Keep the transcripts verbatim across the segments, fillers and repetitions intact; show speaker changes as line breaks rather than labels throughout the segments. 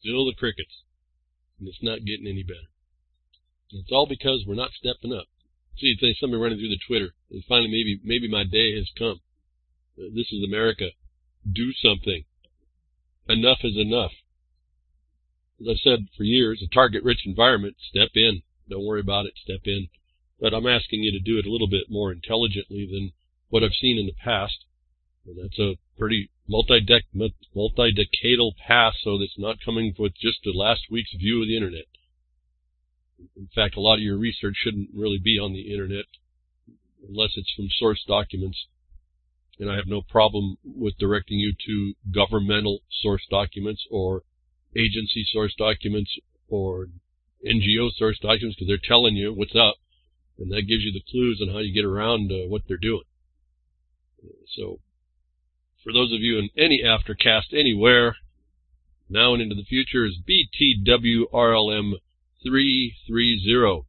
Still the crickets. And it's not getting any better. It's all because we're not stepping up. See, you'd think somebody running through the Twitter, and finally maybe maybe my day has come. Uh, this is America. Do something. Enough is enough. As I've said for years, a target-rich environment, step in. Don't worry about it, step in. But I'm asking you to do it a little bit more intelligently than what I've seen in the past. And that's a pretty multi-dec multi-decadal path, so that's not coming with just the last week's view of the Internet. In fact, a lot of your research shouldn't really be on the Internet unless it's from source documents. And I have no problem with directing you to governmental source documents or agency source documents or N G O source documents, because they're telling you what's up, and that gives you the clues on how you get around uh, what they're doing. So, for those of you in any aftercast anywhere, now and into the future, is B T W R L M three three zero.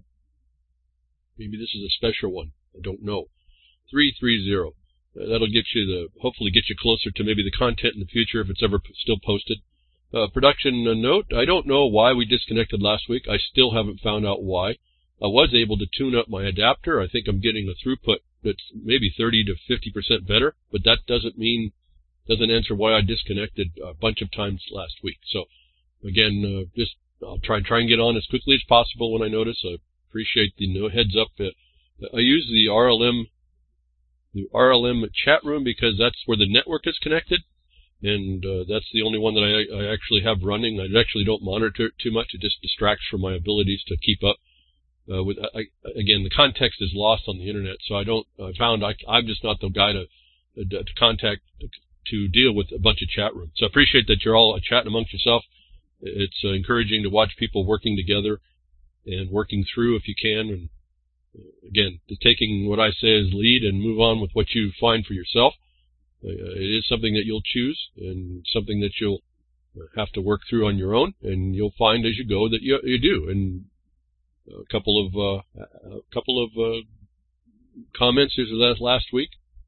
Maybe this is a special one. I don't know. three three zero. Uh, that'll get you the, hopefully get you closer to maybe the content in the future if it's ever p- still posted. Uh, production uh, note, I don't know why we disconnected last week. I still haven't found out why. I was able to tune up my adapter. I think I'm getting a throughput that's maybe thirty to fifty percent better, but that doesn't mean, doesn't answer why I disconnected a bunch of times last week. So, again, uh, just I'll try, try and get on as quickly as possible when I notice. I appreciate the no heads up. Uh, I use the R L M the R L M chat room because that's where the network is connected, and uh, that's the only one that I, I actually have running. I actually don't monitor it too much. It just distracts from my abilities to keep up. Uh, with I, again, the context is lost on the internet, so I don't. I found I, I'm just not the guy to, to to contact to deal with a bunch of chat rooms. So I appreciate that you're all chatting amongst yourself. It's uh, encouraging to watch people working together and working through if you can. And again, taking what I say as lead and move on with what you find for yourself. Uh, it is something that you'll choose and something that you'll have to work through on your own, and you'll find as you go that you, you do. And a couple of uh, a couple of uh, comments as of last week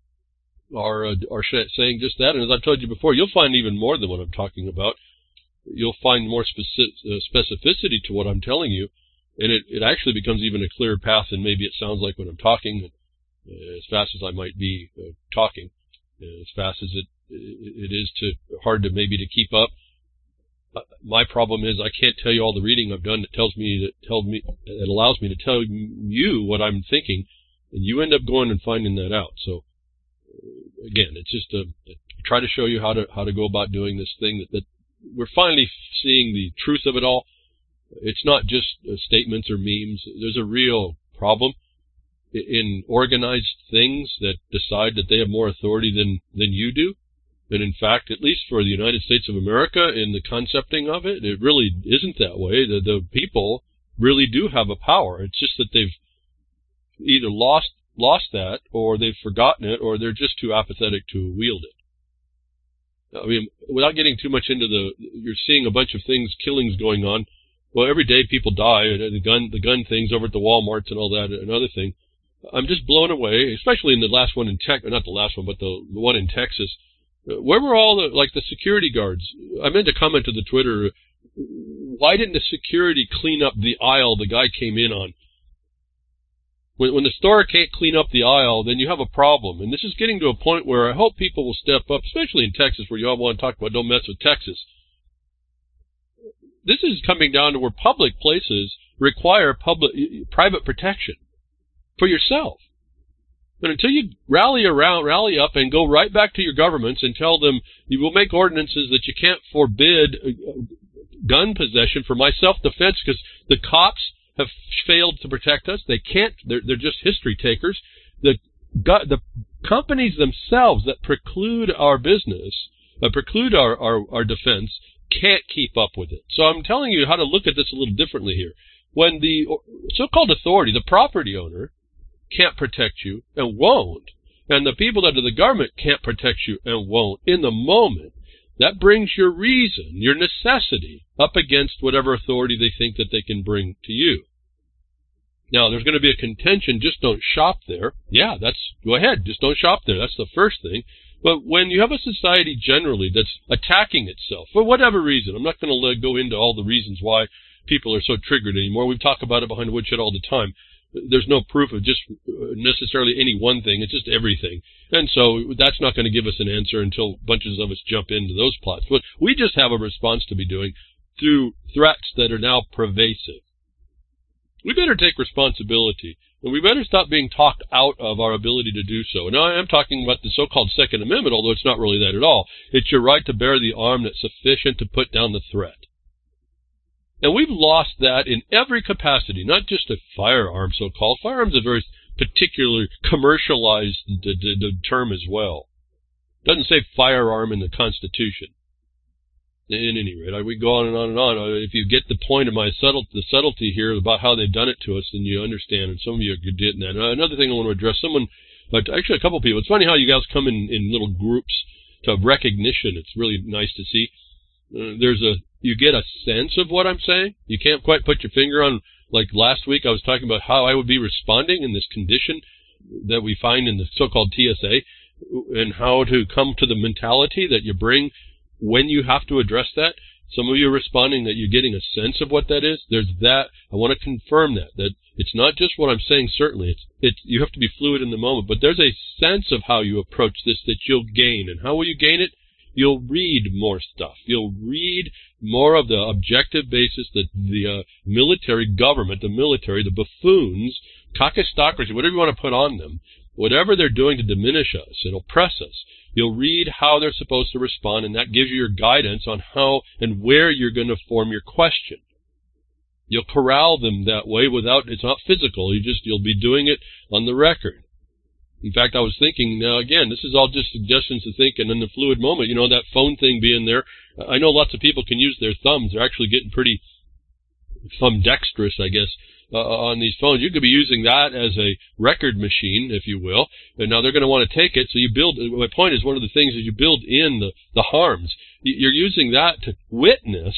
are uh, are saying just that. And as I've told you before, you'll find even more than what I'm talking about. You'll find more specific, uh, specificity to what I'm telling you. And it, it actually becomes even a clearer path than maybe it sounds like when I'm talking, uh, as fast as I might be uh, talking, uh, as fast as it it is to hard to maybe to keep up. Uh, my problem is I can't tell you all the reading I've done that tells me that tells me that allows me to tell you what I'm thinking, and you end up going and finding that out. So uh, again, it's just a, a try to show you how to how to go about doing this thing that, that we're finally seeing the truth of it all. It's not just uh, statements or memes. There's a real problem in organized things that decide that they have more authority than, than you do. And in fact, at least for the United States of America, in the concepting of it, it really isn't that way. The, the people really do have a power. It's just that they've either lost lost that, or they've forgotten it, or they're just too apathetic to wield it. I mean, without getting too much into the, you're seeing a bunch of things, killings going on. Well, every day people die, the gun, the gun things over at the Walmarts and all that, another thing. I'm just blown away, especially in the last one in Texas, not the last one, but the, the one in Texas. Where were all the, like the security guards? I meant to comment to the Twitter, why didn't the security clean up the aisle the guy came in on? When, when the store can't clean up the aisle, then you have a problem. And this is getting to a point where I hope people will step up, especially in Texas, where you all want to talk about don't mess with Texas. This is coming down to where public places require public, private protection for yourself. But until you rally around, rally up and go right back to your governments and tell them you will make ordinances that you can't forbid gun possession for my self-defense because the cops have failed to protect us. They can't, they're, they're just history takers. The, the companies themselves that preclude our business, uh, preclude our, our, our defense, can't keep up with it. So I'm telling you how to look at this a little differently here. When the so-called authority, the property owner, can't protect you and won't, and the people that are the government can't protect you and won't, in the moment, that brings your reason, your necessity, up against whatever authority they think that they can bring to you. Now, there's going to be a contention, just don't shop there. Yeah, that's, go ahead, just don't shop there. That's the first thing. But when you have a society generally that's attacking itself, for whatever reason, I'm not going to go into all the reasons why people are so triggered anymore. We talk about it behind the woodshed all the time. There's no proof of just necessarily any one thing. It's just everything. And so that's not going to give us an answer until bunches of us jump into those plots. But we just have a response to be doing through threats that are now pervasive. We better take responsibility, and we better stop being talked out of our ability to do so. And I am talking about the so-called Second Amendment, although it's not really that at all. It's your right to bear the arm that's sufficient to put down the threat. And we've lost that in every capacity, not just a firearm, so-called. Firearms is a very particularly commercialized d- d- d- term as well. It doesn't say firearm in the Constitution. In any rate, we go on and on and on. If you get the point of my subtle, the subtlety here about how they've done it to us, then you understand, and some of you are getting that. Uh, another thing I want to address, someone, uh, actually a couple people, it's funny how you guys come in, in little groups to recognition. It's really nice to see. Uh, there's a, you get a sense of what I'm saying. You can't quite put your finger on, like last week I was talking about how I would be responding in this condition that we find in the so-called T S A, and how to come to the mentality that you bring when you have to address that. Some of you are responding that you're getting a sense of what that is. There's that. I want to confirm that, that it's not just what I'm saying, certainly. It's, it's, you have to be fluid in the moment, but there's a sense of how you approach this that you'll gain. And how will you gain it? You'll read more stuff. You'll read more of the objective basis that the uh, military government, the military, the buffoons, kakistocracy, whatever you want to put on them, whatever they're doing to diminish us and oppress us, you'll read how they're supposed to respond, and that gives you your guidance on how and where you're going to form your question. You'll corral them that way without, it's not physical, you just, you'll be doing it on the record. In fact, I was thinking, now again, this is all just suggestions to think, and in the fluid moment, you know, that phone thing being there, I know lots of people can use their thumbs. They're actually getting pretty thumb dexterous, I guess, uh, on these phones. You could be using that as a record machine, if you will, and now they're going to want to take it, so you build, my point is one of the things is you build in the, the harms. You're using that to witness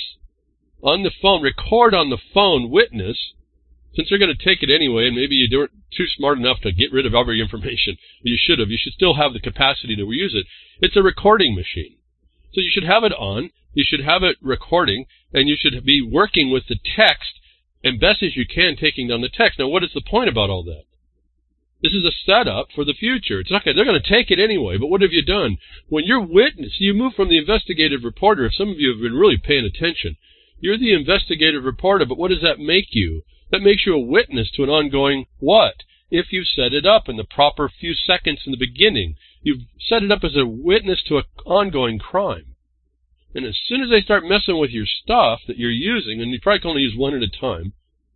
on the phone, record on the phone, witness, since they're going to take it anyway, and maybe you weren't too smart enough to get rid of every information. You should have. You should still have the capacity to use it. It's a recording machine. So you should have it on, you should have it recording, and you should be working with the text, and best as you can taking down the text. Now, what is the point about all that? This is a setup for the future. It's okay. They're going to take it anyway, but what have you done? When you're witness, you move from the investigative reporter. If some of you have been really paying attention, you're the investigative reporter, but what does that make you? That makes you a witness to an ongoing what? If you set it up in the proper few seconds in the beginning, you've set it up as a witness to an ongoing crime. And as soon as they start messing with your stuff that you're using, and you probably can only use one at a time,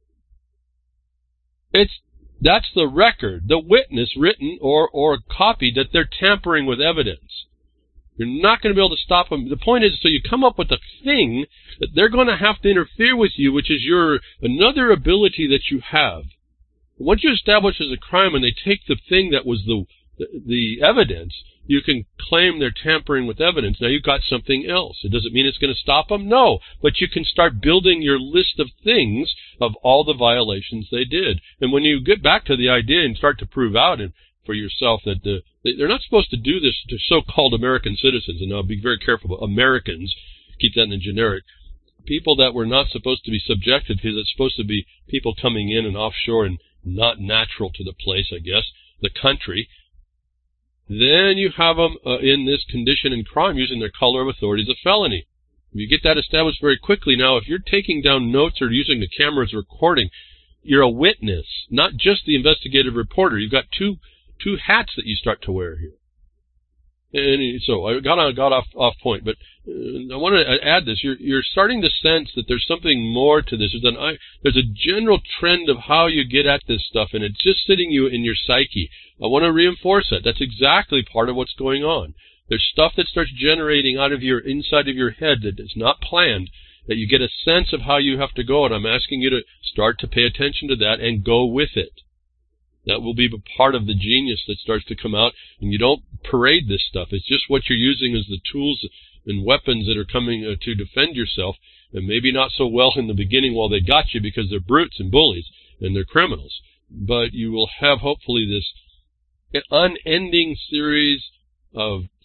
it's that's the record, the witness written or, or copied that they're tampering with evidence. You're not going to be able to stop them. The point is, so you come up with a thing that they're going to have to interfere with you, which is your another ability that you have. Once you establish as a crime and they take the thing that was the, the the evidence, you can claim they're tampering with evidence. Now you've got something else. It doesn't mean it's going to stop them? No. But you can start building your list of things of all the violations they did. And when you get back to the idea and start to prove out and for yourself that the, they're not supposed to do this to so-called American citizens, and now be very careful about Americans, keep that in the generic, people that were not supposed to be subjected to, that's supposed to be people coming in and offshore and not natural to the place, I guess, the country, then you have them uh, in this condition and crime using their color of authority as a felony. If you get that established very quickly, now if you're taking down notes or using the camera as a recording, you're a witness, not just the investigative reporter. You've got two two hats that you start to wear here. And so I got on, got off off point, but uh, I want to add this. You're you're starting to sense that there's something more to this. There's, an, I, there's a general trend of how you get at this stuff, and it's just sitting you in your psyche. I want to reinforce that. That's exactly part of what's going on. There's stuff that starts generating out of your inside of your head that is not planned, that you get a sense of how you have to go, and I'm asking you to start to pay attention to that and go with it. That will be part of the genius that starts to come out, and you don't parade this stuff. It's just what you're using as the tools and weapons that are coming uh, to defend yourself, and maybe not so well in the beginning while they got you because they're brutes and bullies and they're criminals. But you will have hopefully this unending series of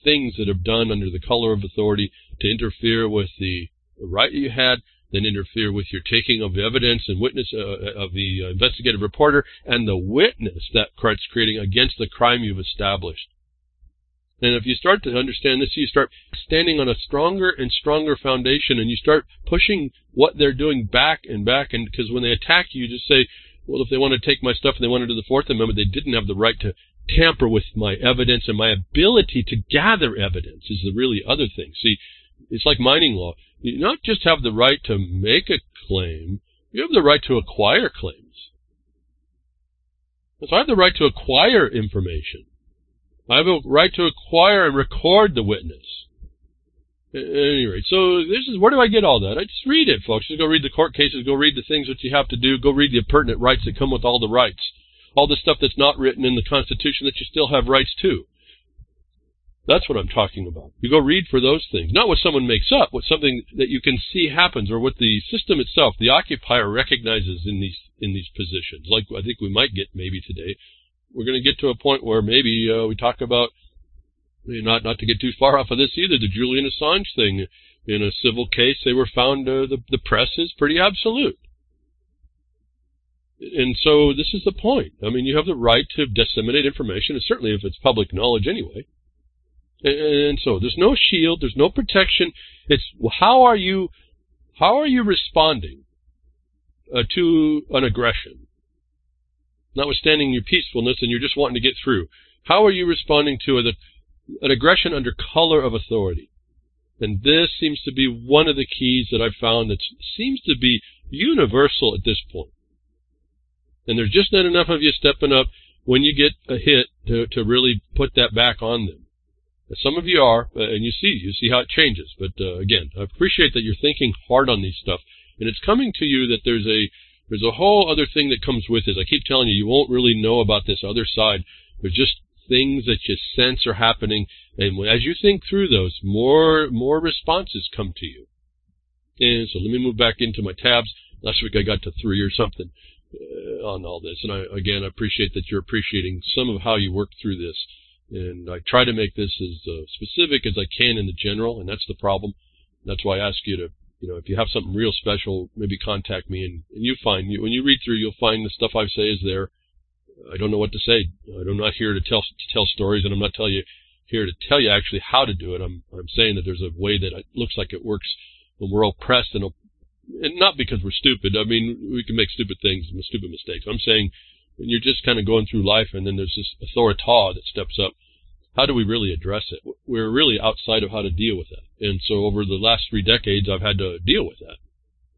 things that are done under the color of authority to interfere with the right you had, then interfere with your taking of evidence and witness uh, of the uh, investigative reporter and the witness that it's creating against the crime you've established. And if you start to understand this, you start standing on a stronger and stronger foundation, and you start pushing what they're doing back and back. And because when they attack you, you just say, well, if they want to take my stuff and they want to do the Fourth Amendment, they didn't have the right to tamper with my evidence, and my ability to gather evidence is the really other thing. See, it's like mining law. You not just have the right to make a claim, you have the right to acquire claims. So I have the right to acquire information. I have a right to acquire and record the witness. At any rate, so this is, where do I get all that? I just read it, folks. Just go read the court cases, go read the things that you have to do, go read the pertinent rights that come with all the rights. All the stuff that's not written in the Constitution that you still have rights to. That's what I'm talking about. You go read for those things. Not what someone makes up, what something that you can see happens, or what the system itself, the occupier, recognizes in these in these positions. Like I think we might get maybe today. We're going to get to a point where maybe uh, we talk about, not not to get too far off of this either, the Julian Assange thing. In a civil case, they were found, uh, the, the press is pretty absolute. And so this is the point. I mean, you have the right to disseminate information, and certainly if it's public knowledge anyway. And, and so there's no shield, there's no protection. It's how are you, how are you responding uh, to an aggression? Notwithstanding your peacefulness and you're just wanting to get through. How are you responding to a, an aggression under color of authority? And this seems to be one of the keys that I've found that seems to be universal at this point. And there's just not enough of you stepping up when you get a hit to, to really put that back on them. Some of you are, uh, and you see, you see how it changes. But uh, again, I appreciate that you're thinking hard on these stuff. And it's coming to you that there's a there's a whole other thing that comes with it. I keep telling you, you won't really know about this other side. There's just things that you sense are happening. And as you think through those, more more responses come to you. And so let me move back into my tabs. Last week I got to three or something uh, on all this. And I, again, I appreciate that you're appreciating some of how you work through this. And I try to make this as uh, specific as I can in the general, and that's the problem. That's why I ask you to, you know, if you have something real special, maybe contact me. And, and you find, you, when you read through, you'll find the stuff I say is there. I don't know what to say. I'm not here to tell to tell stories, and I'm not tell you here to tell you actually how to do it. I'm I'm saying that there's a way that it looks like it works when we're oppressed, and, and not because we're stupid. I mean, we can make stupid things, stupid mistakes. I'm saying when you're just kind of going through life, and then there's this authorita that steps up. How do we really address it? We're really outside of how to deal with that. And so over the last three decades, I've had to deal with that.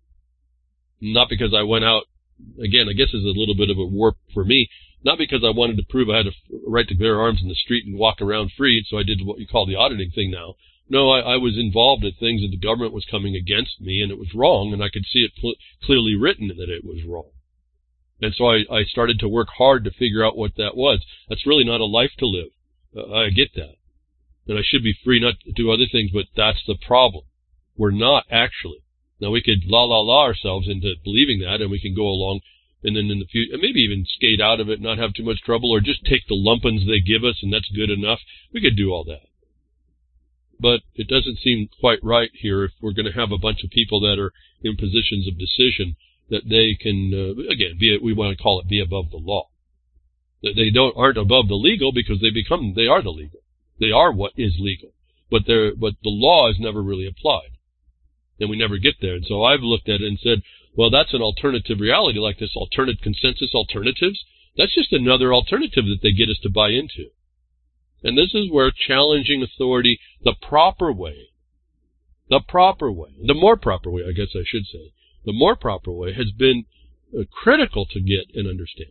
Not because I went out, again, I guess it's a little bit of a warp for me, not because I wanted to prove I had a right to bear arms in the street and walk around free, so I did what you call the auditing thing now. No, I, I was involved in things that the government was coming against me, and it was wrong, and I could see it cl- clearly written that it was wrong. And so I, I started to work hard to figure out what that was. That's really not a life to live. Uh, I get that. And I should be free not to do other things, but that's the problem. We're not actually. Now, we could la-la-la ourselves into believing that, and we can go along, and then in the future, and maybe even skate out of it, not have too much trouble, or just take the lumpins they give us, and that's good enough. We could do all that. But it doesn't seem quite right here if we're going to have a bunch of people that are in positions of decision that they can, uh, again, be, we want to call it be above the law. They don't aren't above the legal because they become they are the legal. They are what is legal. But they're but the law is never really applied. And we never get there. And so I've looked at it and said, well, that's an alternative reality, like this alternative consensus alternatives. That's just another alternative that they get us to buy into. And this is where challenging authority the proper way, the proper way, the more proper way, I guess I should say, the more proper way has been uh, critical to get and understand.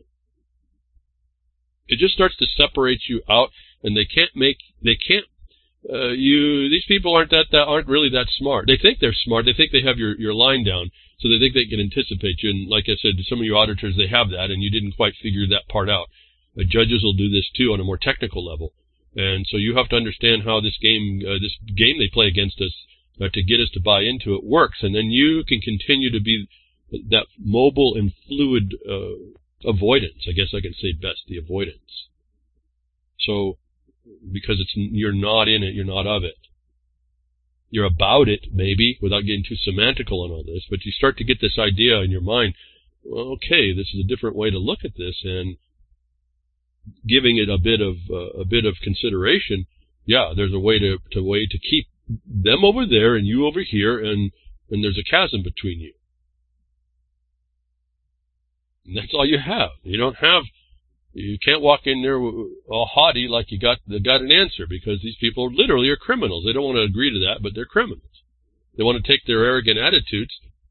It just starts to separate you out, and they can't make, they can't, uh, you, these people aren't that, that, aren't really that smart. They think they're smart. They think they have your, your line down, so they think they can anticipate you. And like I said, some of you auditors, they have that, and you didn't quite figure that part out. Uh, judges will do this too on a more technical level. And so you have to understand how this game, uh, this game they play against us, uh, to get us to buy into it works. And then you can continue to be that mobile and fluid, uh, avoidance, I guess I can say best, the avoidance. So because it's you're not in it, you're not of it. You're about it, maybe, without getting too semantical on all this, but you start to get this idea in your mind, well, okay, this is a different way to look at this, and giving it a bit of uh, a bit of consideration. Yeah, there's a way to to way to keep them over there and you over here, and and there's a chasm between you. And that's all you have. You don't have. You can't walk in there all haughty like you got got an answer, because these people literally are criminals. They don't want to agree to that, but they're criminals. They want to take their arrogant attitudes,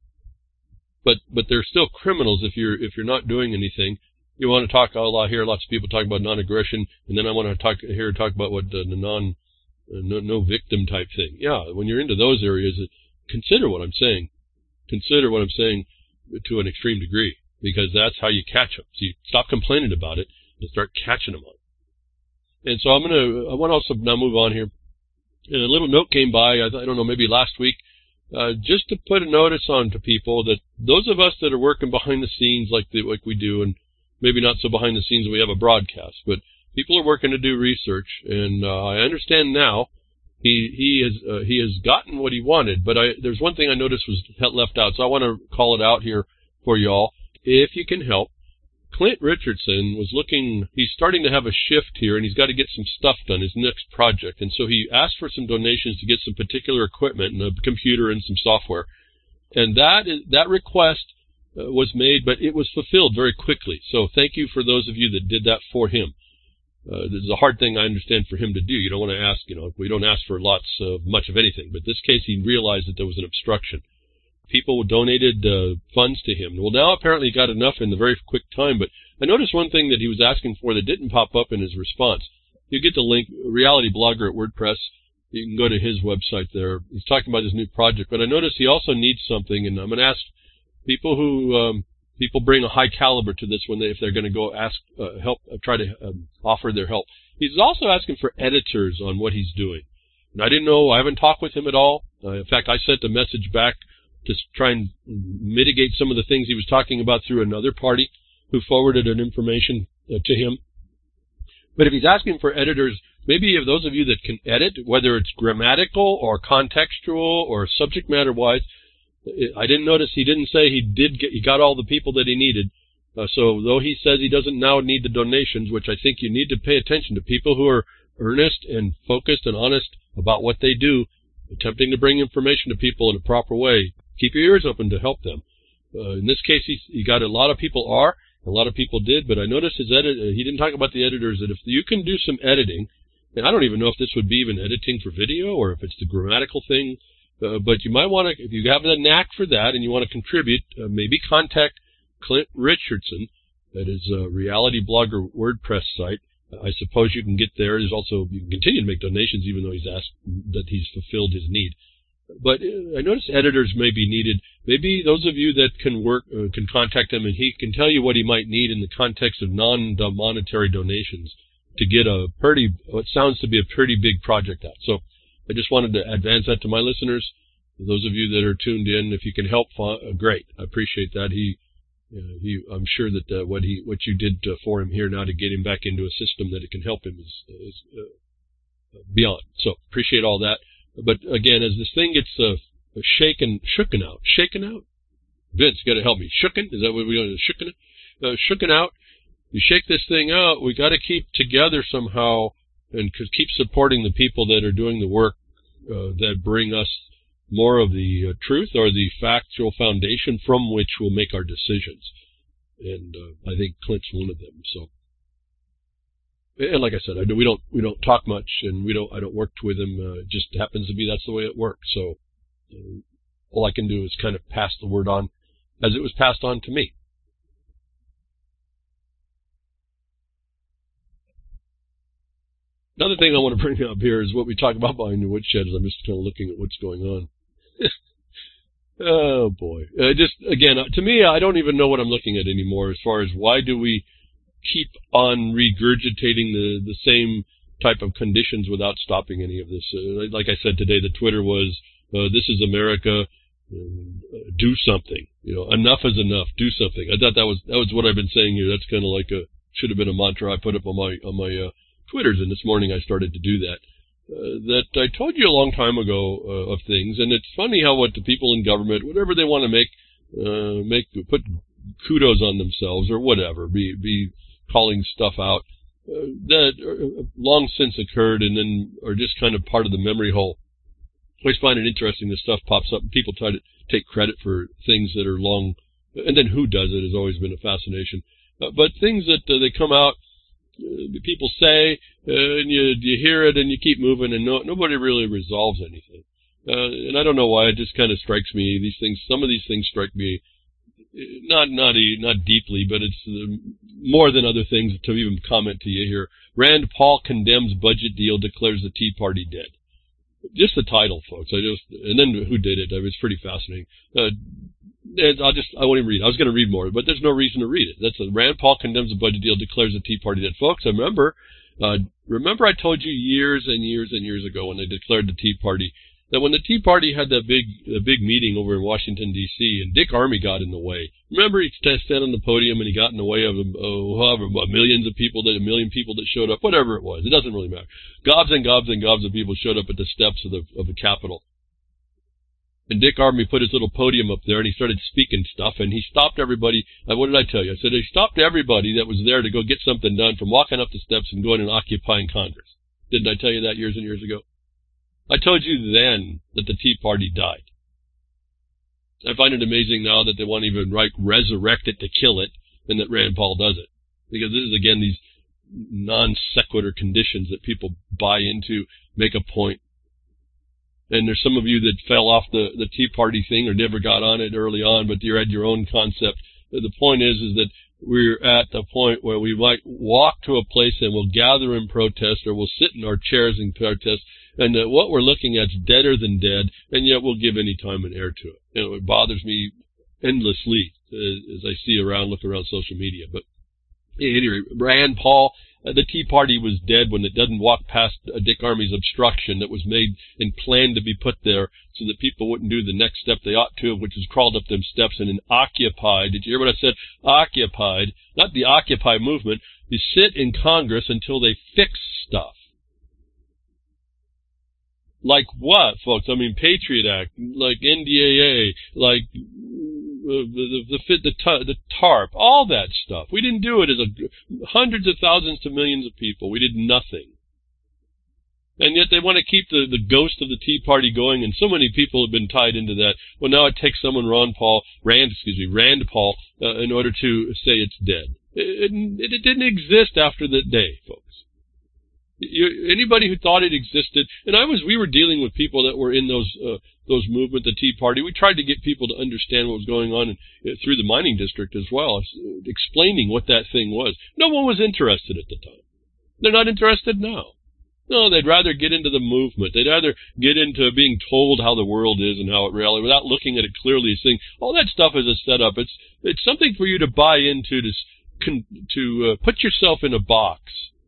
but but they're still criminals if you're if you're not doing anything. You want to talk, oh, I hear lots of people talk about non-aggression, and then I want to talk here talk about what the, the non uh, no, no victim type thing. Yeah, when you're into those areas, consider what I'm saying. Consider what I'm saying to an extreme degree, because that's how you catch them. So you stop complaining about it and start catching them on it. And so I'm gonna I want to also now move on here. And a little note came by, I, I don't know, maybe last week, uh, just to put a notice on to people that those of us that are working behind the scenes like the, like we do, and maybe not so behind the scenes we have a broadcast, but people are working to do research, and uh, I understand now he he has uh, he has gotten what he wanted, but I, there's one thing I noticed was left out, so I want to call it out here for y'all. If you can help, Clint Richardson was looking, he's starting to have a shift here, and he's got to get some stuff done, his next project, and so he asked for some donations to get some particular equipment and a computer and some software, and that is, that request Uh, was made, but it was fulfilled very quickly. So thank you for those of you that did that for him. Uh, this is a hard thing, I understand, for him to do. You don't want to ask, you know, we don't ask for lots of much of anything, but this case he realized that there was an obstruction. People donated uh, funds to him. Well, now apparently he got enough in the very quick time, but I noticed one thing that he was asking for that didn't pop up in his response. You get the link, Reality Blogger at WordPress. You can go to his website there. He's talking about his new project, but I noticed he also needs something, and I'm going to ask people who um, people bring a high caliber to this when they if they're going to go ask uh, help, uh, try to um, offer their help. He's also asking for editors on what he's doing, and I didn't know. I haven't talked with him at all. Uh, in fact, I sent a message back to try and mitigate some of the things he was talking about through another party who forwarded an information uh, to him. But if he's asking for editors, maybe if those of you that can edit, whether it's grammatical or contextual or subject matter wise. I didn't notice he didn't say he did get, he got all the people that he needed. Uh, so though he says he doesn't now need the donations, which I think you need to pay attention to people who are earnest and focused and honest about what they do, attempting to bring information to people in a proper way. Keep your ears open to help them. Uh, in this case, he, he got a lot of people are, a lot of people did, but I noticed his edit, uh, he didn't talk about the editors, that if you can do some editing, and I don't even know if this would be even editing for video or if it's the grammatical thing, Uh, but you might want to, if you have the knack for that and you want to contribute, uh, maybe contact Clint Richardson. That is a Reality Blogger WordPress site. Uh, I suppose you can get there. There's also, you can continue to make donations even though he's asked that he's fulfilled his need. But uh, I notice editors may be needed. Maybe those of you that can work, uh, can contact him and he can tell you what he might need in the context of non-monetary donations to get a pretty, what sounds to be a pretty big project out. So, I just wanted to advance that to my listeners. Those of you that are tuned in, if you can help, uh, great. I appreciate that. He, uh, he, I'm sure that uh, what he, what you did uh, for him here now to get him back into a system that it can help him is, is uh, beyond. So appreciate all that. But again, as this thing gets uh, shaken, shooken out, shaken out. Vince, you got to help me. Shooken? Is that what we're going to shooken? Uh, shooken out. You shake this thing out. We got to keep together somehow. And keep supporting the people that are doing the work uh, that bring us more of the uh, truth or the factual foundation from which we'll make our decisions. And uh, I think Clint's one of them. So, and like I said, I do, we don't we don't talk much, and we don't I don't work with him. Uh, it just happens to be that's the way it works. So, uh, all I can do is kind of pass the word on as it was passed on to me. Another thing I want to bring up here is what we talk about behind the woodshed. Is I'm just kind of looking at what's going on. Oh boy! Uh, just again, uh, to me, I don't even know what I'm looking at anymore. As far as why do we keep on regurgitating the the same type of conditions without stopping any of this? Uh, like I said today, the Twitter was, uh, "This is America. Uh, do something. You know, enough is enough. Do something." I thought that was that was what I've been saying here. That's kind of like a should have been a mantra I put up on my on my. Uh, Twitters, and this morning I started to do that. Uh, that I told you a long time ago uh, of things, and it's funny how what the people in government, whatever they want to make, uh, make put kudos on themselves or whatever, be be calling stuff out uh, that are long since occurred and then are just kind of part of the memory hole. I always find it interesting that stuff pops up and people try to take credit for things that are long, and then who does it has always been a fascination. Uh, but things that uh, they come out, uh, people say, uh, and you you hear it and you keep moving, and no, nobody really resolves anything. Uh, and I don't know why, it just kind of strikes me. These things, some of these things strike me not not not deeply, but it's uh, more than other things to even comment to you here. Rand Paul condemns budget deal, declares the Tea Party dead. Just the title, folks. I just and then who did it? It was pretty fascinating. Uh, and I'll just I won't even read. I was going to read more, but there's no reason to read it. That's a, Rand Paul condemns the budget deal, declares the Tea Party dead. Folks, I remember. Uh, remember, I told you years and years and years ago when they declared the Tea Party that when the Tea Party had that big uh, big meeting over in Washington, D C, and Dick Armey got in the way. Remember, he stood on the podium and he got in the way of oh, however, millions of people, that a million people that showed up, whatever it was. It doesn't really matter. Gobs and gobs and gobs of people showed up at the steps of the of the Capitol. And Dick Armey put his little podium up there and he started speaking stuff, and he stopped everybody. Uh, what did I tell you? I said he stopped everybody that was there to go get something done from walking up the steps and going and occupying Congress. Didn't I tell you that years and years ago? I told you then that the Tea Party died. I find it amazing now that they want to even right, resurrect it to kill it, and that Rand Paul does it. Because this is, again, these non sequitur conditions that people buy into, make a point. And there's some of you that fell off the, the Tea Party thing or never got on it early on, but you had your own concept. The point is, is that we're at the point where we might walk to a place and we'll gather in protest, or we'll sit in our chairs in protest, and uh, what we're looking at is deader than dead, and yet we'll give any time and air to it. You know, it bothers me endlessly uh, as I see around, look around social media. But anyway, Rand Paul, uh, the Tea Party was dead when it doesn't walk past uh, Dick Armey's obstruction that was made and planned to be put there so that people wouldn't do the next step they ought to, which is crawled up them steps and then occupied. Did you hear what I said? Occupied, not the Occupy movement. You sit in Congress until they fix stuff. Like what, folks? I mean, Patriot Act, like N D A A, like uh, the the the, the, the TARP, all that stuff. We didn't do it as a hundreds of thousands to millions of people. We did nothing. And yet they want to keep the, the ghost of the Tea Party going, and so many people have been tied into that. Well, now it takes someone, Ron Paul, Rand, excuse me, Rand Paul, uh, in order to say it's dead. It, it, it didn't exist after that day, folks. You, anybody who thought it existed, and I was, we were dealing with people that were in those uh, those movement, the Tea Party. We tried to get people to understand what was going on in, uh, through the mining district as well, uh, explaining what that thing was. No one was interested at the time. They're not interested now. No, they'd rather get into the movement. They'd rather get into being told how the world is and how it really, without looking at it clearly, saying all that stuff is a setup. It's it's something for you to buy into, to to uh, put yourself in a box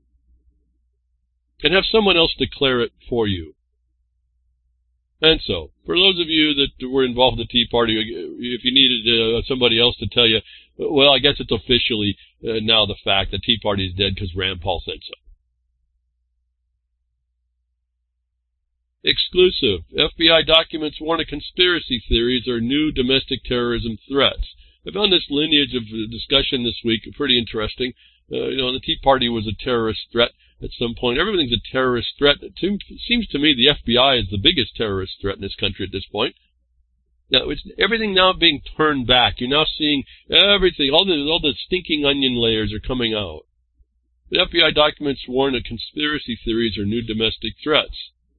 and have someone else declare it for you. And so, for those of you that were involved in the Tea Party, if you needed uh, somebody else to tell you, well, I guess it's officially uh, now the fact that Tea Party is dead because Rand Paul said so. Exclusive. F B I documents warn of conspiracy theories or new domestic terrorism threats. I found this lineage of discussion this week pretty interesting. Uh, you know, the Tea Party was a terrorist threat at some point. Everything's a terrorist threat. It seems to me the F B I is the biggest terrorist threat in this country at this point. Now, it's everything now being turned back. You're now seeing everything. All the all the stinking onion layers are coming out. The F B I documents warn of conspiracy theories or new domestic threats.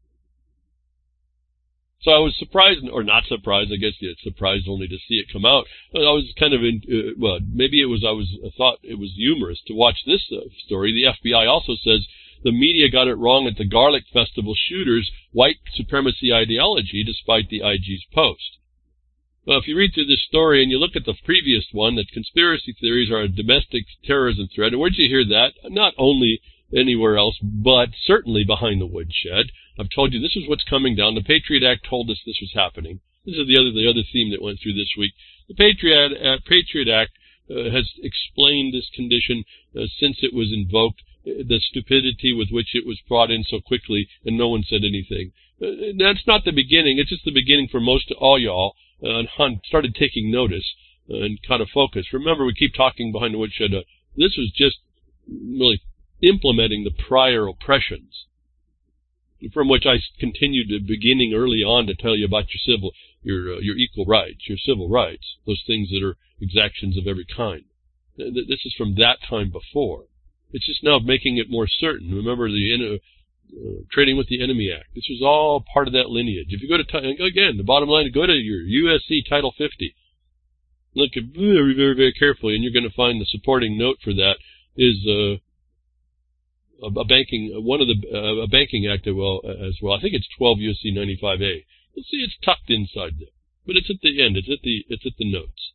So I was surprised, or not surprised, I guess yeah, surprised only to see it come out. I was kind of in, uh, well, maybe it was, I was, I thought it was humorous to watch this uh, story. The F B I also says the media got it wrong at the Garlic Festival shooters' white supremacy ideology, despite the I G's post. Well, if you read through this story and you look at the previous one, that conspiracy theories are a domestic terrorism threat, and where'd you hear that? Not only anywhere else, but certainly behind the woodshed. I've told you this is what's coming down. The Patriot Act told us this was happening. This is the other the other theme that went through this week. The Patriot, uh, Patriot Act uh, has explained this condition uh, since it was invoked the stupidity with which it was brought in so quickly and no one said anything. Uh, that's not the beginning. It's just the beginning for most all y'all. Uh, and started taking notice uh, and kind of focus. Remember, we keep talking behind the woodshed. Uh, this was just really implementing the prior oppressions, from which I continued to beginning early on to tell you about your civil, your uh, your equal rights, your civil rights, those things that are exactions of every kind. This is from that time before. It's just now making it more certain. Remember the uh, uh, Trading with the Enemy Act. This was all part of that lineage. If you go to, again, the bottom line, go to your U S C Title fifty. Look at very, very, very carefully, and you're going to find the supporting note for that is uh, a, a banking, one of the, uh, a banking act as well, as well. I think it's twelve U S C ninety-five A. You'll see it's tucked inside there. But it's at the end. It's at the, it's at the notes.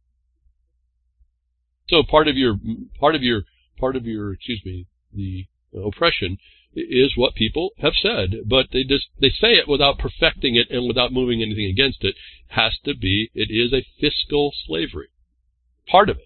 So part of your, part of your, part of your, excuse me, the oppression is what people have said, but they just, they say it without perfecting it and without moving anything against it. Has to be, it is a fiscal slavery. Part of it.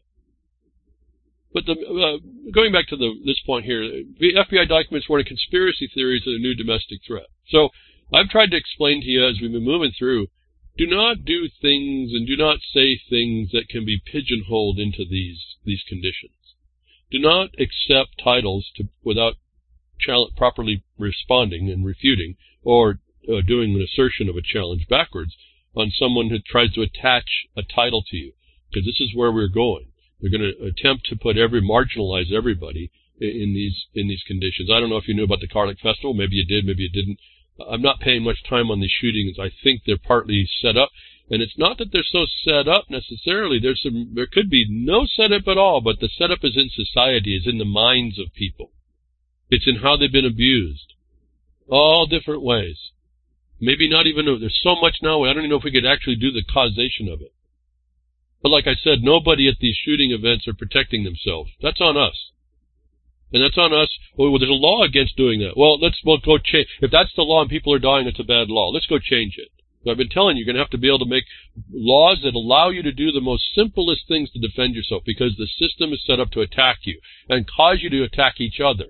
But the, uh, going back to the, this point here, the F B I documents warning conspiracy theories are a new domestic threat. So I've tried to explain to you as we've been moving through, do not do things and do not say things that can be pigeonholed into these these conditions. Do not accept titles to, without challenge, properly responding and refuting or uh, doing an assertion of a challenge backwards on someone who tries to attach a title to you, because this is where we're going. They're going to attempt to put every marginalize everybody in, in these in these conditions. I don't know if you knew about the Garlic Festival. Maybe you did. Maybe you didn't. I'm not paying much time on these shootings. I think they're partly set up, and it's not that they're so set up necessarily. There's some, there could be no setup at all, but the setup is in society, is in the minds of people. It's in how they've been abused, all different ways. Maybe not even, there's so much now, I don't even know if we could actually do the causation of it. But like I said, nobody at these shooting events are protecting themselves. That's on us. And that's on us. Well, there's a law against doing that. Well, let's we'll go change. If that's the law and people are dying, it's a bad law. Let's go change it. So I've been telling you, you're going to have to be able to make laws that allow you to do the most simplest things to defend yourself, because the system is set up to attack you and cause you to attack each other.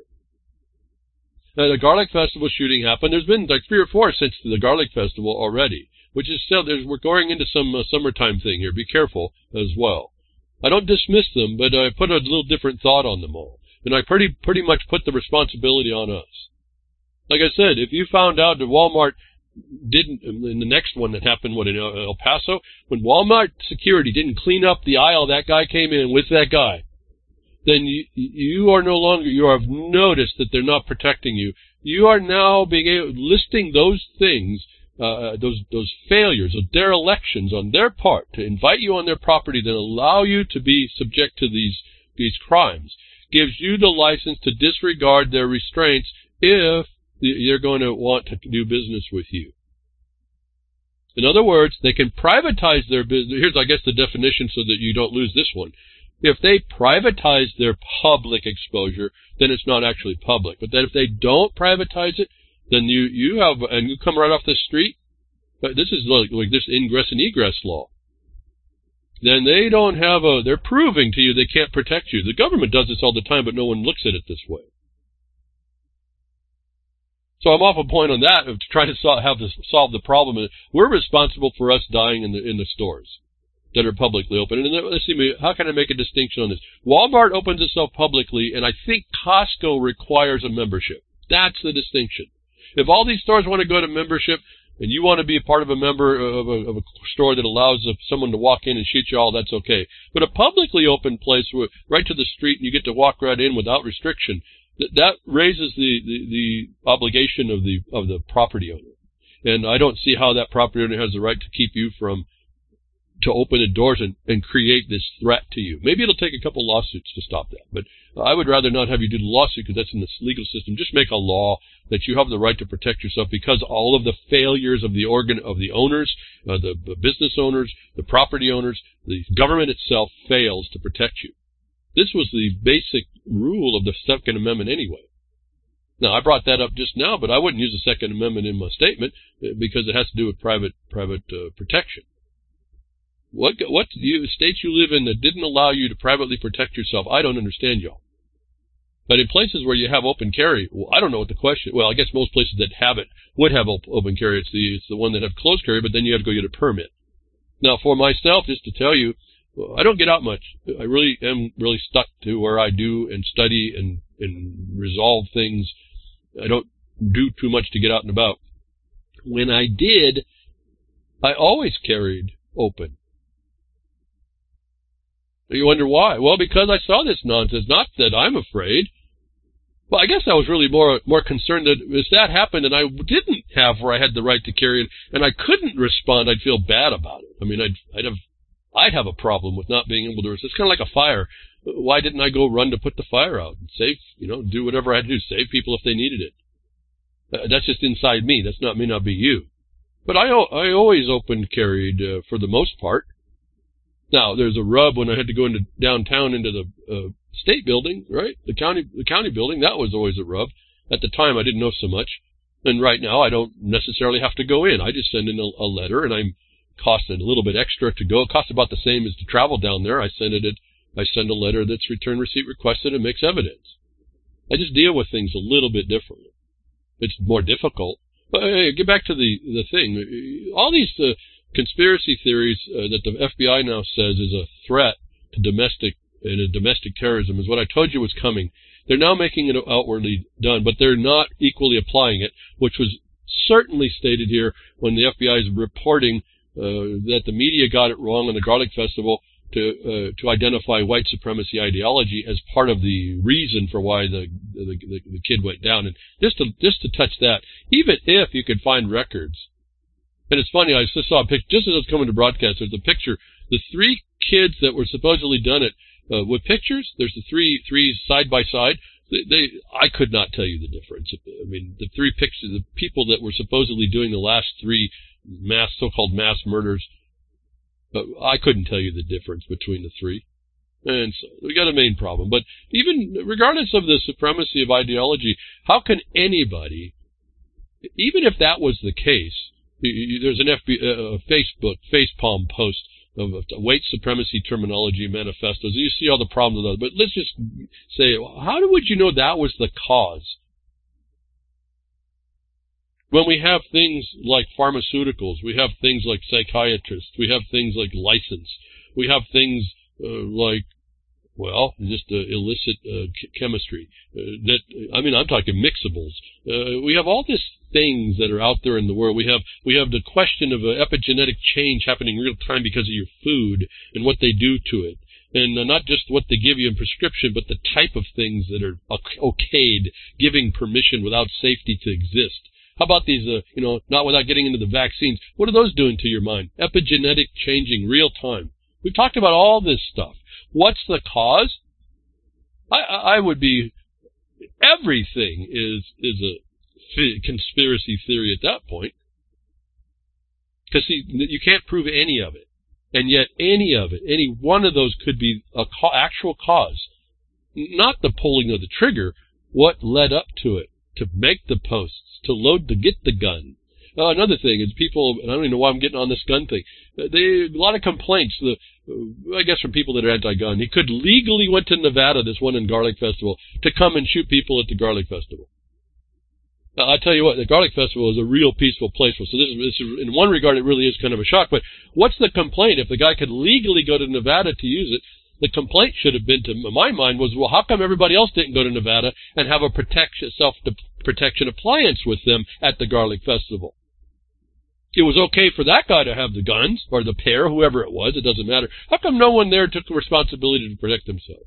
Now, the Garlic Festival shooting happened. There's been like three or four since the Garlic Festival already, which is still, there's, we're going into some uh, summertime thing here. Be careful as well. I don't dismiss them, but I put a little different thought on them all. And I pretty pretty much put the responsibility on us. Like I said, if you found out that Walmart didn't, in the next one that happened, what, in El Paso, when Walmart security didn't clean up the aisle that guy came in with that guy, then you, you are no longer, you have noticed that they're not protecting you. You are now being able, listing those things, uh, those those failures, those derelictions on their part to invite you on their property that allow you to be subject to these these crimes. Gives you the license to disregard their restraints if they're going to want to do business with you. In other words, they can privatize their business. Here's, I guess, the definition so that you don't lose this one. If they privatize their public exposure, then it's not actually public. But then if they don't privatize it, then you, you have, and you come right off the street, this is like, like this ingress and egress law. Then they don't have a, they're proving to you they can't protect you. The government does this all the time, but no one looks at it this way. So I'm off a point on that of trying to solve, have this, solve the problem. We're responsible for us dying in the in the stores that are publicly open. And let's see, how can I make a distinction on this? Walmart opens itself publicly, and I think Costco requires a membership. That's the distinction. If all these stores want to go to membership, and you want to be a part of a member of a, of a store that allows someone to walk in and shoot you all, that's okay. But a publicly open place, where, right to the street, and you get to walk right in without restriction, that, that raises the, the, the obligation of the of the property owner. And I don't see how that property owner has the right to keep you from, to open the doors and, and create this threat to you. Maybe it'll take a couple lawsuits to stop that, but I would rather not have you do the lawsuit, because that's in the legal system. Just make a law that you have the right to protect yourself, because all of the failures of the organ of the owners, uh, the, the business owners, the property owners, the government itself fails to protect you. This was the basic rule of the Second Amendment anyway. Now, I brought that up just now, but I wouldn't use the Second Amendment in my statement, because it has to do with private private uh, protection. What what you, states you live in that didn't allow you to privately protect yourself? I don't understand, y'all. But in places where you have open carry, well, I don't know what the question. Well, I guess most places that have it would have op- open carry. It's the it's the one that have closed carry, but then you have to go get a permit. Now, for myself, just to tell you, I don't get out much. I really am really stuck to where I do and study and and resolve things. I don't do too much to get out and about. When I did, I always carried open. You wonder why? Well, because I saw this nonsense. Not that I'm afraid. Well, I guess I was really more more concerned that if that happened and I didn't have where I had the right to carry it and I couldn't respond, I'd feel bad about it. I mean, I'd I'd have I'd have a problem with not being able to resist. It's kind of like a fire. Why didn't I go run to put the fire out and save, you know, do whatever I had to do, save people if they needed it? Uh, that's just inside me. That's not may not be you. But I I always open carried uh, for the most part. Now, there's a rub when I had to go into downtown into the uh, state building, right? The county, the county building, that was always a rub. At the time, I didn't know so much. And right now, I don't necessarily have to go in. I just send in a, a letter, and I'm costing a little bit extra to go. It costs about the same as to travel down there. I send it, I send a letter that's return receipt requested and makes evidence. I just deal with things a little bit differently. It's more difficult. But hey, get back to the, the thing. All these uh, conspiracy theories uh, that the F B I now says is a threat to domestic and a domestic terrorism is what I told you was coming. They're now making it outwardly done, but they're not equally applying it, which was certainly stated here when the F B I is reporting uh, that the media got it wrong on the Garlic Festival to uh, to identify white supremacy ideology as part of the reason for why the the, the the kid went down. And just to just to touch that, even if you could find records. And it's funny, I just saw a picture, just as I was coming to broadcast, there's a picture, the three kids that were supposedly done it, uh, with pictures, there's the three, three side by side, they, they, I could not tell you the difference. I mean, the three pictures, the people that were supposedly doing the last three mass, so-called mass murders, uh, I couldn't tell you the difference between the three. And so we got a main problem. But even regardless of the supremacy of ideology, how can anybody, even if that was the case, there's an F B, uh, Facebook facepalm post of uh, white supremacy terminology manifestos. You see all the problems with those. But let's just say, how would you know that was the cause? When we have things like pharmaceuticals, we have things like psychiatrists, we have things like license, we have things uh, like, well, just uh, illicit uh, ch- chemistry. Uh, that I mean, I'm talking mixables. Uh, we have all these things that are out there in the world. We have we have the question of uh, epigenetic change happening real time because of your food and what they do to it, and uh, not just what they give you in prescription, but the type of things that are okayed, giving permission without safety to exist. How about these, uh, you know, not without getting into the vaccines? What are those doing to your mind? Epigenetic changing real time. We've talked about all this stuff. What's the cause? I, I would be, everything is, is a conspiracy theory at that point. Because see, you can't prove any of it. And yet any of it, any one of those could be a ca- actual cause. Not the pulling of the trigger, what led up to it, to make the posts, to load, to get the gun. Uh, another thing is people, and I don't even know why I'm getting on this gun thing, they, a lot of complaints, the, I guess from people that are anti-gun. He could legally went to Nevada, this one in Garlic Festival, to come and shoot people at the Garlic Festival. Now, I tell you what, the Garlic Festival is a real peaceful place. So this is, this is, in one regard, it really is kind of a shock. But what's the complaint? If the guy could legally go to Nevada to use it, the complaint should have been, to my mind, was, well, how come everybody else didn't go to Nevada and have a protection, self-protection appliance with them at the Garlic Festival? It was okay for that guy to have the guns, or the pair, whoever it was, it doesn't matter. How come no one there took the responsibility to protect themselves?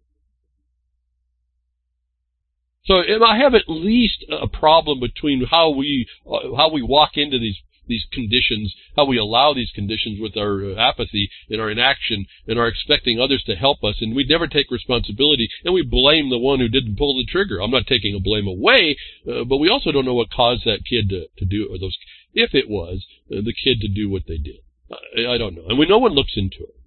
So I have at least a problem between how we uh, how we walk into these these conditions, how we allow these conditions with our uh, apathy and our inaction and our expecting others to help us, and we never take responsibility, and we blame the one who didn't pull the trigger. I'm not taking a blame away, uh, but we also don't know what caused that kid to, to do, or those, if it was, uh, the kid to do what they did. I, I don't know. And we, no one looks into it.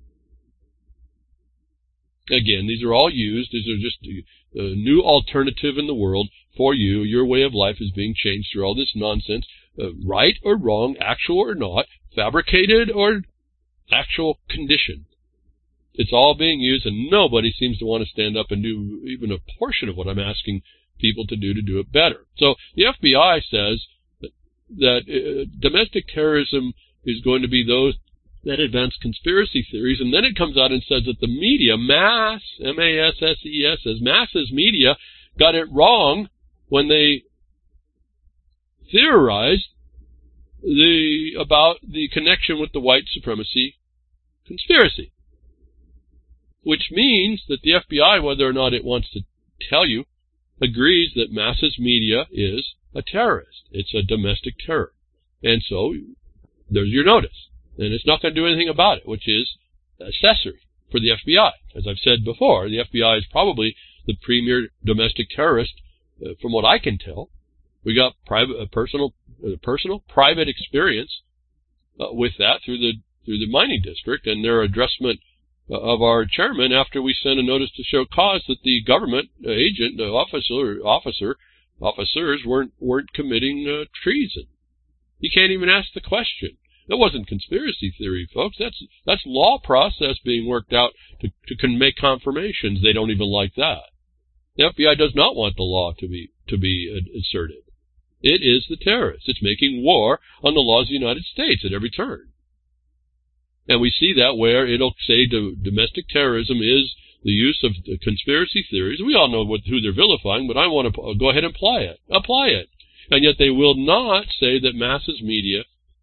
Again, these are all used. These are just a, a new alternative in the world for you. Your way of life is being changed through all this nonsense, uh, right or wrong, actual or not, fabricated or actual condition. It's all being used, and nobody seems to want to stand up and do even a portion of what I'm asking people to do to do it better. So the F B I says that, that uh, domestic terrorism is going to be those that advance conspiracy theories, and then it comes out and says that the media, mass, M A S S E S, as masses media, got it wrong when they theorized the about the connection with the white supremacy conspiracy. Which means that the F B I, whether or not it wants to tell you, agrees that masses media is a terrorist. It's a domestic terror. And so there's your notice. And it's not going to do anything about it, which is accessory for the F B I. As I've said before, the F B I is probably the premier domestic terrorist, uh, from what I can tell. We got private, uh, personal, uh, personal, private experience uh, with that through the through the mining district and their addressment uh, of our chairman after we sent a notice to show cause that the government uh, agent, the officer, officer, officers weren't weren't committing uh, treason. You can't even ask the question. That wasn't conspiracy theory, folks. That's that's law process being worked out to to con- make confirmations. They don't even like that. The F B I does not want the law to be to be uh, asserted. It is the terrorist. It's making war on the laws of the United States at every turn. And we see that where it'll say to domestic terrorism is the use of the conspiracy theories. We all know what, who they're vilifying, but I want to go ahead and apply it. Apply it. And yet they will not say that masses media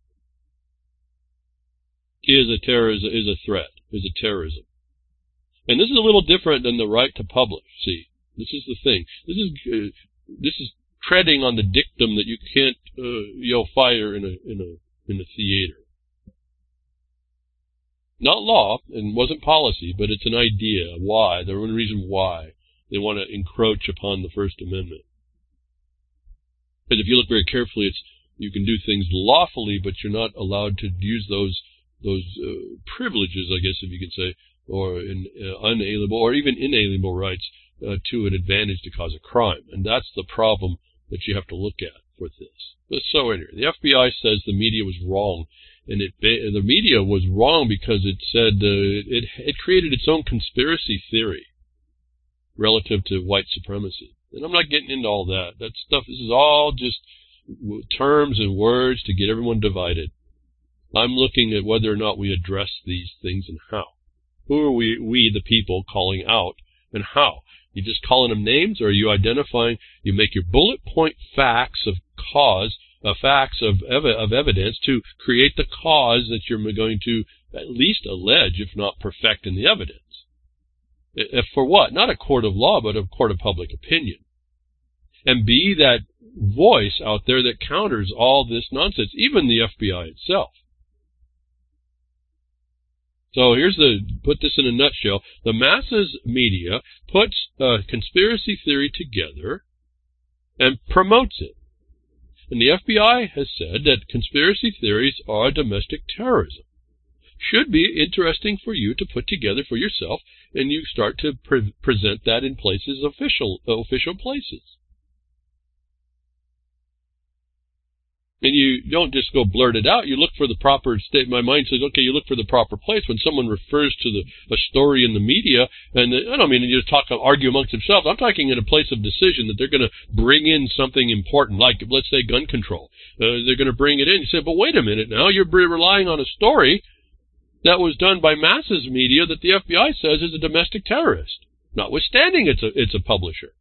is a terrorism, is a threat, is a terrorism. And this is a little different than the right to publish. See, this is the thing. This is uh, this is treading on the dictum that you can't uh, yell fire in a in a in a theater. Not law, and wasn't policy, but it's an idea. Why? The one reason why they want to encroach upon the First Amendment. Because if you look very carefully, it's you can do things lawfully, but you're not allowed to use those those uh, privileges, I guess, if you could say, or in, uh, unalienable or even inalienable rights uh, to an advantage to cause a crime. And that's the problem that you have to look at with this. But so anyway, the F B I says the media was wrong. And it, the media was wrong because it said uh, it, it created its own conspiracy theory relative to white supremacy. And I'm not getting into all that. That stuff, this is all just terms and words to get everyone divided. I'm looking at whether or not we address these things and how. Who are we, we the people, calling out and how? You just calling them names, or are you identifying, you make your bullet point facts of cause, uh, facts of, ev- of evidence to create the cause that you're going to at least allege, if not perfect in the evidence. If for what? Not a court of law, but a court of public opinion. And be that voice out there that counters all this nonsense, even the F B I itself. So here's the, put this in a nutshell, the masses media puts a conspiracy theory together and promotes it. And the F B I has said that conspiracy theories are domestic terrorism. Should be interesting for you to put together for yourself, and you start to pre- present that in places, official, official places. And you don't just go blurt it out. You look for the proper state. My mind says, okay, you look for the proper place. When someone refers to the a story in the media, and I don't mean you just talk, argue amongst themselves. I'm talking in a place of decision that they're going to bring in something important, like let's say gun control. Uh, they're going to bring it in. You say, but wait a minute now. You're relying on a story that was done by masses media that the F B I says is a domestic terrorist, notwithstanding it's a it's a publisher.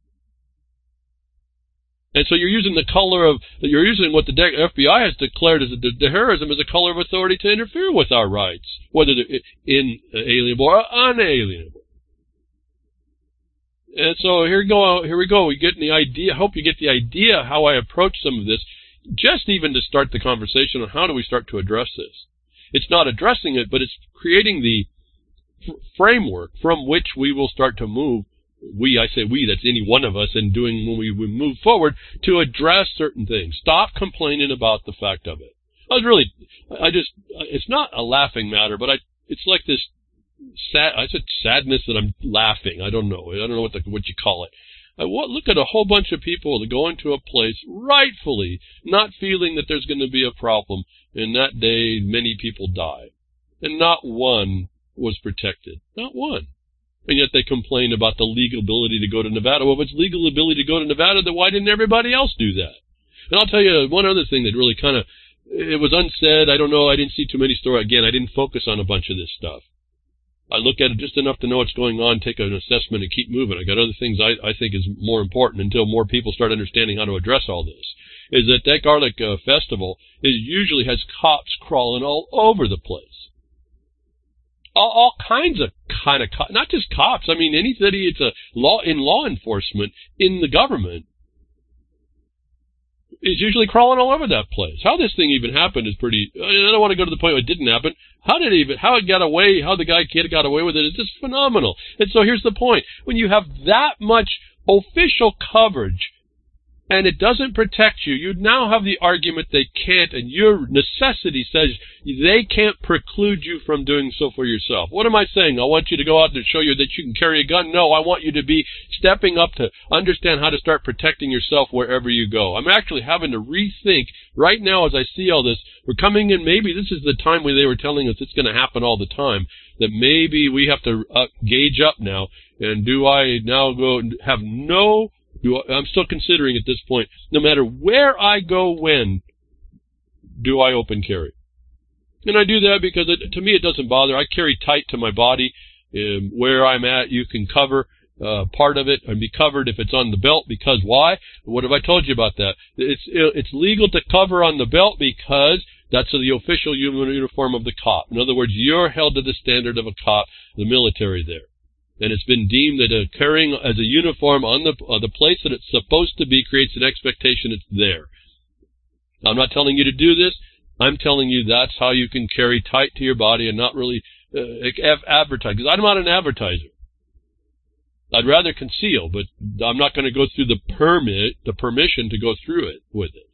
And so you're using the color of, you're using what the F B I has declared as a de- terrorism as a color of authority to interfere with our rights, whether they're inalienable or unalienable. And so here we go, here we go. We get the idea, I hope you get the idea how I approach some of this, just even to start the conversation on how do we start to address this. It's not addressing it, but it's creating the f- framework from which we will start to move. We, I say we, that's any one of us, and doing when we, we move forward to address certain things. Stop complaining about the fact of it. I was really, I just, it's not a laughing matter, but I, it's like this sad, I said sadness that I'm laughing. I don't know. I don't know what the, what you call it. I look at a whole bunch of people that go into a place rightfully not feeling that there's going to be a problem, and that day many people die. And not one was protected. Not one. And yet they complain about the legal ability to go to Nevada. Well, if it's legal ability to go to Nevada, then why didn't everybody else do that? And I'll tell you one other thing that really kind of, it was unsaid. I don't know. I didn't see too many stories. Again, I didn't focus on a bunch of this stuff. I look at it just enough to know what's going on, take an assessment, and keep moving. I got other things I, I think is more important until more people start understanding how to address all this. Is that that garlic uh, festival is usually has cops crawling all over the place. All, all kinds of kind of co- not just cops. I mean, anybody. It's a law in law enforcement in the government is usually crawling all over that place. How this thing even happened is pretty. I don't want to go to the point where it didn't happen. How did it even? How it got away? How the guy kid got away with it is just phenomenal. And so here's the point: when you have that much official coverage, and it doesn't protect you, you now have the argument they can't, and your necessity says they can't preclude you from doing so for yourself. What am I saying? I want you to go out and show you that you can carry a gun? No, I want you to be stepping up to understand how to start protecting yourself wherever you go. I'm actually having to rethink right now as I see all this. We're coming in, maybe this is the time where they were telling us it's going to happen all the time, that maybe we have to uh, gauge up now, and do I now go and have no... Do I, I'm still considering at this point, no matter where I go when, do I open carry? And I do that because it, to me it doesn't bother. I carry tight to my body. Um, where I'm at, you can cover uh, part of it and be covered if it's on the belt. Because why? What have I told you about that? It's it's legal to cover on the belt because that's the official uniform of the cop. In other words, you're held to the standard of a cop, the military there. And it's been deemed that uh, carrying as a uniform on the uh, the place that it's supposed to be creates an expectation it's there. I'm not telling you to do this. I'm telling you that's how you can carry tight to your body and not really uh, advertise. Because I'm not an advertiser. I'd rather conceal, but I'm not going to go through the permit, the permission to go through it with it.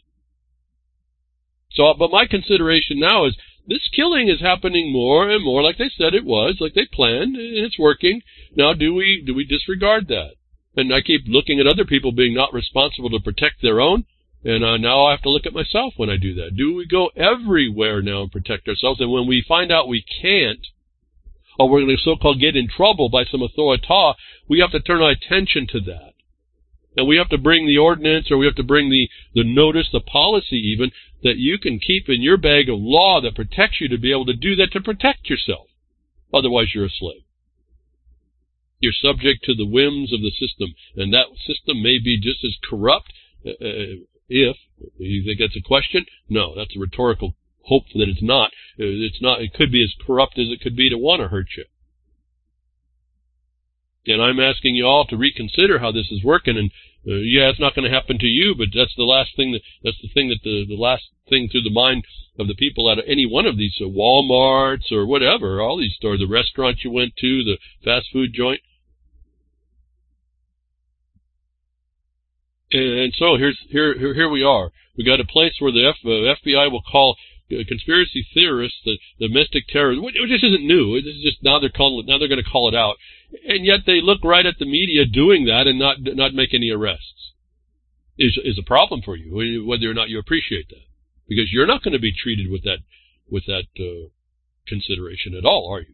So, but my consideration now is this killing is happening more and more like they said it was, like they planned, and it's working. Now, do we do we disregard that? And I keep looking at other people being not responsible to protect their own, and uh, now I have to look at myself when I do that. Do we go everywhere now and protect ourselves? And when we find out we can't, or we're going to so-called get in trouble by some authority, we have to turn our attention to that. And we have to bring the ordinance, or we have to bring the, the notice, the policy even, that you can keep in your bag of law that protects you to be able to do that to protect yourself. Otherwise, you're a slave. You're subject to the whims of the system, and that system may be just as corrupt uh, if, you think that's a question? No, that's a rhetorical hope that it's not. It's not. It could be as corrupt as it could be to want to hurt you. And I'm asking you all to reconsider how this is working. And uh, yeah, it's not going to happen to you, but that's the last thing that that's the thing that the the last thing through the mind of the people at any one of these uh, Walmarts or whatever, all these stores, the restaurant you went to, the fast food joint. And, and so here's here, here here we are. We got a place where the F, uh, F B I will call uh, conspiracy theorists the domestic terrorists, which, which isn't new. This is just now they're calling now they're going to call it out. And yet they look right at the media doing that and not not make any arrests. Is is a problem for you, whether or not you appreciate that, because you're not going to be treated with that with that uh, consideration at all, are you?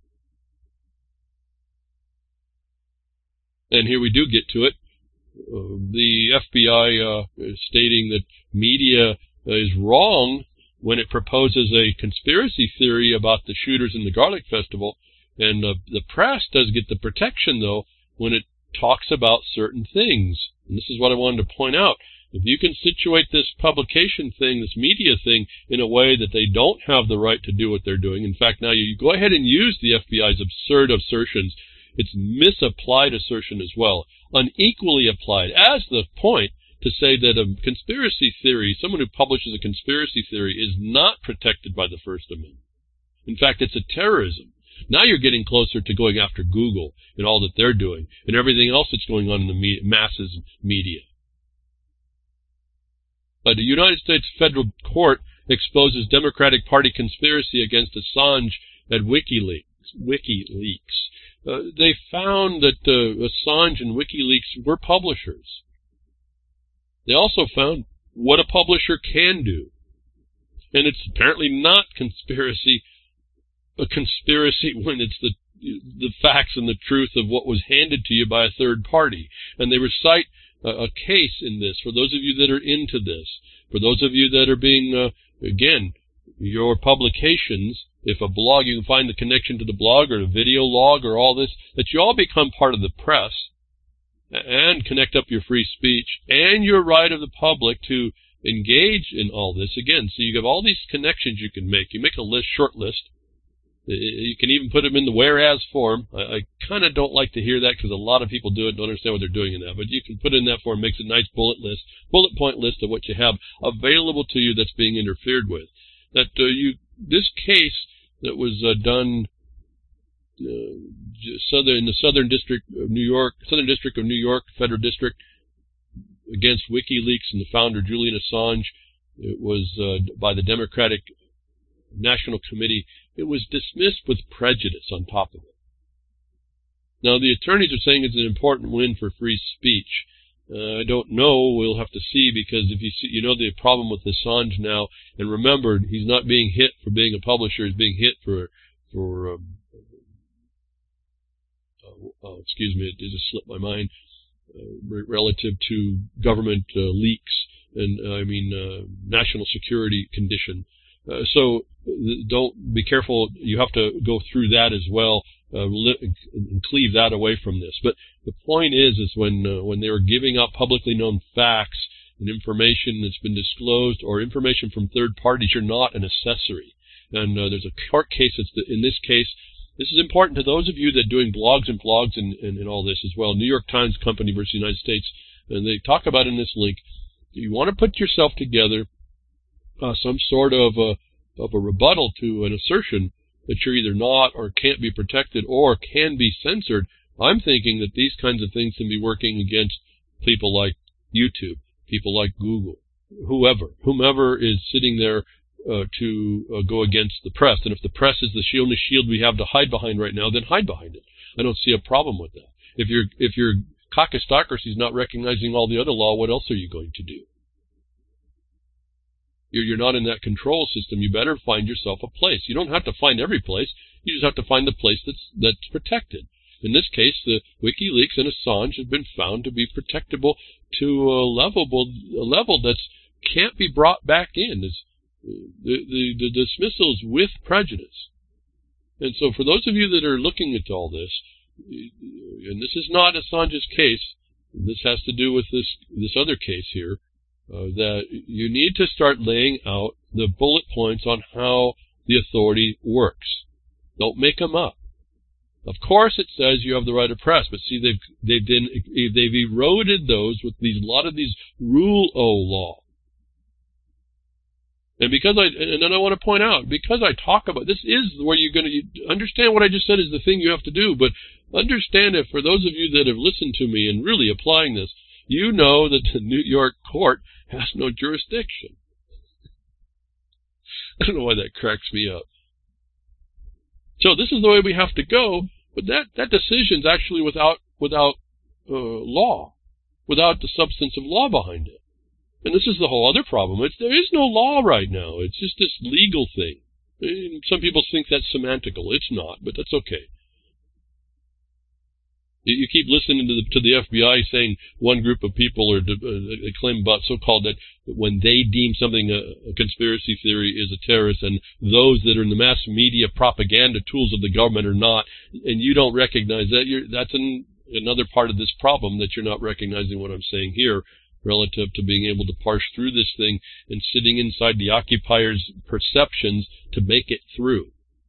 And here we do get to it. Uh, the F B I uh, is stating that media is wrong when it proposes a conspiracy theory about the shooters in the Garlic Festival. And uh, the press does get the protection, though, when it talks about certain things. And this is what I wanted to point out. If you can situate this publication thing, this media thing, in a way that they don't have the right to do what they're doing. In fact, now you go ahead and use the F B I's absurd assertions. It's misapplied assertion as well, unequally applied, as the point to say that a conspiracy theory, someone who publishes a conspiracy theory, is not protected by the First Amendment. In fact, it's a terrorism. Now you're getting closer to going after Google and all that they're doing and everything else that's going on in the me- masses media. But the United States federal court exposes Democratic Party conspiracy against Assange at WikiLeaks. WikiLeaks. Uh, they found that uh, Assange and WikiLeaks were publishers. They also found what a publisher can do. And it's apparently not conspiracy a conspiracy when it's the the facts and the truth of what was handed to you by a third party. And they recite a, a case in this for those of you that are into this, for those of you that are being, uh, again, your publications, if a blog, you can find the connection to the blog or the video log or all this, that you all become part of the press and connect up your free speech and your right of the public to engage in all this. Again, so you have all these connections you can make. You make a list, short list. You can even put them in the whereas form. I, I kind of don't like to hear that because a lot of people do it and don't understand what they're doing in that. But you can put it in that form, makes a nice bullet list, bullet point list of what you have available to you that's being interfered with. That uh, you, this case that was uh, done uh, southern in the Southern District of New York, Southern District of New York, Federal District, against WikiLeaks and the founder Julian Assange. It was uh, by the Democratic National Committee. It was dismissed with prejudice on top of it. Now, the attorneys are saying it's an important win for free speech. Uh, I don't know. We'll have to see, because if you see, you know the problem with Assange now, and remember, he's not being hit for being a publisher. He's being hit for, for um, uh, oh, excuse me, it just slipped my mind, uh, relative to government uh, leaks and, uh, I mean, uh, national security condition. Uh, so don't be careful. You have to go through that as well, uh, li- and cleave that away from this. But the point is, is when uh, when they were giving out publicly known facts and information that's been disclosed, or information from third parties, you're not an accessory. And uh, there's a court case that's the, in this case. This is important to those of you that are doing blogs and blogs and, and, and all this as well. New York Times Company versus United States, and they talk about in this link. You want to put yourself together. Uh, some sort of a, of a rebuttal to an assertion that you're either not or can't be protected or can be censored. I'm thinking that these kinds of things can be working against people like YouTube, people like Google, whoever, whomever is sitting there uh, to uh, go against the press. And if the press is the only shield we have to hide behind right now, then hide behind it. I don't see a problem with that. If your if your caucusocracy is not recognizing all the other law, what else are you going to do? You're not in that control system. You better find yourself a place. You don't have to find every place. You just have to find the place that's that's protected. In this case, the WikiLeaks and Assange have been found to be protectable to a level, a level that can't be brought back in. It's, the, the, the dismissal is with prejudice. And so for those of you that are looking at all this, and this is not Assange's case, this has to do with this, this other case here, Uh, that you need to start laying out the bullet points on how the authority works. Don't make them up. Of course, it says you have the right of press, but see, they've they've been they've eroded those with these a lot of these rule o law. And because I and then I want to point out, because I talk about this is where you're going to understand what I just said is the thing you have to do, but understand it for those of you that have listened to me and really applying this. You know that the New York court has no jurisdiction. I don't know why that cracks me up. So this is the way we have to go, but that, that decision's actually without without uh, law, without the substance of law behind it. And this is the whole other problem. It's, there is no law right now. It's just this legal thing. Some people think that's semantical. It's not, but that's okay. You keep listening to the, to the F B I saying one group of people are uh, claim about so-called that when they deem something a, a conspiracy theory is a terrorist, and those that are in the mass media propaganda tools of the government are not, and you don't recognize that, you're, that's an, another part of this problem, that you're not recognizing what I'm saying here relative to being able to parse through this thing and sitting inside the occupier's perceptions to make it through.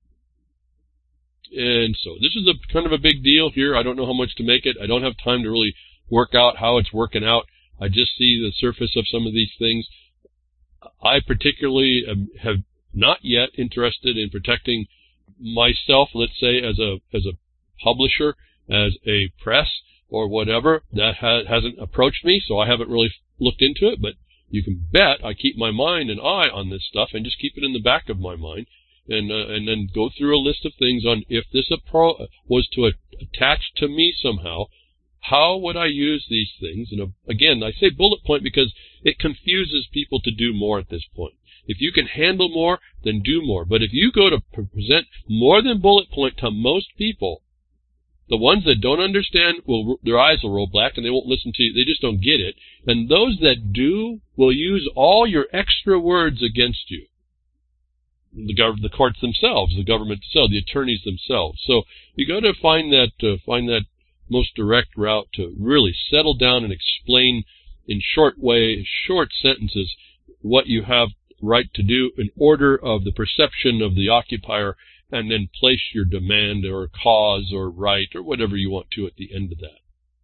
And so this is a kind of a big deal here. I don't know how much to make it. I don't have time to really work out how it's working out. I just see the surface of some of these things. I particularly am, have not yet interested in protecting myself, let's say, as a as a publisher, as a press, or whatever. That ha- hasn't approached me, so I haven't really looked into it. But you can bet I keep my mind and eye on this stuff and just keep it in the back of my mind. And uh, and then go through a list of things on if this appro- was to a- attach to me somehow, how would I use these things? And uh, again, I say bullet point because it confuses people to do more at this point. If you can handle more, then do more. But if you go to present more than bullet point to most people, the ones that don't understand, will their eyes will roll black and they won't listen to you. They just don't get it. And those that do will use all your extra words against you. The gov- the courts themselves, the government itself, the attorneys themselves. So you got to find that uh, find that most direct route to really settle down and explain in short way, short sentences, what you have right to do in order of the perception of the occupier, and then place your demand or cause or right or whatever you want to at the end of that.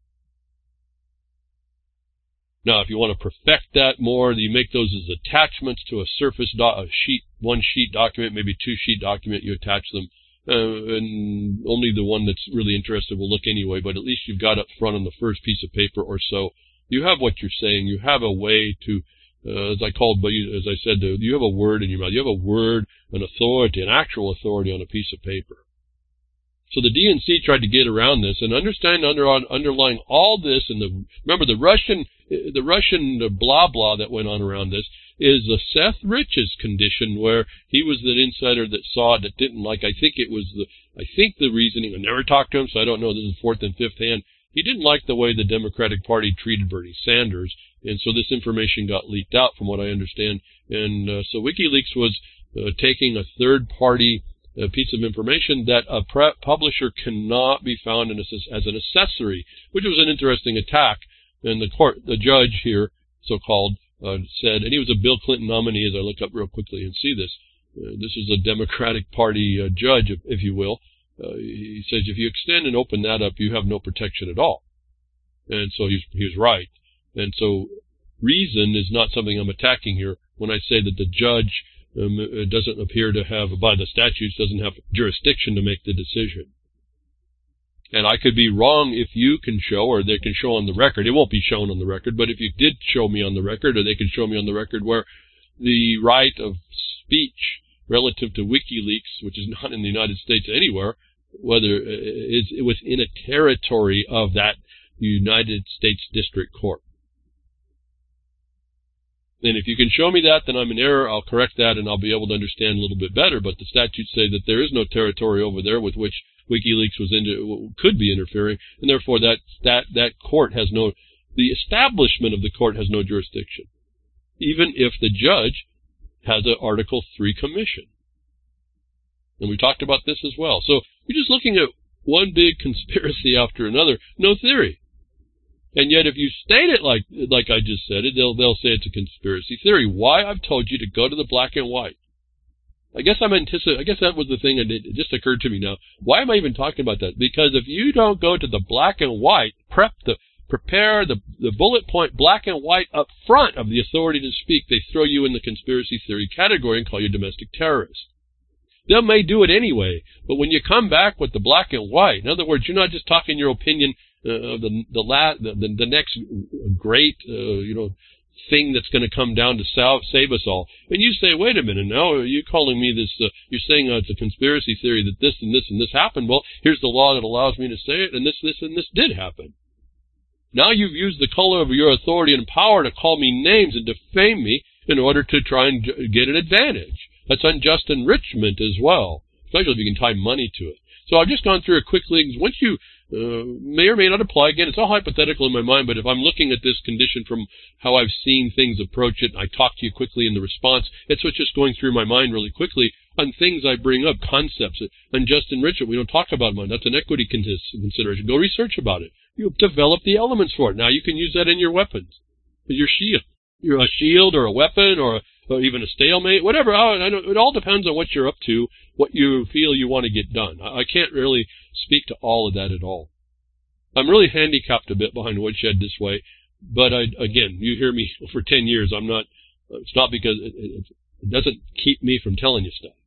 Now, if you want to perfect that more, you make those as attachments to a surface do- a sheet, one sheet document, maybe two sheet document. You attach them, uh, and only the one that's really interested will look anyway. But at least you've got up front on the first piece of paper or so, you have what you're saying. You have a way to, uh, as I called, but as I said, uh, you have a word in your mouth. You have a word, an authority, an actual authority on a piece of paper. So the D N C tried to get around this and understand under, underlying all this, and the, remember the Russian, the Russian blah blah that went on around this is the Seth Rich's condition, where he was the insider that saw it, that didn't like. I think it was the, I think the reasoning. I never talked to him, so I don't know. This is fourth and fifth hand. He didn't like the way the Democratic Party treated Bernie Sanders, and so this information got leaked out, from what I understand. And uh, so WikiLeaks was uh, taking a third party a piece of information that a pre- publisher cannot be found in a, as an accessory, which was an interesting attack. And the court, the judge here, so-called, uh, said, and he was a Bill Clinton nominee, as I look up real quickly and see this. Uh, this is a Democratic Party uh, judge, if, if you will. Uh, he says, if you extend and open that up, you have no protection at all. And so he, he was right. And so reason is not something I'm attacking here when I say that the judge Um, it doesn't appear to have, by the statutes, doesn't have jurisdiction to make the decision. And I could be wrong if you can show, or they can show on the record. It won't be shown on the record, but if you did show me on the record, or they could show me on the record where the right of speech relative to WikiLeaks, which is not in the United States anywhere, whether it's within a territory of that United States District Court. And if you can show me that, then I'm in error. I'll correct that, and I'll be able to understand a little bit better. But the statutes say that there is no territory over there with which WikiLeaks was into, could be interfering, and therefore that that that court has no, the establishment of the court has no jurisdiction, even if the judge has an Article three commission. And we talked about this as well. So we're just looking at one big conspiracy after another, no theory. And yet, if you state it like like I just said it, they'll they'll say it's a conspiracy theory. Why? I've told you to go to the black and white. I guess I'm anticipating. I guess that was the thing, and it, it just occurred to me now. Why am I even talking about that? Because if you don't go to the black and white, prep the prepare the the bullet point black and white up front of the authority to speak, they throw you in the conspiracy theory category and call you domestic terrorist. They may do it anyway, but when you come back with the black and white, in other words, you're not just talking your opinion. Uh, the the, la- the the the next great uh, you know thing that's going to come down to save, save us all, and you say, wait a minute, now are you calling me this? Uh, you're saying uh, it's a conspiracy theory that this and this and this happened. Well, here's the law that allows me to say it, and this this and this did happen. Now you've used the color of your authority and power to call me names and defame me in order to try and get an advantage. That's unjust enrichment as well, especially if you can tie money to it. So I've just gone through it quickly. Once you uh, may or may not apply, again, it's all hypothetical in my mind, but if I'm looking at this condition from how I've seen things approach it, I talk to you quickly in the response, it's what's just going through my mind really quickly on things I bring up, concepts. Unjust enrichment, we don't talk about mine. That's an equity consideration. Go research about it. You develop the elements for it. Now you can use that in your weapons, your shield. You're a shield or a weapon or, a, or even a stalemate, whatever. I, I don't, it all depends on what you're up to, what you feel you want to get done. I, I can't really speak to all of that at all. I'm really handicapped a bit behind Woodshed this way, but I, again, you hear me for ten years. I'm not, it's not because it, it, it doesn't keep me from telling you stuff.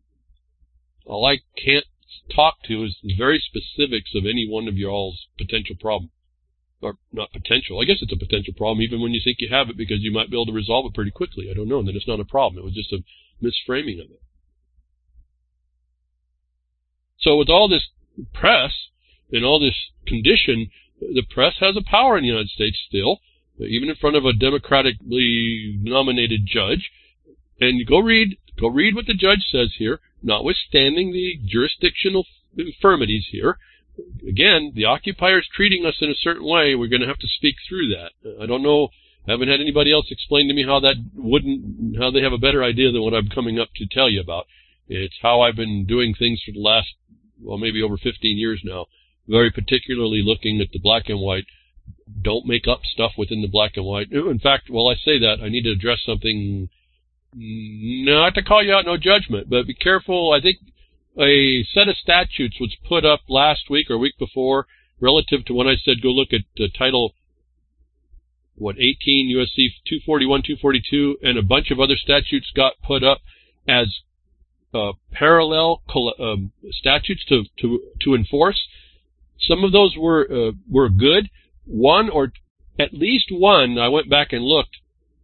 All I can't talk to is the very specifics of any one of y'all's potential problem. Or not potential. I guess it's a potential problem even when you think you have it, because you might be able to resolve it pretty quickly. I don't know. And then it's not a problem. It was just a misframing of it. So with all this press and all this condition, the press has a power in the United States still, even in front of a democratically nominated judge. And you go read, go read what the judge says here, notwithstanding the jurisdictional infirmities here. Again, the occupier's treating us in a certain way. We're going to have to speak through that. I don't know. I haven't had anybody else explain to me how that wouldn't, how they have a better idea than what I'm coming up to tell you about. It's how I've been doing things for the last, well, maybe over fifteen years now, very particularly looking at the black and white. Don't make up stuff within the black and white. In fact, while I say that, I need to address something, not to call you out, no judgment, but be careful. I think a set of statutes was put up last week or week before relative to when I said go look at uh, Title, what, eighteen U S C two forty-one, two forty-two, and a bunch of other statutes got put up as uh, parallel um, statutes to, to, to enforce. Some of those were uh, were good. One or at least one, I went back and looked.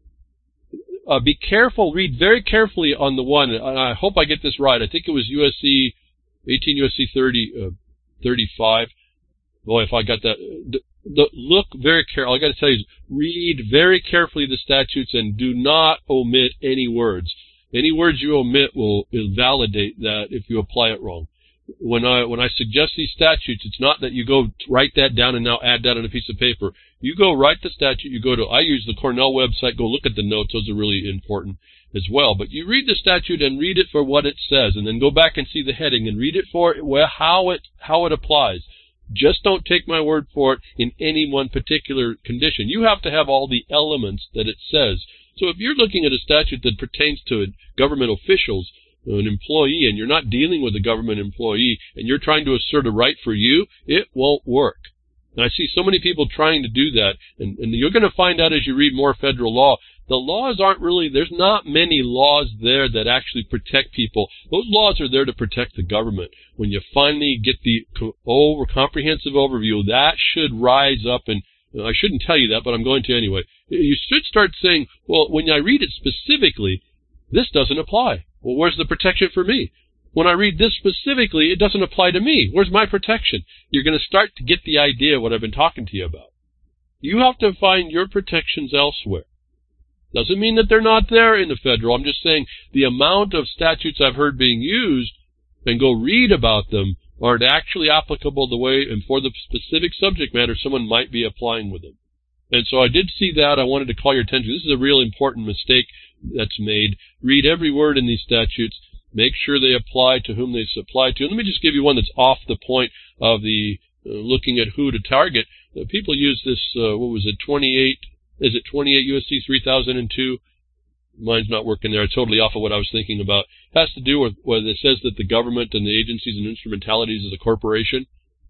Uh, be careful, read very carefully on the one, and I hope I get this right. I think it was U S C, eighteen U S C thirty, uh, thirty-five. Boy, if I got that. The, the, look very carefully. All I got to tell you is read very carefully the statutes and do not omit any words. Any words you omit will invalidate that if you apply it wrong. When I when I suggest these statutes, it's not that you go write that down and now add that on a piece of paper. You go write the statute. You go to, I use the Cornell website. Go look at the notes. Those are really important as well. But you read the statute and read it for what it says, and then go back and see the heading and read it for where how it how it applies. Just don't take my word for it in any one particular condition. You have to have all the elements that it says. So if you're looking at a statute that pertains to government officials, an employee, and you're not dealing with a government employee, and you're trying to assert a right for you, it won't work. And I see so many people trying to do that, and, and you're going to find out as you read more federal law, the laws aren't really, there's not many laws there that actually protect people. Those laws are there to protect the government. When you finally get the over comprehensive overview, that should rise up, and I shouldn't tell you that, but I'm going to anyway. You should start saying, well, when I read it specifically, this doesn't apply. Well, where's the protection for me? When I read this specifically, it doesn't apply to me. Where's my protection? You're going to start to get the idea of what I've been talking to you about. You have to find your protections elsewhere. Doesn't mean that they're not there in the federal. I'm just saying the amount of statutes I've heard being used, and go read about them, aren't actually applicable the way and for the specific subject matter someone might be applying with them. And so I did see that. I wanted to call your attention. This is a real important mistake that's made. Read every word in these statutes. Make sure they apply to whom they apply to. And let me just give you one that's off the point of the uh, looking at who to target. Uh, people use this, uh, what was it, twenty-eight, is it twenty-eight U S C three thousand two? Mine's not working there. It's totally off of what I was thinking about. It has to do with whether it says that the government and the agencies and instrumentalities is a corporation.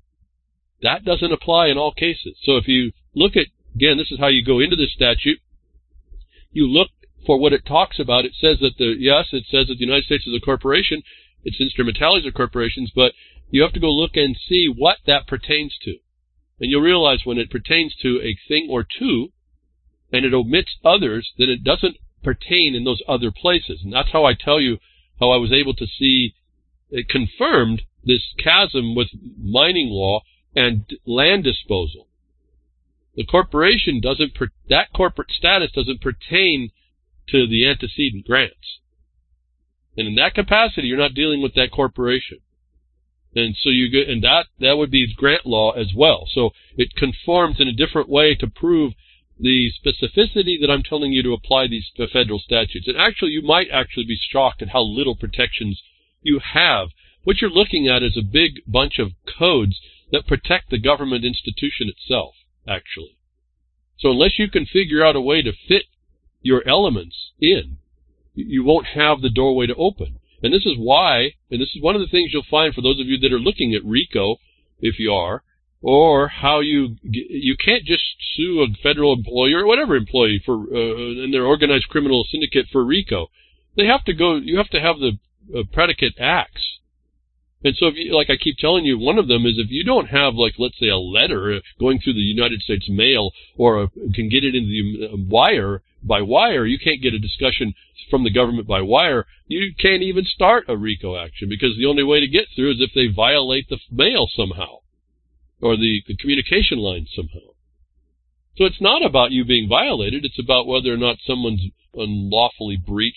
That doesn't apply in all cases. So if you look at, again, this is how you go into this statute. You look for what it talks about. It says that the, yes, it says that the United States is a corporation. Its instrumentalities are corporations, but you have to go look and see what that pertains to. And you'll realize when it pertains to a thing or two, and it omits others, then it doesn't pertain in those other places. And that's how I tell you how I was able to see it confirmed this chasm with mining law and land disposal. The corporation doesn't, per, that corporate status doesn't pertain to the antecedent grants. And in that capacity, you're not dealing with that corporation. And so you get, and that, that would be grant law as well. So it conforms in a different way to prove the specificity that I'm telling you to apply these federal statutes. And actually, you might actually be shocked at how little protections you have. What you're looking at is a big bunch of codes that protect the government institution itself, actually. So unless you can figure out a way to fit your elements in, you won't have the doorway to open. And this is why, and this is one of the things you'll find for those of you that are looking at RICO, if you are, or how you you can't just sue a federal employee or whatever employee for uh, in their organized criminal syndicate for RICO. They have to go. You have to have the uh, predicate acts. And so, if you, like I keep telling you, one of them is if you don't have, like, let's say, a letter going through the United States mail, or a, can get it into the wire by wire, you can't get a discussion from the government by wire. You can't even start a RICO action because the only way to get through is if they violate the mail somehow, or the, the communication line somehow. So it's not about you being violated. It's about whether or not someone's unlawfully breached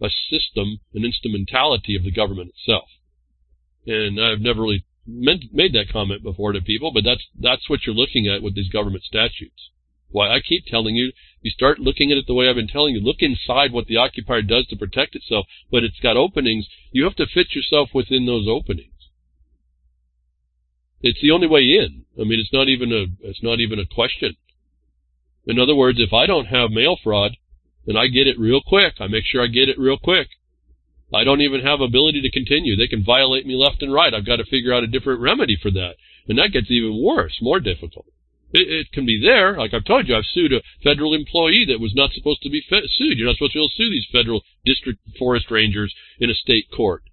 a system, an instrumentality of the government itself. And I've never really meant, made that comment before to people, but that's that's what you're looking at with these government statutes. Why I keep telling you, you start looking at it the way I've been telling you. Look inside what the occupier does to protect itself, but it's got openings. You have to fit yourself within those openings. It's the only way in. I mean, it's not even a it's not even a question. In other words, if I don't have mail fraud, and I get it real quick, I make sure I get it real quick. I don't even have ability to continue. They can violate me left and right. I've got to figure out a different remedy for that. And that gets even worse, more difficult. It, it can be there. Like I've told you, I've sued a federal employee that was not supposed to be fe- sued. You're not supposed to be able to sue these federal district forest rangers in a state court.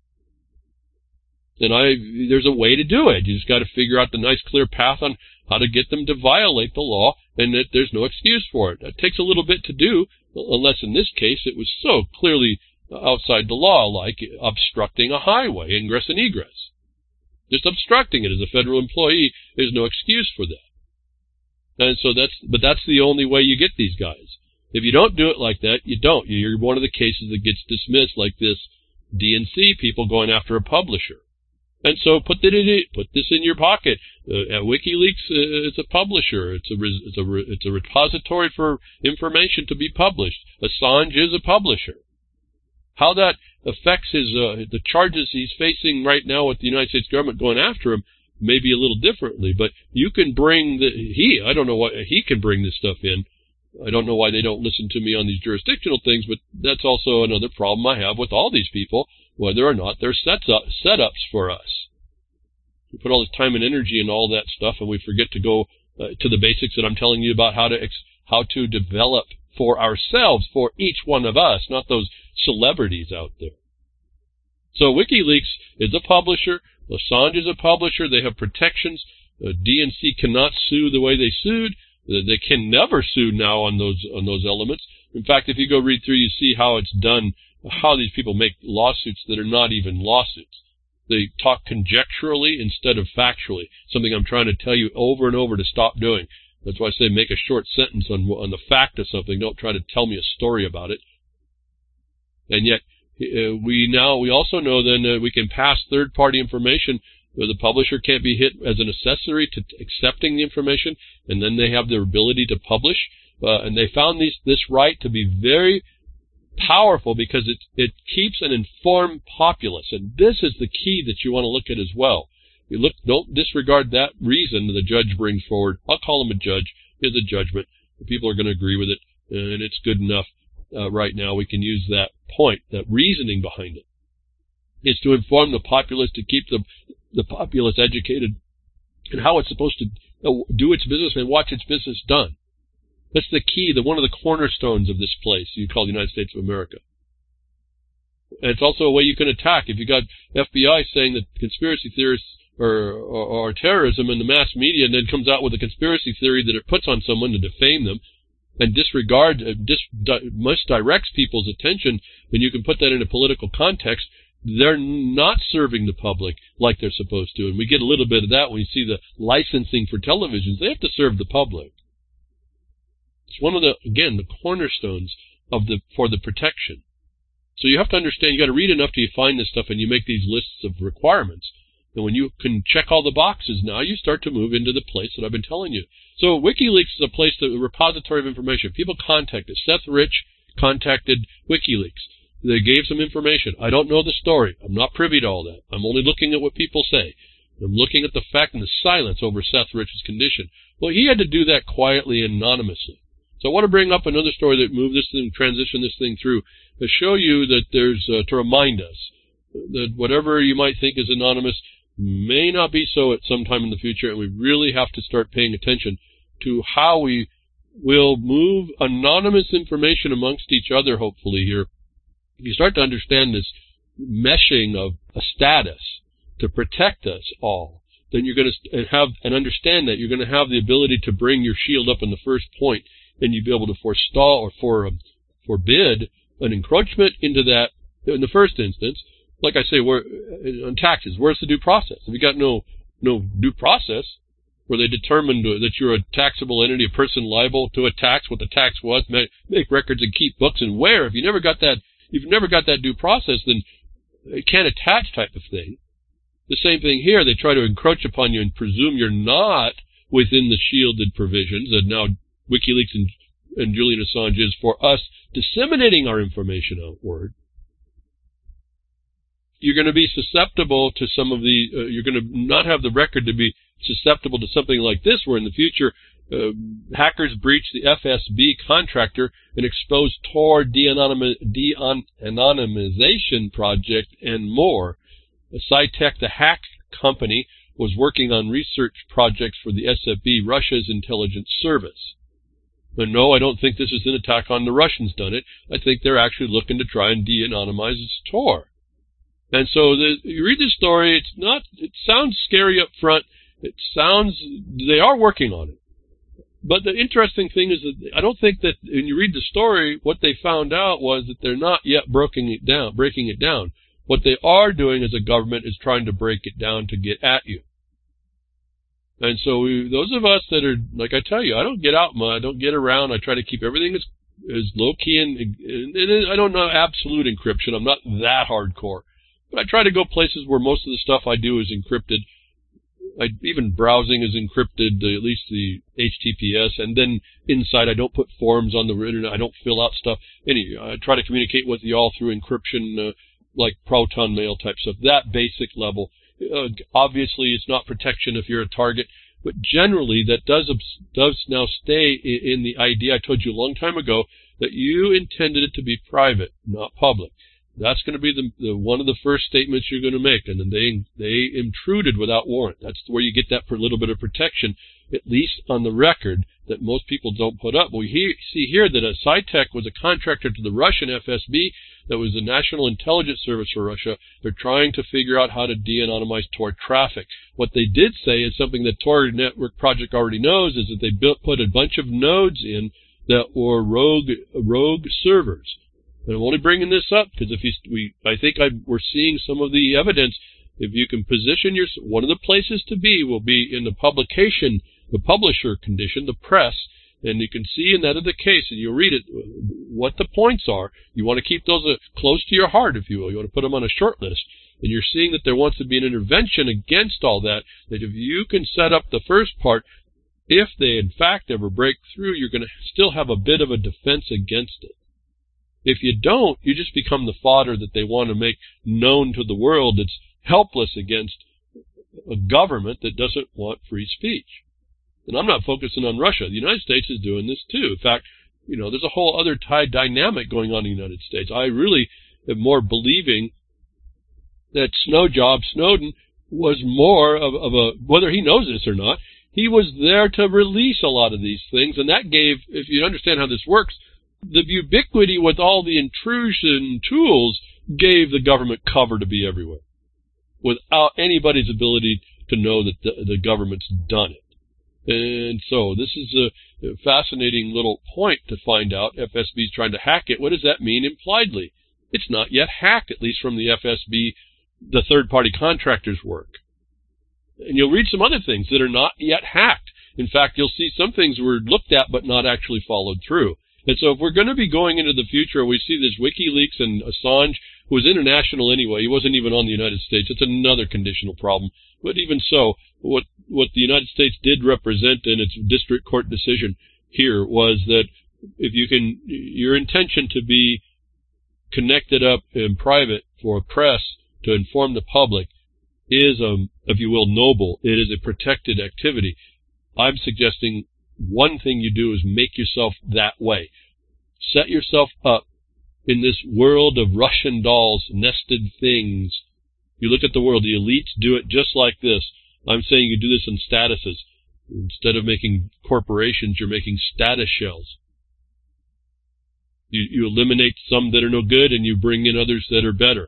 And I, there's a way to do it. You just got to figure out the nice, clear path on how to get them to violate the law, and that there's no excuse for it. That takes a little bit to do, unless in this case it was so clearly outside the law, like obstructing a highway, ingress and egress. Just obstructing it as a federal employee, there's no excuse for that. And so that's, but that's the only way you get these guys. If you don't do it like that, you don't. You're one of the cases that gets dismissed, like this D N C people going after a publisher. And so put that in it, put this in your pocket. Uh, at WikiLeaks, uh, it's a publisher. It's a it's a it's a repository for information to be published. Assange is a publisher. How that affects his uh, the charges he's facing right now with the United States government going after him may be a little differently. But you can bring the he. I don't know why he can bring this stuff in. I don't know why they don't listen to me on these jurisdictional things, but that's also another problem I have with all these people, whether or not they're sets up, setups for us. We put all this time and energy into all that stuff, and we forget to go uh, to the basics that I'm telling you about how to ex- how to develop for ourselves, for each one of us, not those celebrities out there. So WikiLeaks is a publisher. Assange is a publisher. They have protections. Uh, D N C cannot sue the way they sued. They can never sue now on those on those elements. In fact, if you go read through, you see how it's done, how these people make lawsuits that are not even lawsuits. They talk conjecturally instead of factually, something I'm trying to tell you over and over to stop doing. That's why I say make a short sentence on on the fact of something. Don't try to tell me a story about it. And yet, uh, we now we also know then uh, we can pass third-party information. The publisher can't be hit as an accessory to accepting the information, and then they have the ability to publish. Uh, and they found these, this right to be very powerful because it, it keeps an informed populace. And this is the key that you want to look at as well. You look, don't disregard that reason the judge brings forward. I'll call him a judge. It's a judgment. The people are going to agree with it, and it's good enough uh, right now. We can use that point, that reasoning behind it. It's to inform the populace, to keep the the populace educated and how it's supposed to do its business and watch its business done. That's the key, the one of the cornerstones of this place you call the United States of America. And it's also a way you can attack. If you got F B I saying that conspiracy theorists are, are, are terrorism in the mass media, and then comes out with a conspiracy theory that it puts on someone to defame them and disregard, uh, dis, di, misdirects people's attention, then you can put that in a political context. They're not serving the public like they're supposed to. And we get a little bit of that when you see the licensing for televisions. They have to serve the public. It's one of the, again, the cornerstones of the, for the protection. So you have to understand, you got to read enough till you find this stuff and you make these lists of requirements. And when you can check all the boxes now, you start to move into the place that I've been telling you. So WikiLeaks is a place, that, a repository of information. People contacted. Seth Rich contacted WikiLeaks. They gave some information. I don't know the story. I'm not privy to all that. I'm only looking at what people say. I'm looking at the fact and the silence over Seth Rich's condition. Well, he had to do that quietly and anonymously. So I want to bring up another story that moved this thing, transition this thing through, to show you that there's, uh, to remind us that whatever you might think is anonymous may not be so at some time in the future, and we really have to start paying attention to how we will move anonymous information amongst each other, hopefully, here. If you start to understand this meshing of a status to protect us all, then you're going to have and understand that you're going to have the ability to bring your shield up in the first point, and you'll be able to forestall or for um, forbid an encroachment into that in the first instance. Like I say, where on taxes, where's the due process? If you got no no due process, where they determined that you're a taxable entity, a person liable to a tax, what the tax was, make, make records and keep books, and where, if you never got that if you've never got that due process, then it can't attach type of thing. The same thing here. They try to encroach upon you and presume you're not within the shielded provisions, and now WikiLeaks and, and Julian Assange is for us disseminating our information outward. You're going to be susceptible to some of the, uh, you're going to not have the record to be susceptible to something like this, where in the future, uh, hackers breach the F S B contractor and expose Tor de-anonymization project and more. SciTech, the hack company, was working on research projects for the S F B, Russia's intelligence service. But no, I don't think this is an attack on the Russians done it. I think they're actually looking to try and de-anonymize Tor. And so the, you read this story, it's not, it sounds scary up front. It sounds, they are working on it. But the interesting thing is that I don't think that when you read the story, what they found out was that they're not yet breaking it down, breaking it down. What they are doing as a government is trying to break it down to get at you. And so we, those of us that are, like I tell you, I don't get out much, I don't get around, I try to keep everything as, as low-key, and, and, and I don't know absolute encryption, I'm not that hardcore. But I try to go places where most of the stuff I do is encrypted. I, even browsing is encrypted, at least the H T T P S, and then inside I don't put forms on the internet, I don't fill out stuff. Anyway, I try to communicate with you all through encryption, uh, like Proton Mail type stuff, that basic level. Uh, obviously, it's not protection if you're a target, but generally that does does now stay in, in the idea I told you a long time ago that you intended it to be private, not public. That's going to be the, the one of the first statements you're going to make, and then they they intruded without warrant. That's where you get that for a little bit of protection, at least on the record, that most people don't put up. We he, see here that a SciTech was a contractor to the Russian F S B, that was the National Intelligence Service for Russia. They're trying to figure out how to de-anonymize Tor traffic. What they did say is something that Tor Network Project already knows, is that they built put a bunch of nodes in that were rogue rogue servers. And I'm only bringing this up because if you, we, I think I, we're seeing some of the evidence. If you can position your, one of the places to be will be in the publication, the publisher condition, the press, and you can see in that of the case, and you'll read it, what the points are. You want to keep those uh, close to your heart, if you will. You want to put them on a short list. And you're seeing that there wants to be an intervention against all that, that if you can set up the first part, if they in fact ever break through, you're going to still have a bit of a defense against it. If you don't, you just become the fodder that they want to make known to the world that's helpless against a government that doesn't want free speech. And I'm not focusing on Russia. The United States is doing this too. In fact, you know, there's a whole other tide dynamic going on in the United States. I really am more believing that Snow Job Snowden was more of, of a, whether he knows this or not, he was there to release a lot of these things. And that gave, if you understand how this works, the ubiquity with all the intrusion tools gave the government cover to be everywhere without anybody's ability to know that the, the government's done it. And so this is a, a fascinating little point to find out. F S B's trying to hack it. What does that mean impliedly? It's not yet hacked, at least from the F S B, the third-party contractors' work. And you'll read some other things that are not yet hacked. In fact, you'll see some things were looked at but not actually followed through. And so if we're going to be going into the future, we see this WikiLeaks and Assange, who was international anyway. He wasn't even on the United States. It's another conditional problem. But even so, what what the United States did represent in its district court decision here was that if you can, your intention to be connected up in private for a press to inform the public is, um, if you will, noble. It is a protected activity. I'm suggesting one thing you do is make yourself that way. Set yourself up in this world of Russian dolls, nested things. You look at the world, the elites do it just like this. I'm saying you do this in statuses. Instead of making corporations, you're making status shells. You, you eliminate some that are no good and you bring in others that are better.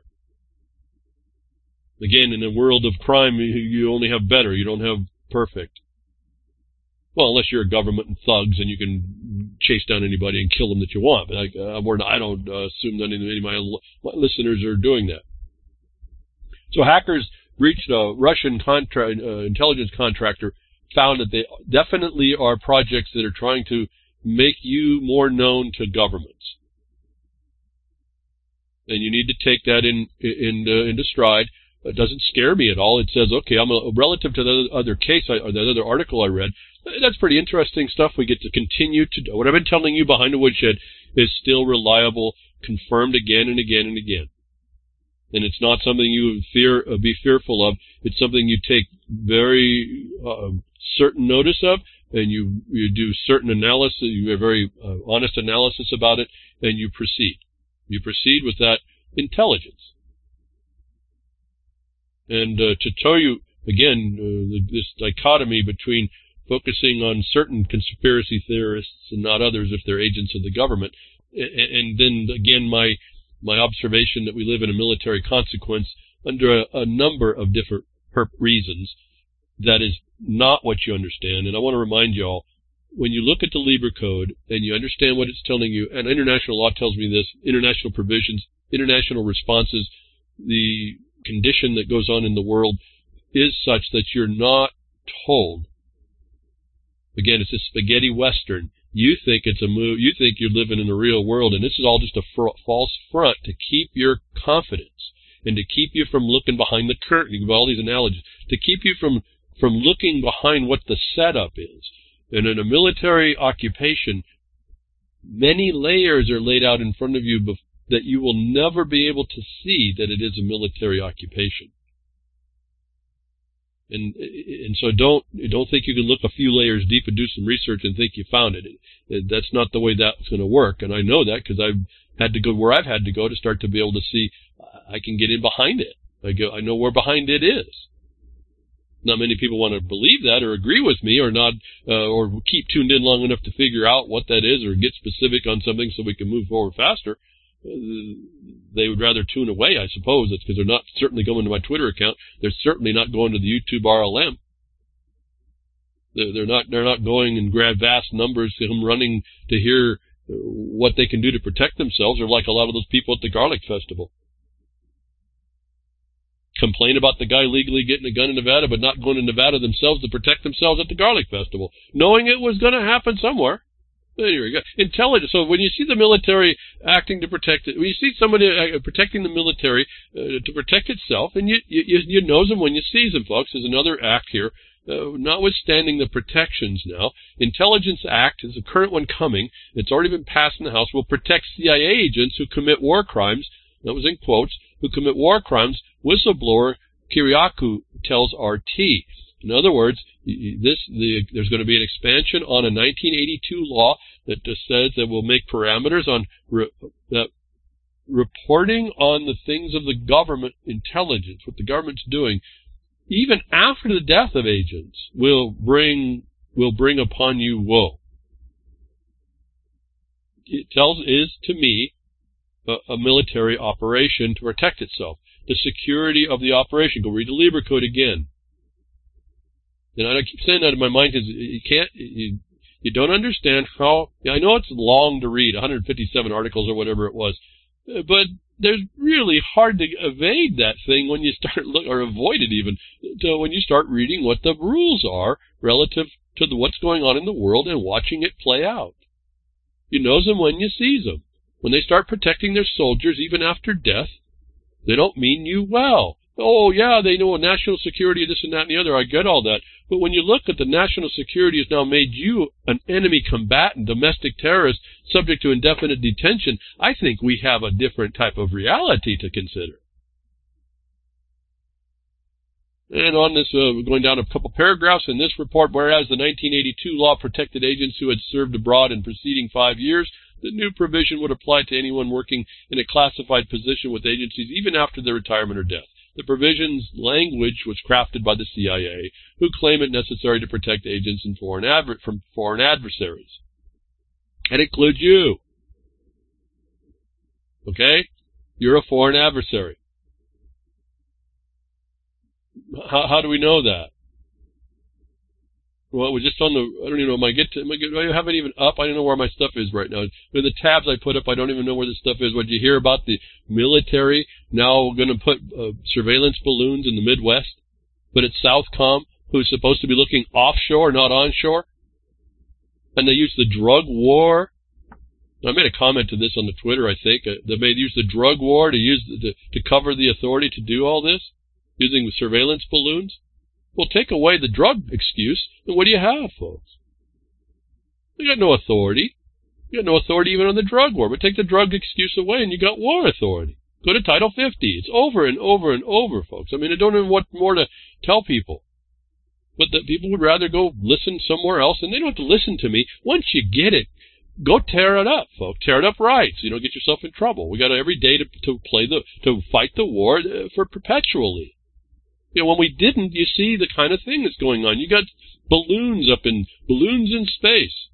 Again, in a world of crime, you, you only have better. You don't have perfect. Well, unless you're a government and thugs and you can chase down anybody and kill them that you want. But I, uh, we're not, I don't uh, assume that any of my, my listeners are doing that. So hackers breached a Russian contra- uh, intelligence contractor, found that they definitely are projects that are trying to make you more known to governments. and you need to take that in, in, uh, into stride. It doesn't scare me at all. It says, okay, I'm a, relative to the other case I, or the other article I read, that's pretty interesting stuff. We get to continue to do. What I've been telling you behind the woodshed is still reliable, confirmed again and again and again. And it's not something you would fear, uh, be fearful of. It's something you take very uh, certain notice of, and you, you do certain analysis, you have very uh, honest analysis about it, and you proceed. You proceed with that intelligence. And uh, to tell you, again, uh, this dichotomy between focusing on certain conspiracy theorists and not others if they're agents of the government, and, and then, again, my my observation that we live in a military consequence under a, a number of different reasons, that is not what you understand. And I want to remind you all, when you look at the Lieber Code and you understand what it's telling you, and international law tells me this, international provisions, international responses, the condition that goes on in the world is such that you're not told. Again, it's a spaghetti western. You think it's a move. You think you're living in the real world, and this is all just a fr- false front to keep your confidence and to keep you from looking behind the curtain. You give all these analogies to keep you from from looking behind what the setup is. And in a military occupation, many layers are laid out in front of you bef- that you will never be able to see that it is a military occupation. And and so don't don't think you can look a few layers deep and do some research and think you found it. That's not the way that's going to work. And I know that because I've had to go where I've had to go to start to be able to see I can get in behind it. I go I know where behind it is. Not many people want to believe that or agree with me or not uh, or keep tuned in long enough to figure out what that is or get specific on something so we can move forward faster. They would rather tune away, I suppose. That's because they're not certainly going to my Twitter account. They're certainly not going to the YouTube R L M. They're, they're not. They're not going and grab vast numbers to them running to hear what they can do to protect themselves. They're like a lot of those people at the Garlic Festival. Complain about the guy legally getting a gun in Nevada, but not going to Nevada themselves to protect themselves at the Garlic Festival, knowing it was going to happen somewhere. There you go. Intelligence. So when you see the military acting to protect it, when you see somebody uh, protecting the military uh, to protect itself, and you, you you know them when you see them, folks. There's another act here. Uh, notwithstanding the protections now, Intelligence Act is the current one coming. It's already been passed in the House. Will protect C I A agents who commit war crimes. That was in quotes. Who commit war crimes. Whistleblower Kiriakou tells R T. In other words, this the, there's going to be an expansion on a nineteen eighty-two law that just says that will make parameters on re, that reporting on the things of the government intelligence, what the government's doing, even after the death of agents, will bring will bring upon you woe. It tells is to me a, a military operation to protect itself. The security of the operation. Go read the Lieber Code again. And I keep saying that in my mind because you can't, you, you don't understand how, yeah, I know it's long to read, one hundred fifty-seven articles or whatever it was, but there's really hard to evade that thing when you start, look, or avoid it even, to when you start reading what the rules are relative to the, what's going on in the world and watching it play out. You knows them when you sees them. When they start protecting their soldiers even after death, they don't mean you well. Oh, yeah, they know national security, this and that and the other. I get all that. But when you look at the national security has now made you an enemy combatant, domestic terrorist, subject to indefinite detention, I think we have a different type of reality to consider. And on this, uh, going down a couple paragraphs in this report, whereas the nineteen eighty-two law protected agents who had served abroad in preceding five years, the new provision would apply to anyone working in a classified position with agencies even after their retirement or death. The provision's language was crafted by the C I A, who claim it necessary to protect agents and foreign adver- from foreign adversaries. That includes you. Okay? You're a foreign adversary. How, how do we know that? Well, we're just on the, I don't even know, am I get to, am I, get, I haven't even up, I don't know where my stuff is right now. With the tabs I put up, I don't even know where the stuff is. What did you hear about the military now going to put uh, surveillance balloons in the Midwest? But it's Southcom, who's supposed to be looking offshore, not onshore? And they use the drug war I made a comment to this on the Twitter, I think. Uh, they may use the drug war to use the, to, to cover the authority to do all this, using surveillance balloons. Well, take away the drug excuse, and what do you have, folks? You got no authority. You got no authority even on the drug war, but take the drug excuse away, and you got war authority. Go to Title fifty. It's over and over and over, folks. I mean, I don't know what more to tell people. But the people would rather go listen somewhere else, and they don't have to listen to me. Once you get it, go tear it up, folks. Tear it up right, so you don't get yourself in trouble. We got every day to to play the to fight the war for perpetually. You know, when we didn't, you see the kind of thing that's going on. You got balloons up in balloons in space.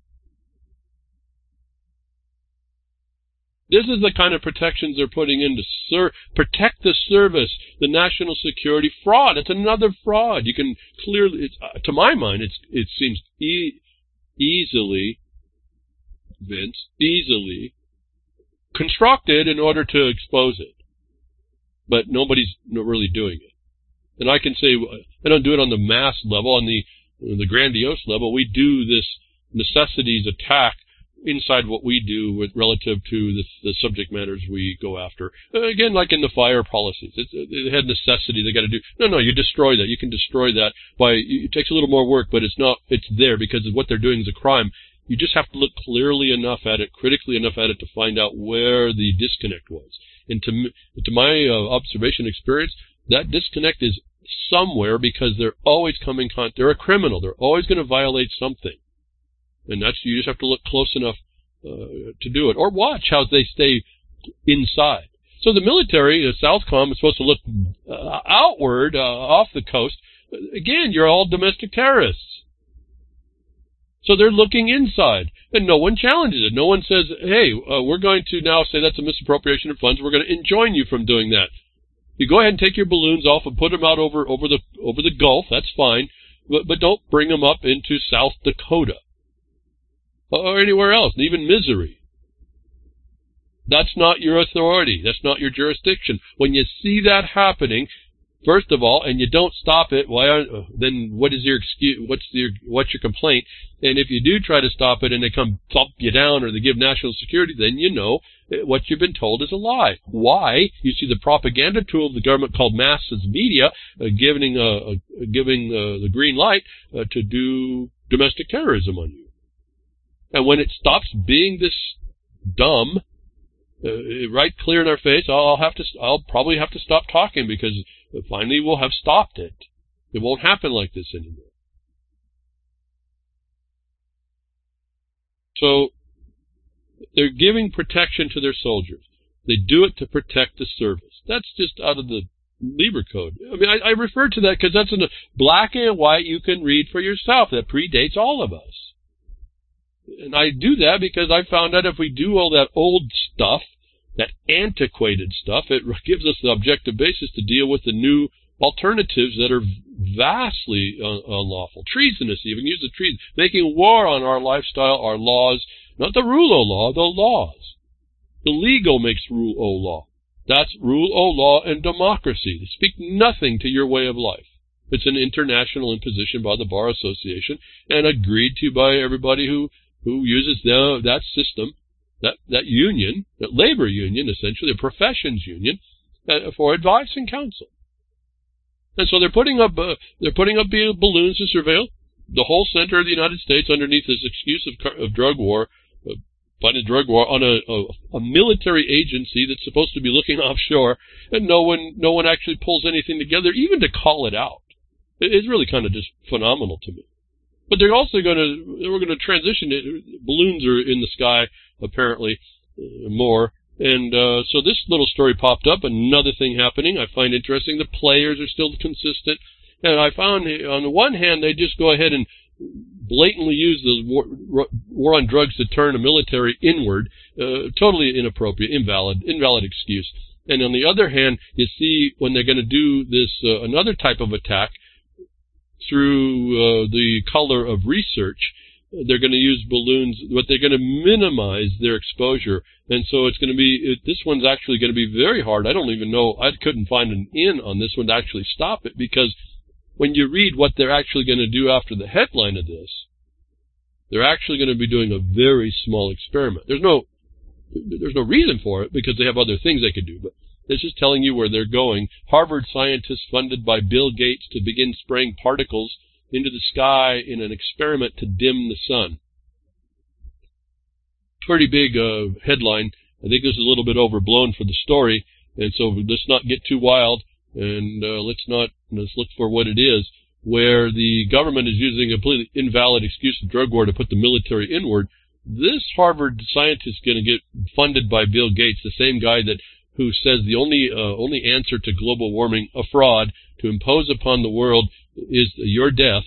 This is the kind of protections they're putting in to ser- protect the service, the national security fraud. It's another fraud. You can clearly, it's, uh, to my mind, it's it seems e- easily, Vince, easily constructed in order to expose it. But nobody's really doing it. And I can say, I don't do it on the mass level, on the the grandiose level. We do this necessities attack inside what we do with relative to the, the subject matters we go after. Uh, again, like in the fire policies, it's, it had necessity. They got to do. No, no, you destroy that. You can destroy that by. It takes a little more work, but it's not. It's there because what they're doing is a crime. You just have to look clearly enough at it, critically enough at it, to find out where the disconnect was. And to to my uh, observation experience, that disconnect is somewhere because they're always coming. Con- they're a criminal. They're always going to violate something. And that's, you just have to look close enough uh, to do it. Or watch how they stay inside. So the military, uh, Southcom, is supposed to look uh, outward, uh, off the coast. Again, you're all domestic terrorists. So they're looking inside. And no one challenges it. No one says, hey, uh, we're going to now say that's a misappropriation of funds. We're going to enjoin you from doing that. You go ahead and take your balloons off and put them out over, over the over the Gulf. That's fine. But, but don't bring them up into South Dakota. Or anywhere else, even Missouri. That's not your authority. That's not your jurisdiction. When you see that happening, first of all, and you don't stop it, why? Aren't, then what is your excuse? What's your what's your complaint? And if you do try to stop it, and they come thump you down, or they give national security, then you know what you've been told is a lie. Why? You see the propaganda tool of the government called masses media uh, giving uh, uh, giving uh, the green light uh, to do domestic terrorism on you. And when it stops being this dumb, uh, right clear in our face, I'll have to, I'll probably have to stop talking because finally we'll have stopped it. It won't happen like this anymore. So they're giving protection to their soldiers. They do it to protect the service. That's just out of the Lieber Code. I mean, I, I refer to that because that's in the black and white. You can read for yourself. That predates all of us. And I do that because I found out if we do all that old stuff, that antiquated stuff, it gives us the objective basis to deal with the new alternatives that are vastly un- unlawful. Treasonous, even use the treason, making war on our lifestyle, our laws, not the rule of law, the laws. The legal makes rule of law. That's rule of law and democracy. They speak nothing to your way of life. It's an international imposition by the Bar Association and agreed to by everybody who who uses the, that system, that, that union, that labor union, essentially, a professions union, uh, for advice and counsel. And so they're putting up, uh, they're putting up balloons to surveil the whole center of the United States underneath this excuse of, of drug war, uh, fighting drug war on a, a, a military agency that's supposed to be looking offshore, and no one, no one actually pulls anything together, even to call it out. It, it's really kind of just phenomenal to me. But they're also going to, we're going to transition it. Balloons are in the sky, apparently, uh, more. And uh, so this little story popped up, another thing happening I find interesting. The players are still consistent. And I found, on the one hand, they just go ahead and blatantly use the war, war on drugs to turn a military inward. Uh, totally inappropriate, invalid, invalid excuse. And on the other hand, you see when they're going to do this, uh, another type of attack, through uh, the color of research, they're going to use balloons, but they're going to minimize their exposure. And so it's going to be, it, this one's actually going to be very hard. I don't even know, I couldn't find an in on this one to actually stop it, because when you read what they're actually going to do after the headline of this, they're actually going to be doing a very small experiment. There's no there's no reason for it because they have other things they could do. But this is telling you where they're going. Harvard scientists funded by Bill Gates to begin spraying particles into the sky in an experiment to dim the sun. Pretty big uh, headline. I think this is a little bit overblown for the story, and so let's not get too wild, and uh, let's not let's look for what it is. Where the government is using a completely invalid excuse of drug war to put the military inward, this Harvard scientist is going to get funded by Bill Gates, the same guy that who says the only uh, only answer to global warming, a fraud, to impose upon the world is your death,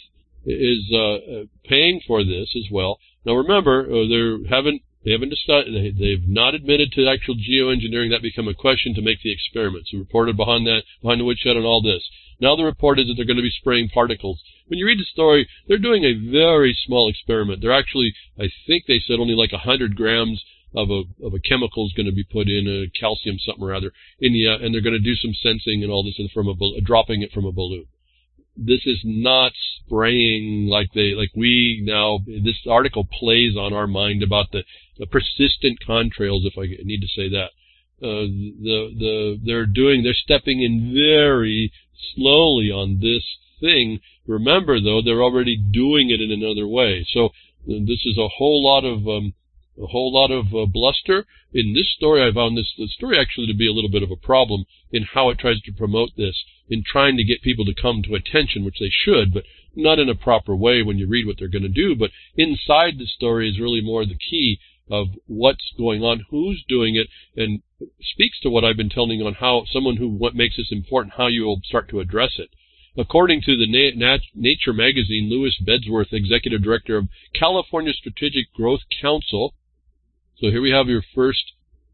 is uh, paying for this as well. Now remember, uh, they haven't they haven't decided they, they've not admitted to actual geoengineering. That become a question to make the experiments. We reported behind that behind the woodshed on all this. Now the report is that they're going to be spraying particles. When you read the story, they're doing a very small experiment. They're actually, I think they said only like one hundred grams of a of a chemical is going to be put in, a calcium something or other, in the, uh, and they're going to do some sensing and all this from a uh, dropping it from a balloon. This is not spraying like they like we now. This article plays on our mind about the, the persistent contrails, if I need to say that. Uh, the the they're doing they're stepping in very slowly on this thing. Remember, though, they're already doing it in another way. So uh, this is a whole lot of um, a whole lot of uh, bluster in this story. I found this the story actually to be a little bit of a problem in how it tries to promote this, in trying to get people to come to attention, which they should, but not in a proper way when you read what they're going to do. But inside the story is really more the key of what's going on, who's doing it, and speaks to what I've been telling you on how someone who what makes this important, how you will start to address it. According to the Na- Nat- Nature magazine, Louis Bedsworth, executive director of California Strategic Growth Council. So here we have your first,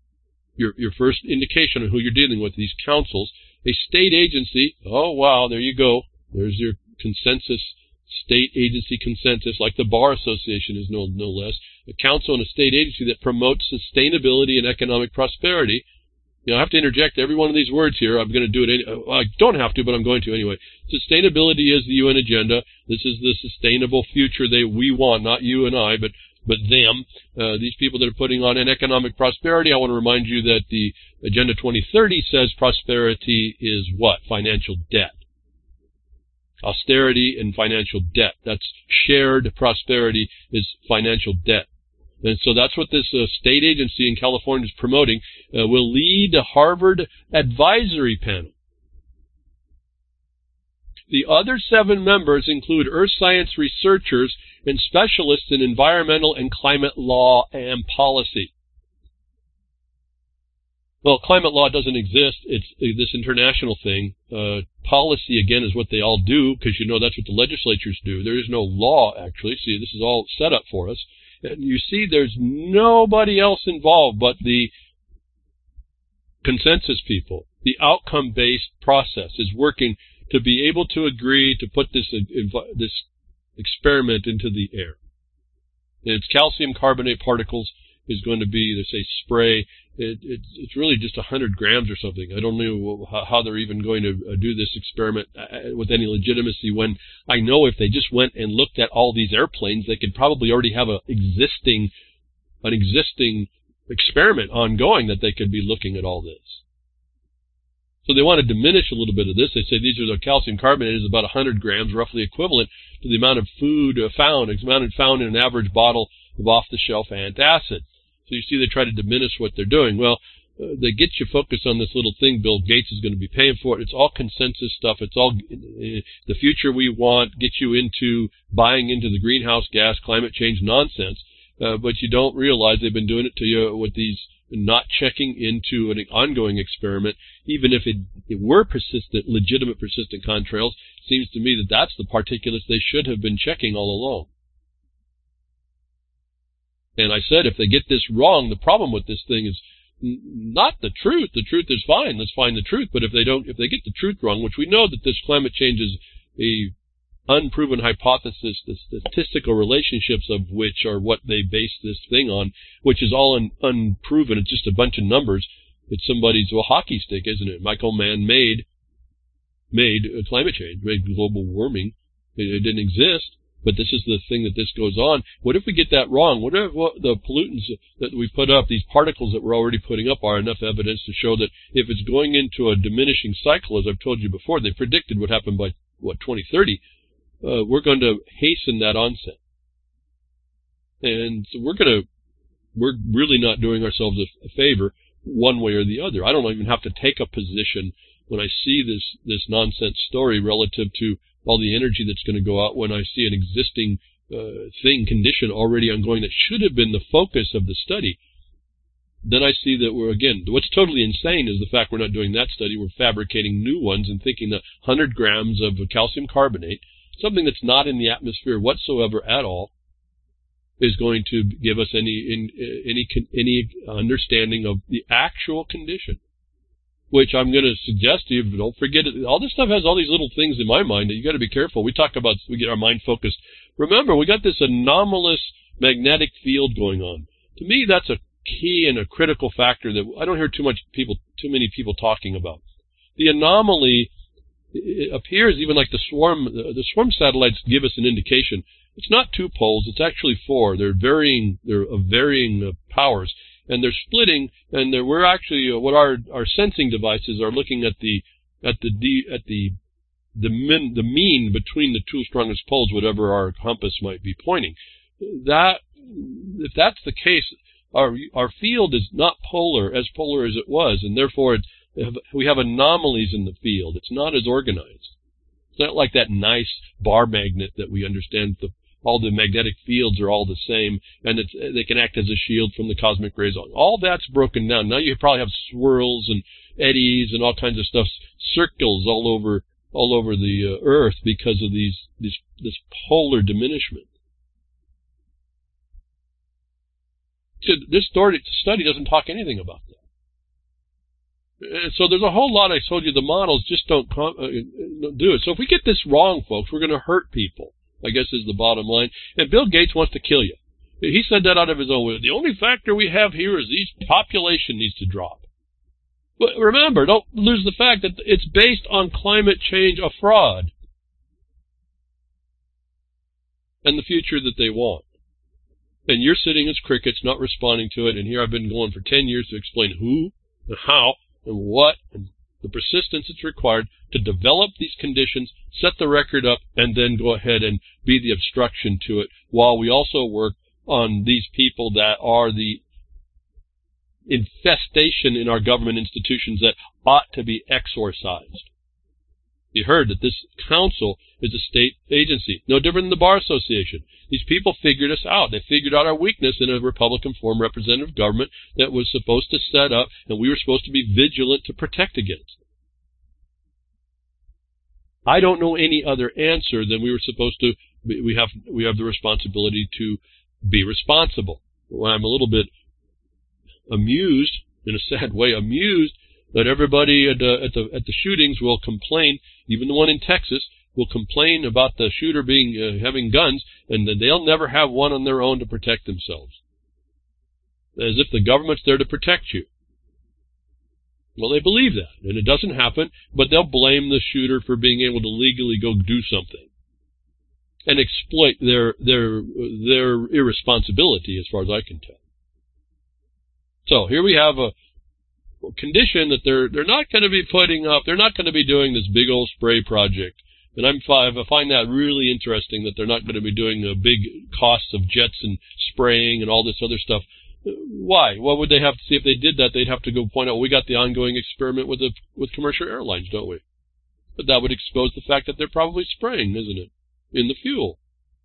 your your first indication of who you're dealing with. These councils, a state agency. Oh wow, there you go. There's your consensus. State agency consensus, like the Bar Association is no no less, a council and a state agency that promotes sustainability and economic prosperity. You know, I have to interject every one of these words here. I'm going to do it. Any, I don't have to, but I'm going to anyway. Sustainability is the U N agenda. This is the sustainable future they we want, not you and I, but but them. Uh, these people that are putting on an economic prosperity. I want to remind you that the Agenda twenty thirty says prosperity is what? Financial debt. Austerity and financial debt. That's shared prosperity is financial debt. And so that's what this uh, state agency in California is promoting. Uh, will lead a Harvard advisory panel. The other seven members include earth science researchers and specialists in environmental and climate law and policy. Well, climate law doesn't exist. It's uh, this international thing. Uh, policy, again, is what they all do, because you know that's what the legislatures do. There is no law, actually. See, this is all set up for us. And you see there's nobody else involved but the consensus people. The outcome-based process is working to be able to agree to put this uh, this experiment into the air. And it's calcium carbonate particles is going to be, they say, spray. It, it, it's really just one hundred grams or something. I don't know how, how they're even going to uh, do this experiment uh, with any legitimacy, when I know if they just went and looked at all these airplanes, they could probably already have a existing, an existing experiment ongoing that they could be looking at all this. So they want to diminish a little bit of this. They say these are the calcium carbonate is about one hundred grams, roughly equivalent to the amount of food uh, found, amount found in an average bottle of off-the-shelf antacid. So you see they try to diminish what they're doing. Well, uh, they get you focused on this little thing Bill Gates is going to be paying for it. It's all consensus stuff. It's all uh, the future we want, get you into buying into the greenhouse gas, climate change nonsense. Uh, but you don't realize they've been doing it to you with these not checking into an ongoing experiment. Even if it, it were persistent, legitimate persistent contrails, it seems to me that that's the particulates they should have been checking all along. And I said, if they get this wrong, the problem with this thing is not the truth. The truth is fine. Let's find the truth. But if they don't, if they get the truth wrong, which we know that this climate change is a unproven hypothesis, the statistical relationships of which are what they base this thing on, which is all un, unproven. It's just a bunch of numbers. It's somebody's well, hockey stick, isn't it? Michael Mann made, made uh, climate change, made global warming. It, it didn't exist. But this is the thing that this goes on. What if we get that wrong? What if what the pollutants that we put up, these particles that we're already putting up, are enough evidence to show that if it's going into a diminishing cycle, as I've told you before, they predicted what happened by, what, twenty thirty, uh, we're going to hasten that onset. And so we're going to, we're really not doing ourselves a, a favor one way or the other. I don't even have to take a position when I see this, this nonsense story relative to all the energy that's going to go out when I see an existing uh, thing, condition already ongoing that should have been the focus of the study. Then I see that we're, again, what's totally insane is the fact we're not doing that study. We're fabricating new ones and thinking that one hundred grams of calcium carbonate, something that's not in the atmosphere whatsoever at all, is going to give us any in, any any understanding of the actual condition. Which I'm going to suggest to you, don't forget it. All this stuff has all these little things in my mind that you got to be careful. We talk about, we get our mind focused. Remember, we got this anomalous magnetic field going on. To me, that's a key and a critical factor that I don't hear too much people, too many people talking about. The anomaly, it appears even like the swarm, the swarm satellites give us an indication. It's not two poles, it's actually four. They're varying, they're of varying uh, powers. And they're splitting, and they're, we're actually uh, what our our sensing devices are looking at the at the D, at the the min, the mean between the two strongest poles, whatever our compass might be pointing. That if that's the case, our our field is not polar as polar as it was, and therefore it, we have anomalies in the field. It's not as organized. It's not like that nice bar magnet that we understand. The all the magnetic fields are all the same, and it's, they can act as a shield from the cosmic rays. All that's broken down. Now you probably have swirls and eddies and all kinds of stuff, circles all over all over the uh, Earth because of these, these this polar diminishment. So this story, study doesn't talk anything about that. And so there's a whole lot. I told you the models just don't com- uh, do it. So if we get this wrong, folks, we're going to hurt people, I guess, is the bottom line. And Bill Gates wants to kill you. He said that out of his own way. The only factor we have here is the population needs to drop. But remember, don't lose the fact that it's based on climate change, a fraud, and the future that they want. And you're sitting as crickets, not responding to it. And here I've been going for ten years to explain who and how and what and the persistence that's required to develop these conditions, set the record up, and then go ahead and be the obstruction to it, while we also work on these people that are the infestation in our government institutions that ought to be exorcised. You heard that this council is a state agency, no different than the Bar Association. These people figured us out. They figured out our weakness in a Republican form representative government that was supposed to set up, and we were supposed to be vigilant to protect against. I don't know any other answer than we were supposed to. We have we have the responsibility to be responsible. Well, I'm a little bit amused, in a sad way, amused that everybody at the, at the at the shootings will complain, even the one in Texas, will complain about the shooter being uh, having guns, and that they'll never have one on their own to protect themselves. As if the government's there to protect you. Well, they believe that, and it doesn't happen, but they'll blame the shooter for being able to legally go do something and exploit their their their irresponsibility, as far as I can tell. So here we have a condition that they're they're not going to be putting up. They're not going to be doing this big old spray project, and I'm I find that really interesting that they're not going to be doing the big costs of jets and spraying and all this other stuff. Why? What would they have to see? If they did that, they'd have to go point out, well, we got the ongoing experiment with the with commercial airlines, don't we? But that would expose the fact that they're probably spraying, isn't it, in the fuel?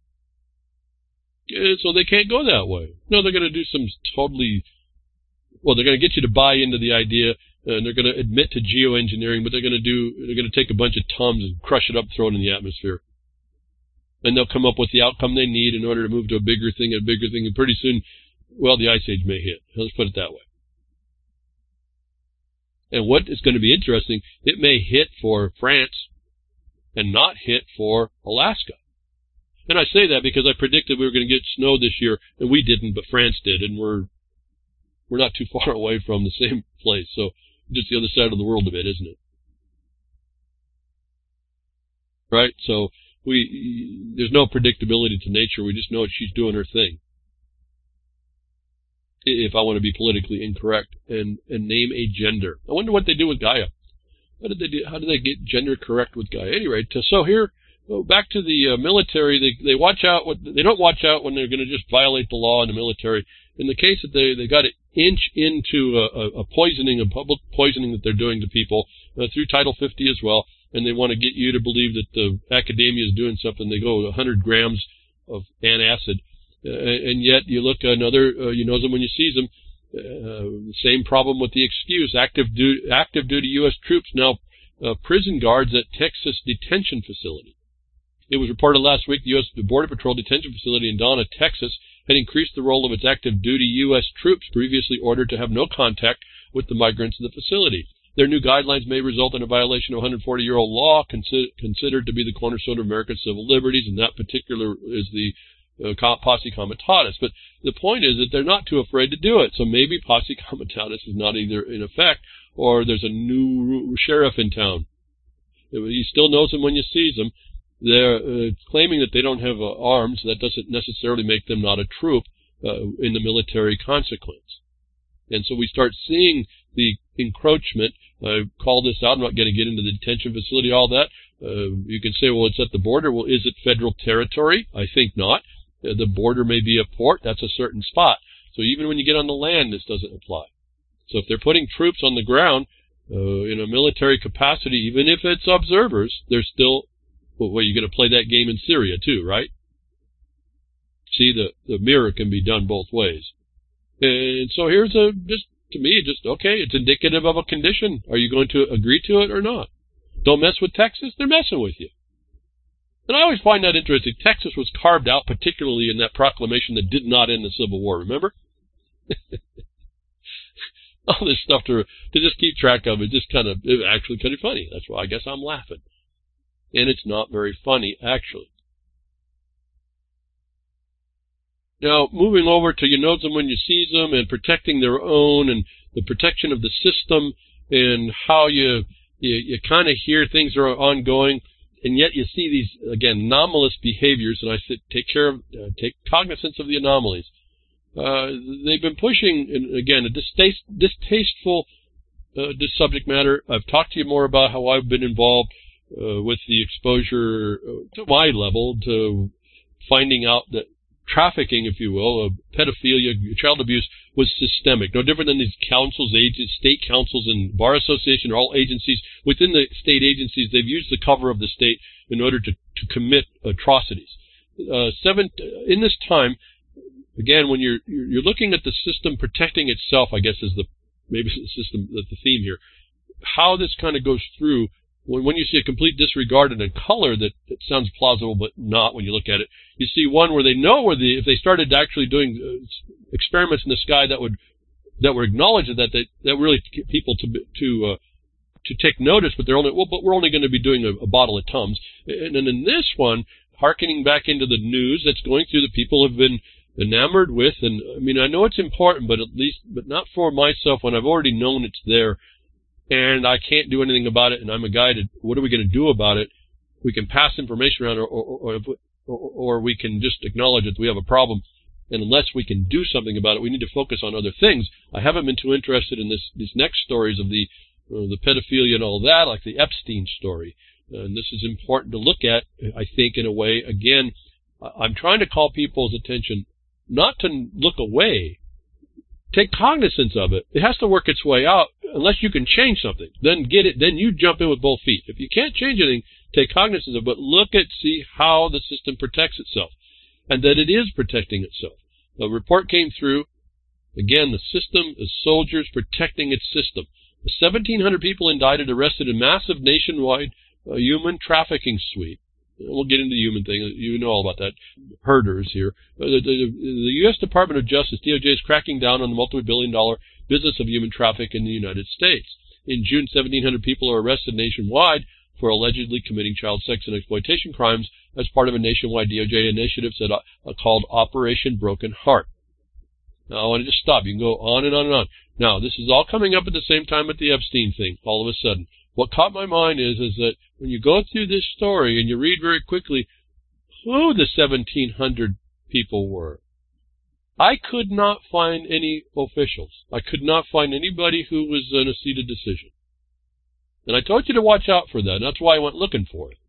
So they can't go that way. No, they're going to do some totally. Well, they're going to get you to buy into the idea, and they're going to admit to geoengineering, but they're going to do, they're going to take a bunch of Tums and crush it up, throw it in the atmosphere. And they'll come up with the outcome they need in order to move to a bigger thing, a bigger thing, and pretty soon, well, the ice age may hit. Let's put it that way. And what is going to be interesting, it may hit for France and not hit for Alaska. And I say that because I predicted we were going to get snow this year, and we didn't, but France did, and we're We're not too far away from the same place, so just the other side of the world a bit, isn't it? Right? So we there's no predictability to nature. We just know she's doing her thing. If I want to be politically incorrect and, and name a gender. I wonder what they do with Gaia. How did they do, how did they get gender correct with Gaia? Anyway, so here, back to the uh, military, they they watch out. What, they don't watch out when they're going to just violate the law in the military. In the case that they, they got to inch into a, a poisoning, a public poisoning that they're doing to people uh, through Title fifty as well, and they want to get you to believe that the academia is doing something, they go one hundred grams of antacid. Uh, and yet you look at another, uh, you know them when you see them, uh, same problem with the excuse, active, du- active duty U S troops now uh, prison guards at Texas detention facility. It was reported last week the U S Border Patrol detention facility in Donna, Texas, had increased the role of its active duty U S troops previously ordered to have no contact with the migrants in the facility. Their new guidelines may result in a violation of one hundred forty-year-old law consider- considered to be the cornerstone of American civil liberties, and that particular is the Uh, posse comitatus. But the point is that they're not too afraid to do it. So maybe posse comitatus is not either in effect, or there's a new sheriff in town. He still knows them when you sees them. They're uh, claiming that they don't have uh, arms. That doesn't necessarily make them not a troop uh, in the military consequence. And so we start seeing the encroachment. I call this out. I'm not going to get into the detention facility, all that. Uh, you can say, well, it's at the border. Well, is it federal territory? I think not. The border may be a port. That's a certain spot. So even when you get on the land, this doesn't apply. So if they're putting troops on the ground uh, in a military capacity, even if it's observers, they're still, well, well you're going to play that game in Syria too, right? See, the, the mirror can be done both ways. And so here's a, just to me, just, okay, it's indicative of a condition. Are you going to agree to it or not? Don't mess with Texas, they're messing with you. And I always find that interesting. Texas was carved out particularly in that proclamation that did not end the Civil War, remember? All this stuff to to just keep track of is just kind of, it actually kind of funny. That's why I guess I'm laughing. And it's not very funny, actually. Now, moving over to you know them when you see them and protecting their own and the protection of the system and how you, you, you kind of hear things are ongoing. And yet you see these, again, anomalous behaviors, and I said take care of, uh, take cognizance of the anomalies. Uh, they've been pushing, and again, a distaste, distasteful uh, this subject matter. I've talked to you more about how I've been involved uh, with the exposure uh, to my level to finding out that trafficking, if you will, of pedophilia, child abuse was systemic. No different than these councils, agents, state councils and bar association, or all agencies. Within the state agencies, they've used the cover of the state in order to, to commit atrocities. Uh, seven, in this time, again, when you're, you're looking at the system protecting itself, I guess is the, maybe the system, the theme here, how this kind of goes through. When, when you see a complete disregard in a color that, that sounds plausible but not when you look at it, you see one where they know where the, if they started actually doing uh, experiments in the sky that would, that were acknowledged that they, that really get people to, to, uh, to take notice, but they're only, well, but we're only going to be doing a, a bottle of Tums. And then in this one, hearkening back into the news that's going through that people have been enamored with, and I mean, I know it's important, but at least, but not for myself when I've already known it's there. And I can't do anything about it, and I'm a guy to, what are we going to do about it? We can pass information around, or, or, or, or we can just acknowledge that we have a problem. And unless we can do something about it, we need to focus on other things. I haven't been too interested in this, these next stories of the, uh, the pedophilia and all that, like the Epstein story. And this is important to look at, I think, in a way. Again, I'm trying to call people's attention not to look away. Take cognizance of it. It has to work its way out. Unless you can change something, then get it. Then you jump in with both feet. If you can't change anything, take cognizance of it. But look at, see how the system protects itself, and that it is protecting itself. A report came through. Again, the system is soldiers protecting its system. seventeen hundred people indicted, arrested in massive nationwide uh, human trafficking suite. We'll get into the human thing. You know all about that. Herders here. Uh, the, the, the U S Department of Justice, D O J, is cracking down on the multi-billion dollar business of human trafficking in the United States. In June, seventeen hundred people are arrested nationwide for allegedly committing child sex and exploitation crimes as part of a nationwide D O J initiative that, uh, called Operation Broken Heart. Now, I want to just stop. You can go on and on and on. Now, this is all coming up at the same time with the Epstein thing, all of a sudden. what caught my mind is, is that when you go through this story and you read very quickly who the seventeen hundred people were, I could not find any officials. I could not find anybody who was in a seated decision. And I told you to watch out for that, and that's why I went looking for it.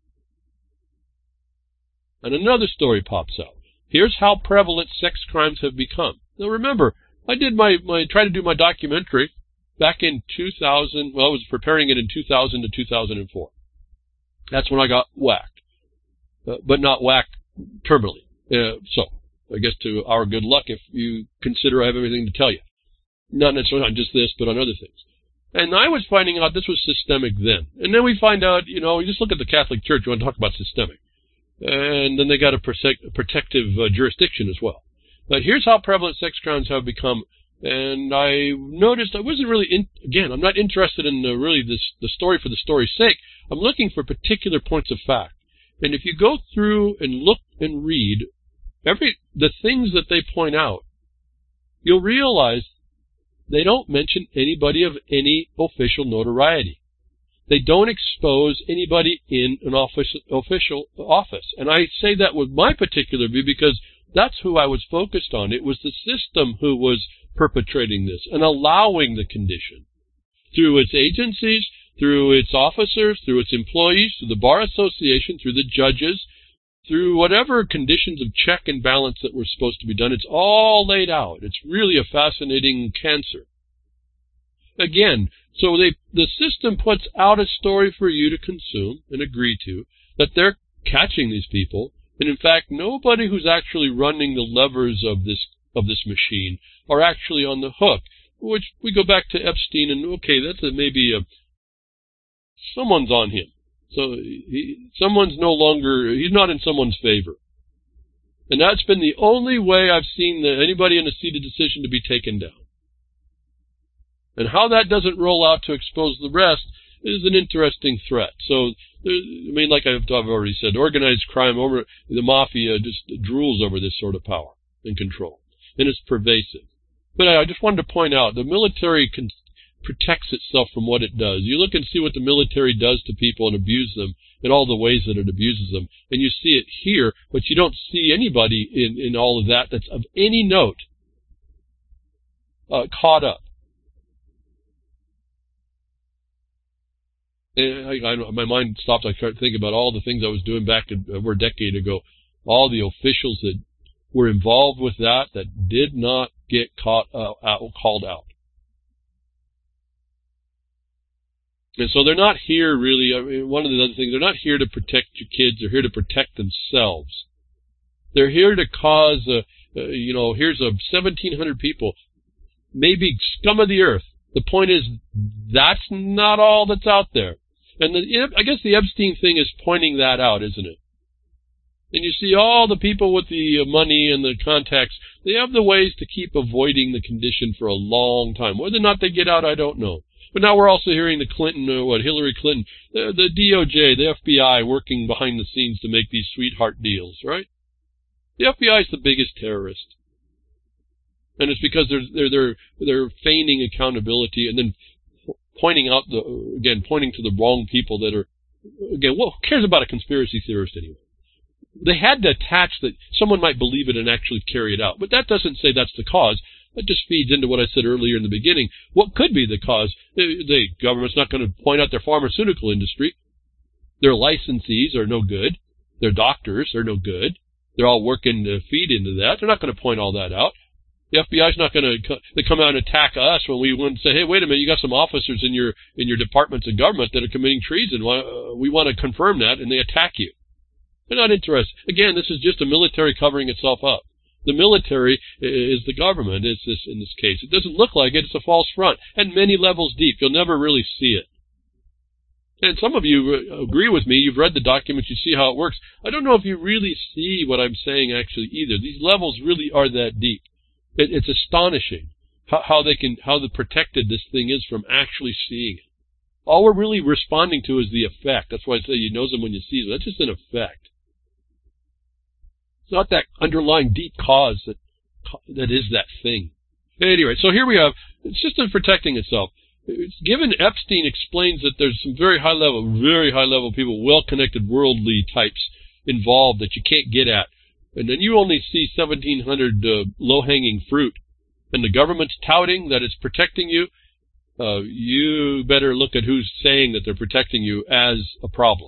And another story pops out. Here's how prevalent sex crimes have become. Now remember, I did my, my tried to do my documentary back in two thousand. Well, I was preparing it in two thousand to two thousand four. That's when I got whacked, uh, but not whacked terminally. Uh, so I guess to our good luck, if you consider I have everything to tell you, not necessarily on just this, but on other things. And I was finding out this was systemic then. And then we find out, you know, you just look at the Catholic Church, you want to talk about systemic. And then they got a protect, protective uh, jurisdiction as well. But here's how prevalent sex crimes have become. And I noticed I wasn't really, in, again, I'm not interested in uh, really this, the story for the story's sake. I'm looking for particular points of fact. And if you go through and look and read every the things that they point out, you'll realize they don't mention anybody of any official notoriety. They don't expose anybody in an office, official office. And I say that with my particular view because that's who I was focused on. It was the system who was perpetrating this and allowing the condition through its agencies, through its officers, through its employees, through the Bar Association, through the judges, through whatever conditions of check and balance that were supposed to be done. It's all laid out. It's really a fascinating cancer. Again, so they, the system puts out a story for you to consume and agree to, that they're catching these people. And in fact, nobody who's actually running the levers of this, of this machine are actually on the hook, which we go back to Epstein and okay, that's a, maybe a, someone's on him. So he, someone's no longer, he's not in someone's favor. And that's been the only way I've seen the, anybody in a seated decision to be taken down. And how that doesn't roll out to expose the rest is an interesting threat. So, there, I mean, like I've, I've already said, organized crime, over the mafia just drools over this sort of power and control. And it's pervasive. But I, I just wanted to point out, the military can protects itself from what it does. You look and see what the military does to people and abuse them in all the ways that it abuses them. And you see it here, but you don't see anybody in, in all of that that's of any note uh, caught up. And I, I, my mind stopped. I started thinking about all the things I was doing back a, over a decade ago. All the officials that were involved with that that did not get caught uh, out, called out. And so they're not here really, I mean, one of the other things, they're not here to protect your kids, they're here to protect themselves. They're here to cause, a, uh, you know, here's a seventeen hundred people, maybe scum of the earth. The point is, that's not all that's out there. And the, I guess the Epstein thing is pointing that out, isn't it? And you see all the people with the money and the contacts, they have the ways to keep avoiding the condition for a long time. Whether or not they get out, I don't know. But now we're also hearing the Clinton, uh, what, Hillary Clinton, the, the D O J, the F B I working behind the scenes to make these sweetheart deals, right? The F B I is the biggest terrorist. And it's because they're, they're, they're, they're feigning accountability and then pointing out the, again, pointing to the wrong people that are, again, well, who cares about a conspiracy theorist anyway? They had to attach that someone might believe it and actually carry it out. But that doesn't say that's the cause. That just feeds into what I said earlier in the beginning. What could be the cause? The, the government's not going to point out their pharmaceutical industry. Their licensees are no good. Their doctors are no good. They're all working to feed into that. They're not going to point all that out. The F B I's not going to they come out and attack us when we want to say, hey, wait a minute, you got some officers in your in your departments of government that are committing treason. We want to confirm that, and they attack you. They're not interested. Again, this is just a military covering itself up. The military is the government, is this in this case. It doesn't look like it. It's a false front. And many levels deep. You'll never really see it. And some of you agree with me. You've read the documents. You see how it works. I don't know if you really see what I'm saying actually either. These levels really are that deep. It, it's astonishing how, how they can, how the protected this thing is from actually seeing it. All we're really responding to is the effect. That's why I say you know them when you see them. That's just an effect. It's not that underlying deep cause that that is that thing. Anyway, so here we have, it's just protecting itself. It's given Epstein explains that there's some very high level, very high level people, well-connected worldly types involved that you can't get at. And then you only see seventeen hundred uh, low-hanging fruit. And the government's touting that it's protecting you. Uh, you better look at who's saying that they're protecting you as a problem.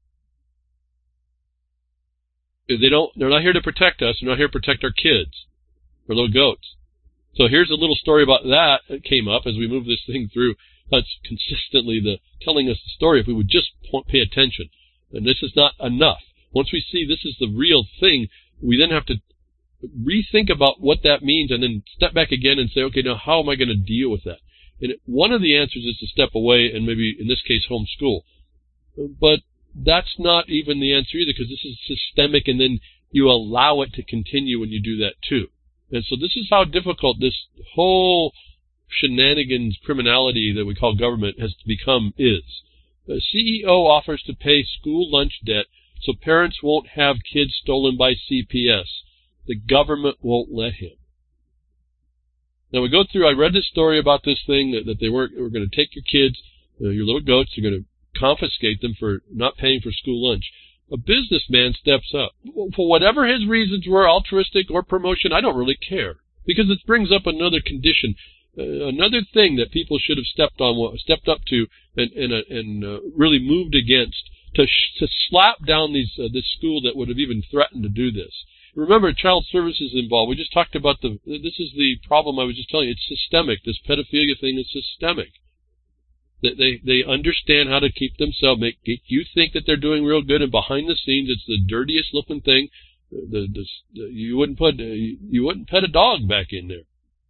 They don't, they're not here to protect us. They're not here to protect our kids, our little goats. So here's a little story about that that came up as we move this thing through. That's consistently the telling us the story if we would just pay attention. And this is not enough. Once we see this is the real thing, we then have to rethink about what that means and then step back again and say, okay, now how am I going to deal with that? And one of the answers is to step away and maybe, in this case, homeschool. But that's not even the answer either, because this is systemic, and then you allow it to continue when you do that too. And so this is how difficult this whole shenanigans criminality that we call government has become is. The C E O offers to pay school lunch debt so parents won't have kids stolen by C P S. The government won't let him. Now we go through, I read this story about this thing that, that they weren't, were going to take your kids, uh, your little goats, they're going to confiscate them for not paying for school lunch. A businessman steps up. For whatever his reasons were, altruistic or promotion, I don't really care. Because it brings up another condition, uh, another thing that people should have stepped on, stepped up to and, and, uh, and uh, really moved against, to, sh to slap down these, uh, this school that would have even threatened to do this. Remember, child services involved. We just talked about the, this is the problem I was just telling you. It's systemic. This pedophilia thing is systemic. They, they, they understand how to keep themselves, make you think that they're doing real good, and behind the scenes, it's the dirtiest looking thing. The, the, the, you wouldn't put, uh, you, you wouldn't pet a dog back in there.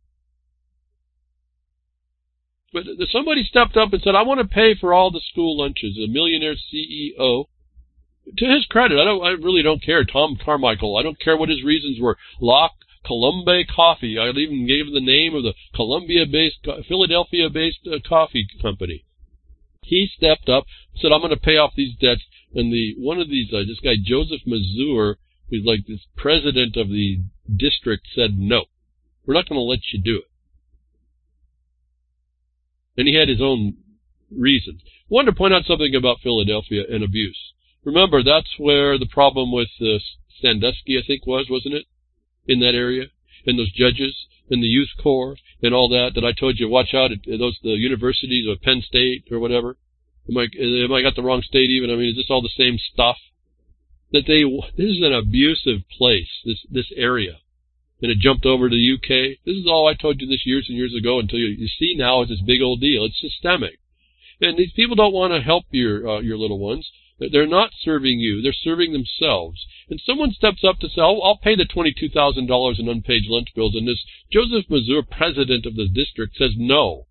But somebody stepped up and said, I want to pay for all the school lunches. A millionaire C E O. To his credit, I don't, I really don't care. Tom Carmichael, I don't care what his reasons were. La Colombe Coffee. I even gave the name of the Columbia-based, Philadelphia-based uh, coffee company. He stepped up, said, I'm going to pay off these debts. And the one of these, uh, this guy, Joseph Mazur, who's like this president of the district, said, no, we're not going to let you do it. And he had his own reasons. I wanted to point out something about Philadelphia and abuse. Remember, that's where the problem with uh, Sandusky, I think, was, wasn't it? In that area, and those judges, and the youth corps, and all that, that I told you, watch out at those, the universities of Penn State or whatever. Am I, am I got the wrong state even? I mean, is this all the same stuff? That they, this is an abusive place, this, this area. And it jumped over to the U K. This is all I told you this years and years ago until you, you see now it's this big old deal. It's systemic. And these people don't want to help your, uh, your little ones. They're not serving you. They're serving themselves. And someone steps up to say, oh, I'll pay the twenty-two thousand dollars in unpaid lunch bills. And this Joseph Mazur, president of the district, says no.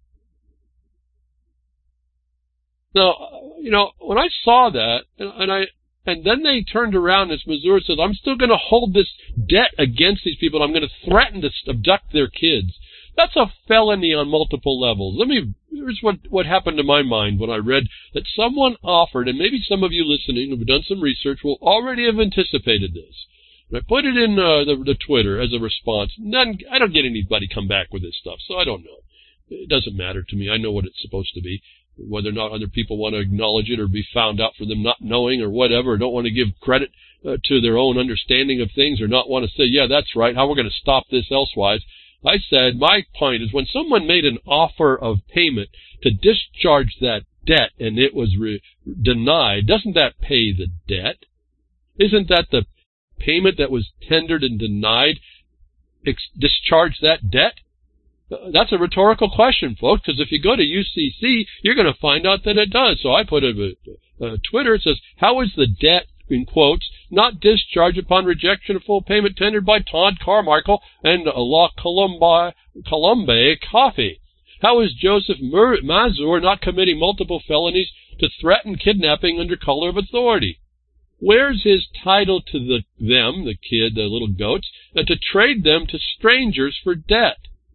Now, you know, when I saw that, and I, and then they turned around, as Mazur says, I'm still going to hold this debt against these people. I'm going to threaten to abduct their kids. That's a felony on multiple levels. Let me, here's what, what happened to my mind when I read that someone offered, and maybe some of you listening who've done some research will already have anticipated this. And I put it in uh, the, the Twitter as a response. None, I don't get anybody come back with this stuff, so I don't know. It doesn't matter to me. I know what it's supposed to be. Whether or not other people want to acknowledge it or be found out for them not knowing or whatever, or don't want to give credit uh, to their own understanding of things, or not want to say, yeah, that's right, how we're going to stop this elsewise. I said, my point is when someone made an offer of payment to discharge that debt and it was re denied, doesn't that pay the debt? Isn't that the payment that was tendered and denied ex discharge that debt? Uh, that's a rhetorical question, folks, because if you go to U C C, you're going to find out that it does. So I put a, a, a Twitter, it says, how is the debt, in quotes, not discharged upon rejection of full payment tendered by Todd Carmichael and La Colombe, Colombe Coffee? How is Joseph Mazur not committing multiple felonies to threaten kidnapping under color of authority? Where's his title to the them, the kid, the little goats, and to trade them to strangers for debt?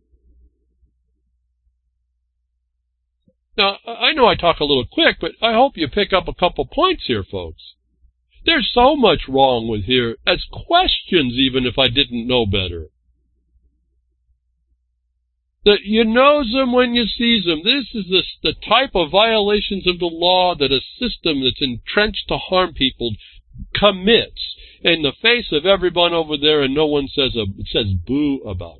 Now, I know I talk a little quick, but I hope you pick up a couple points here, folks. There's so much wrong with here as questions, even if I didn't know better. That you knows them when you sees them. This is the, the type of violations of the law that a system that's entrenched to harm people commits in the face of everyone over there, and no one says a says boo about it.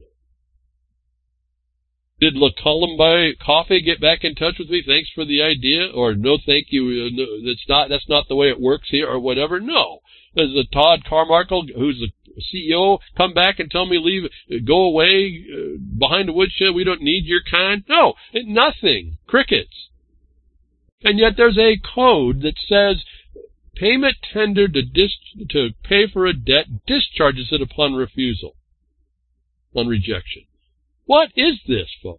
Did LaColumbi Coffee get back in touch with me? Thanks for the idea, or no, thank you. No, that's not that's not the way it works here, or whatever. No, does the Todd Carmichael, who's the C E O, come back and tell me leave, go away uh, behind the woodshed? We don't need your kind. No, it, nothing. Crickets. And yet there's a code that says payment tendered to dis- to pay for a debt discharges it upon refusal, on rejection. What is this, folks?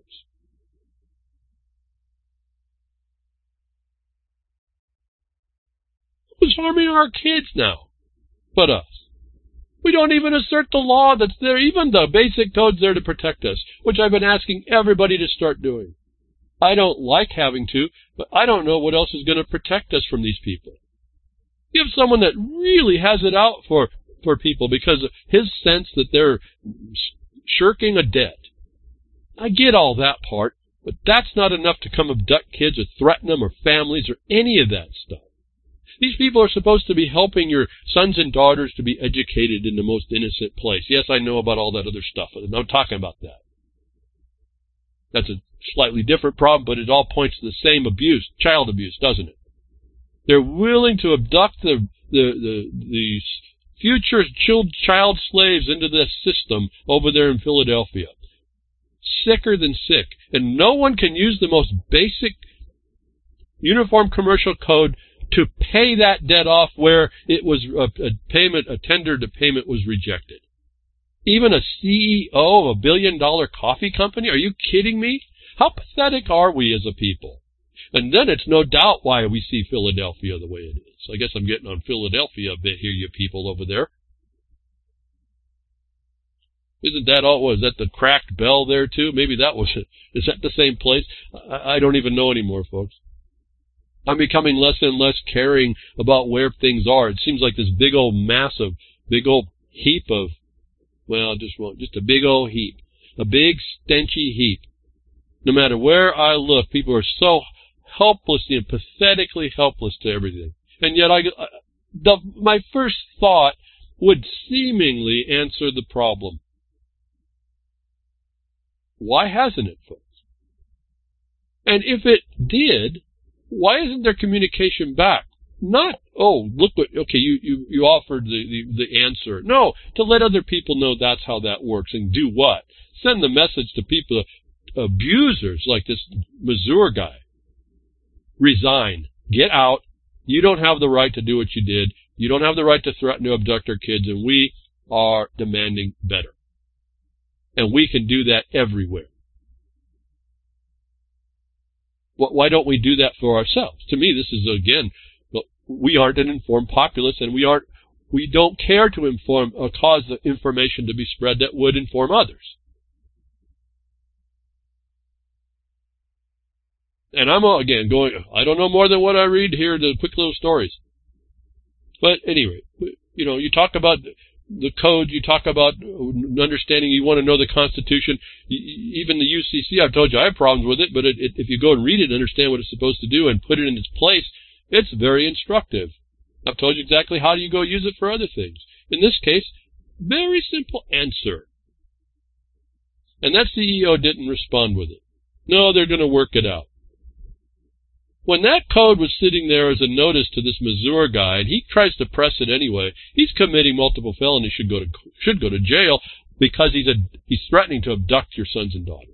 Who's harming our kids now but us? We don't even assert the law that's there, even the basic code's there to protect us, which I've been asking everybody to start doing. I don't like having to, but I don't know what else is going to protect us from these people. You have someone that really has it out for, for people because of his sense that they're shirking a debt. I get all that part, but that's not enough to come abduct kids or threaten them or families or any of that stuff. These people are supposed to be helping your sons and daughters to be educated in the most innocent place. Yes, I know about all that other stuff. I'm not talking about that. That's a slightly different problem, but it all points to the same abuse, child abuse, doesn't it? They're willing to abduct the the the, the future child slaves into this system over there in Philadelphia. Sicker than sick. And no one can use the most basic uniform commercial code to pay that debt off where it was a, a payment, a tender to payment was rejected. Even a C E O of a billion dollar coffee company? Are you kidding me? How pathetic are we as a people? And then it's no doubt why we see Philadelphia the way it is. So I guess I'm getting on Philadelphia a bit here, you people over there. Isn't that all? Was that the cracked bell there too? Maybe that was it. Is that the same place? I, I don't even know anymore, folks. I'm becoming less and less caring about where things are. It seems like this big old massive, big old heap of, well, just just a big old heap, a big stenchy heap. No matter where I look, people are so helplessly and pathetically helpless to everything. And yet, I, the, my first thought would seemingly answer the problem. Why hasn't it, folks? And if it did, why isn't there communication back? Not, oh, look what, okay, you, you, you offered the, the, the answer. No, to let other people know that's how that works and do what? Send the message to people, abusers like this Mazur guy. Resign. Get out. You don't have the right to do what you did. You don't have the right to threaten to abduct our kids, and we are demanding better. And we can do that everywhere. Why don't we do that for ourselves? To me, this is, again, we aren't an informed populace, and we aren't, we don't care to inform or cause the information to be spread that would inform others. And I'm, again, going, I don't know more than what I read here, the quick little stories. But anyway, you know, you talk about the code, you talk about understanding, you want to know the Constitution. Even the U C C, I've told you I have problems with it, but it, it, if you go and read it and understand what it's supposed to do and put it in its place, it's very instructive. I've told you exactly how do you go use it for other things. In this case, very simple answer. And that C E O didn't respond with it. No, they're going to work it out. When that code was sitting there as a notice to this Mazur guy, and he tries to press it anyway, he's committing multiple felonies, should go to should go to jail because he's a he's threatening to abduct your sons and daughters.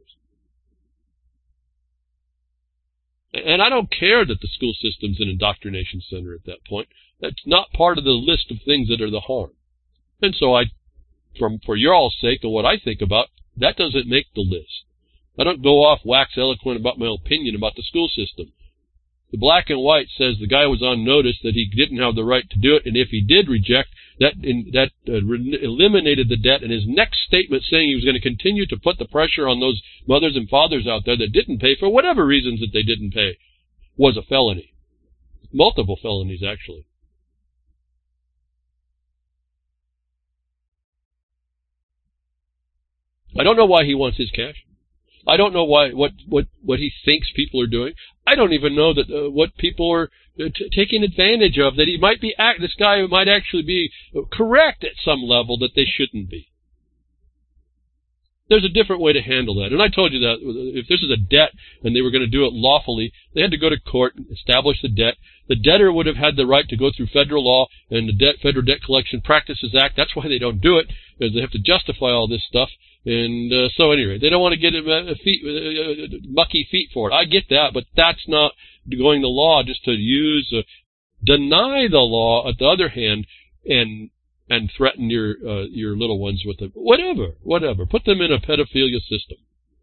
And I don't care that the school system's an indoctrination center at that point. That's not part of the list of things that are the harm. And so I, from for your all's sake and what I think about, that doesn't make the list. I don't go off wax eloquent about my opinion about the school system. The black and white says the guy was on notice that he didn't have the right to do it, and if he did reject, that in, that uh, re- eliminated the debt. And his next statement saying he was going to continue to put the pressure on those mothers and fathers out there that didn't pay for whatever reasons that they didn't pay was a felony. Multiple felonies, actually. I don't know why he wants his cash. I don't know why what what what he thinks people are doing. I don't even know that uh, what people are uh, t- taking advantage of. That he might be act. This guy might actually be correct at some level that they shouldn't be. There's a different way to handle that. And I told you that if this is a debt and they were going to do it lawfully, they had to go to court and establish the debt. The debtor would have had the right to go through federal law and the debt, Federal Debt Collection Practices Act. That's why they don't do it, because they have to justify all this stuff. And uh, so anyway, they don't want to get uh, feet, uh, mucky feet for it. I get that, but that's not going the law just to use, uh, deny the law, on the other hand, and and threaten your uh, your little ones with it. Whatever, whatever. Put them in a pedophilia system.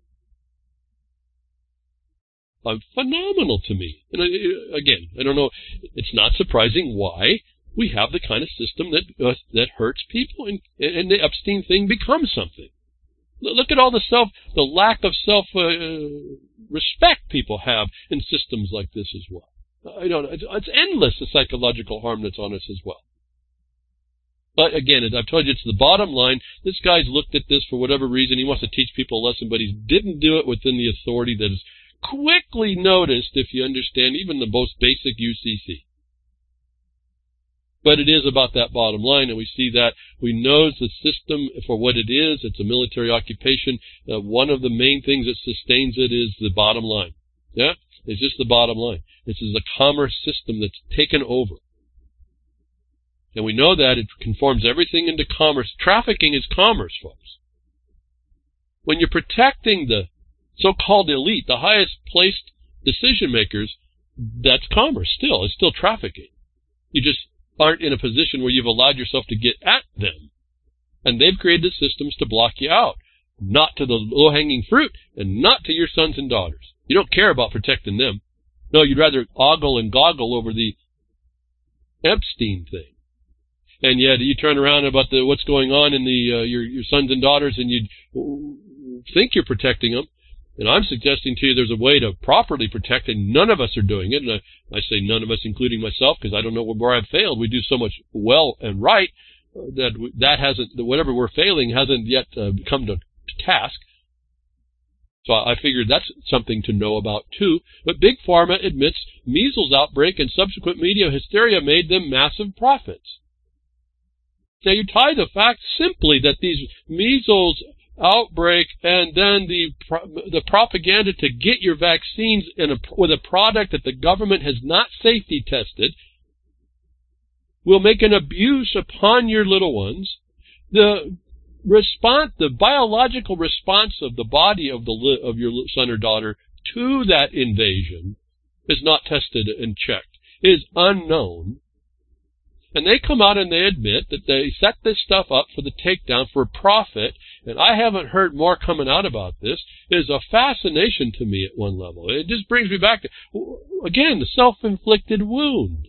Uh, phenomenal to me. And uh, again, I don't know. It's not surprising why we have the kind of system that uh, that hurts people, and and the Epstein thing becomes something. Look at all the self, the lack of self uh, respect people have in systems like this as well. I don't. It's endless, the psychological harm that's on us as well. But again, as I've told you, it's the bottom line. This guy's looked at this for whatever reason. He wants to teach people a lesson, but he didn't do it within the authority that is quickly noticed if you understand even the most basic U C C. But it is about that bottom line, and we see that. We know the system for what it is. It's a military occupation. Uh, one of the main things that sustains it is the bottom line. Yeah? It's just the bottom line. This is a commerce system that's taken over. And we know that it conforms everything into commerce. Trafficking is commerce, folks. When you're protecting the so-called elite, the highest placed decision makers, that's commerce still. It's still trafficking. You just aren't in a position where you've allowed yourself to get at them. And they've created systems to block you out, not to the low-hanging fruit and not to your sons and daughters. You don't care about protecting them. No, you'd rather ogle and goggle over the Epstein thing. And yet you turn around about the what's going on in the uh, your your sons and daughters, and you think you're protecting them. And I'm suggesting to you there's a way to properly protect, and none of us are doing it. And I, I say none of us, including myself, because I don't know where I've failed. We do so much well and right uh, that that hasn't, that whatever we're failing hasn't yet uh, come to, to task. So I figured that's something to know about too. But Big Pharma admits measles outbreak and subsequent media hysteria made them massive profits. Now you tie the fact simply that these measles outbreak and then the the propaganda to get your vaccines in a, with a product that the government has not safety tested will make an abuse upon your little ones. The response, the biological response of the body of the of your son or daughter to that invasion is not tested and checked, is unknown. And they come out and they admit that they set this stuff up for the takedown for profit, and I haven't heard more coming out about this. It is a fascination to me at one level. It just brings me back to, again, the self-inflicted wound.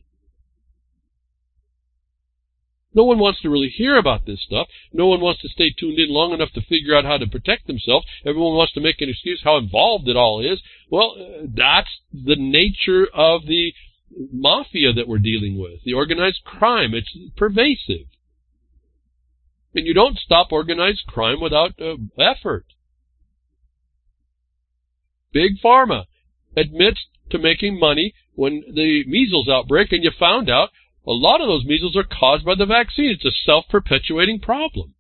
No one wants to really hear about this stuff. No one wants to stay tuned in long enough to figure out how to protect themselves. Everyone wants to make an excuse how involved it all is. Well, that's the nature of the mafia that we're dealing with, the organized crime. It's pervasive. And you don't stop organized crime without uh, effort. Big Pharma admits to making money when the measles outbreak, and you found out a lot of those measles are caused by the vaccine. It's a self-perpetuating problem.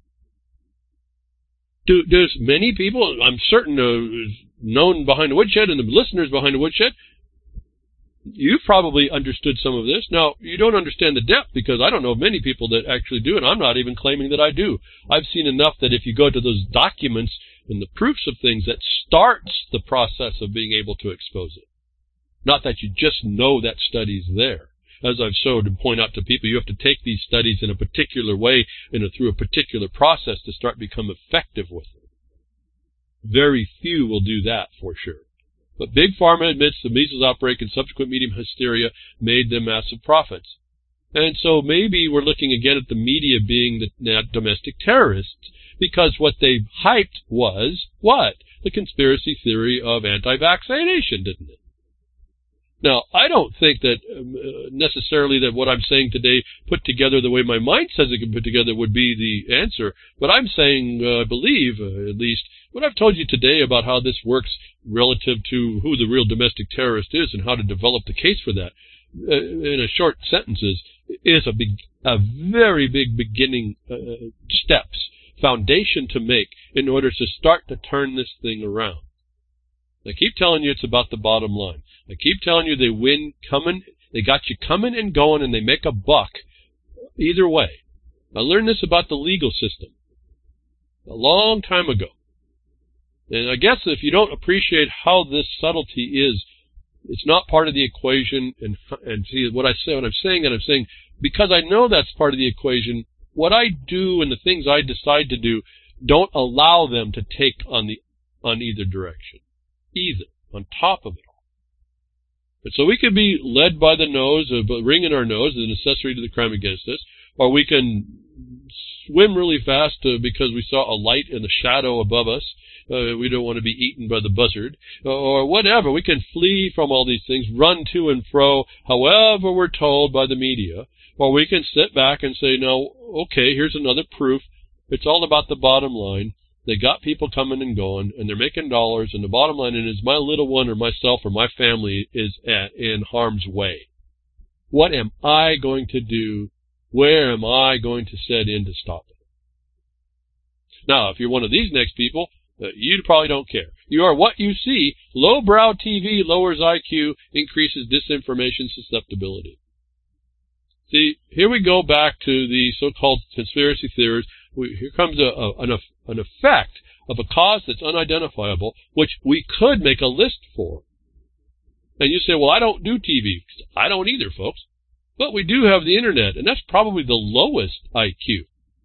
Do, does many people, I'm certain uh, known behind the woodshed and the listeners behind the woodshed, you've probably understood some of this. Now, you don't understand the depth, because I don't know of many people that actually do, and I'm not even claiming that I do. I've seen enough that if you go to those documents and the proofs of things, that starts the process of being able to expose it. Not that you just know that study's there. As I've so to point out to people, you have to take these studies in a particular way and through a particular process to start become effective with them. Very few will do that for sure. But Big Pharma admits the measles outbreak and subsequent medium hysteria made them massive profits. And so maybe we're looking again at the media being the domestic terrorists, because what they hyped was what? The conspiracy theory of anti-vaccination, didn't it? Now, I don't think that um, uh, necessarily that what I'm saying today, put together the way my mind says it can put together, would be the answer. But I'm saying, uh, I believe, uh, at least, what I've told you today about how this works relative to who the real domestic terrorist is and how to develop the case for that, uh, in a short sentences, is a big, a very big beginning uh, steps, foundation to make in order to start to turn this thing around. I keep telling you it's about the bottom line. I keep telling you they win coming, they got you coming and going, and they make a buck either way. I learned this about the legal system a long time ago. And I guess if you don't appreciate how this subtlety is, it's not part of the equation. And and see what I say when I'm saying that, I'm saying because I know that's part of the equation, what I do and the things I decide to do don't allow them to take on the on either direction. Either, on top of it all. And so we can be led by the nose, a ring in our nose, an accessory to the crime against us, or we can swim really fast uh, because we saw a light in the shadow above us. Uh, we don't want to be eaten by the buzzard, or whatever. We can flee from all these things, run to and fro, however we're told by the media, or we can sit back and say, no, okay, here's another proof. It's all about the bottom line. They got people coming and going, and they're making dollars, and the bottom line is my little one or myself or my family is at, in harm's way. What am I going to do? Where am I going to set in to stop it? Now, if you're one of these next people, uh, you probably don't care. You are what you see. Lowbrow T V lowers I Q, increases disinformation susceptibility. See, here we go back to the so-called conspiracy theories. We, here comes a, a, an, an effect of a cause that's unidentifiable, which we could make a list for. And you say, well, I don't do T V. I don't either, folks. But we do have the Internet, and that's probably the lowest I Q.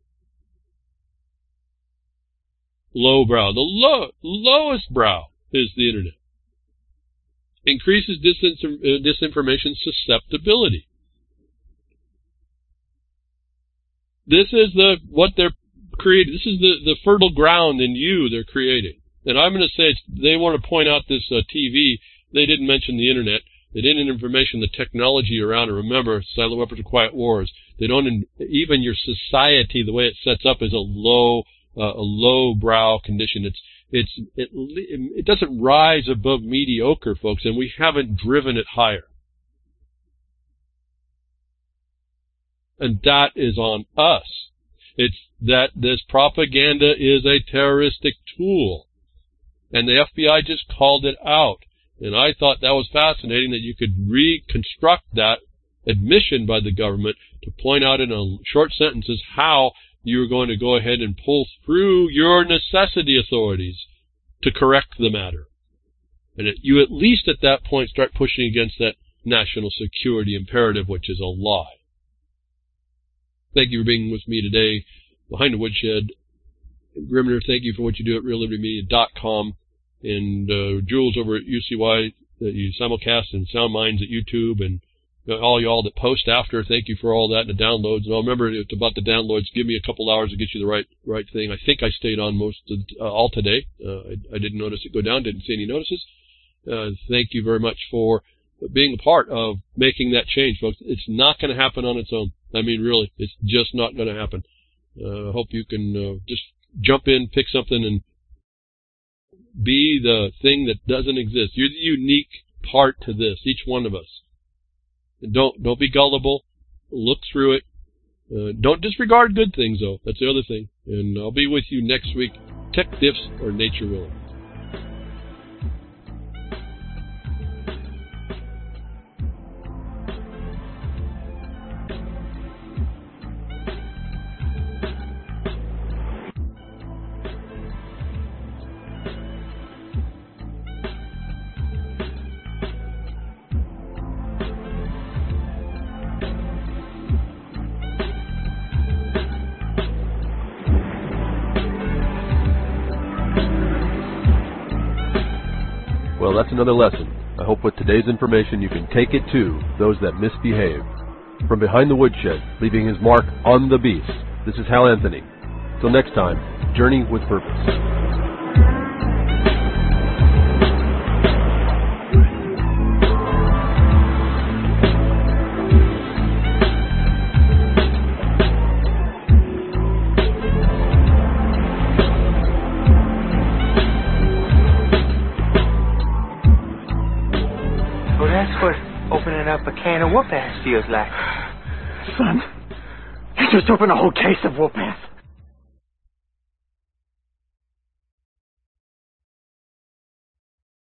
Low brow. The low, lowest brow is the Internet. Increases disin- uh, disinformation susceptibility. This is the what they're creating. This is the, the fertile ground in you they're creating. And I'm going to say it's, they want to point out this uh, T V. They didn't mention the Internet. They didn't information the technology around it. Remember, silent weapons are quiet wars. They don't in, even your society, the way it sets up, is a low uh, a low brow condition. It's it's it it doesn't rise above mediocre, folks, and we haven't driven it higher. And that is on us. It's that this propaganda is a terroristic tool. And the F B I just called it out. And I thought that was fascinating that you could reconstruct that admission by the government to point out in a short sentences how you were going to go ahead and pull through your necessity authorities to correct the matter. And it, you at least at that point start pushing against that national security imperative, which is a lie. Thank you for being with me today behind the woodshed. Grimner, thank you for what you do at real liberty media dot com. And uh, Jules over at U C Y, that you simulcast, and Sound Minds at YouTube, and uh, all y'all that post after, thank you for all that, and the downloads. And I'll remember it's about the downloads. Give me a couple hours to get you the right right thing. I think I stayed on most of uh, all today. Uh, I, I didn't notice it go down. Didn't see any notices. Uh, thank you very much for being a part of making that change, folks. It's not going to happen on its own. I mean, really, it's just not going to happen. I uh, hope you can uh, just jump in, pick something, and be the thing that doesn't exist. You're the unique part to this, each one of us. And don't don't be gullible. Look through it. Uh, don't disregard good things, though. That's the other thing. And I'll be with you next week. Tech diffs or nature willing.
Well, that's another lesson. I hope with today's information you can take it to those that misbehave. From behind the woodshed, leaving his mark on the beast, this is Hal Anthony. Till next time, journey with purpose.
opening up a can of whoop-ass feels like.
Son, you just opened a whole case of whoop-ass.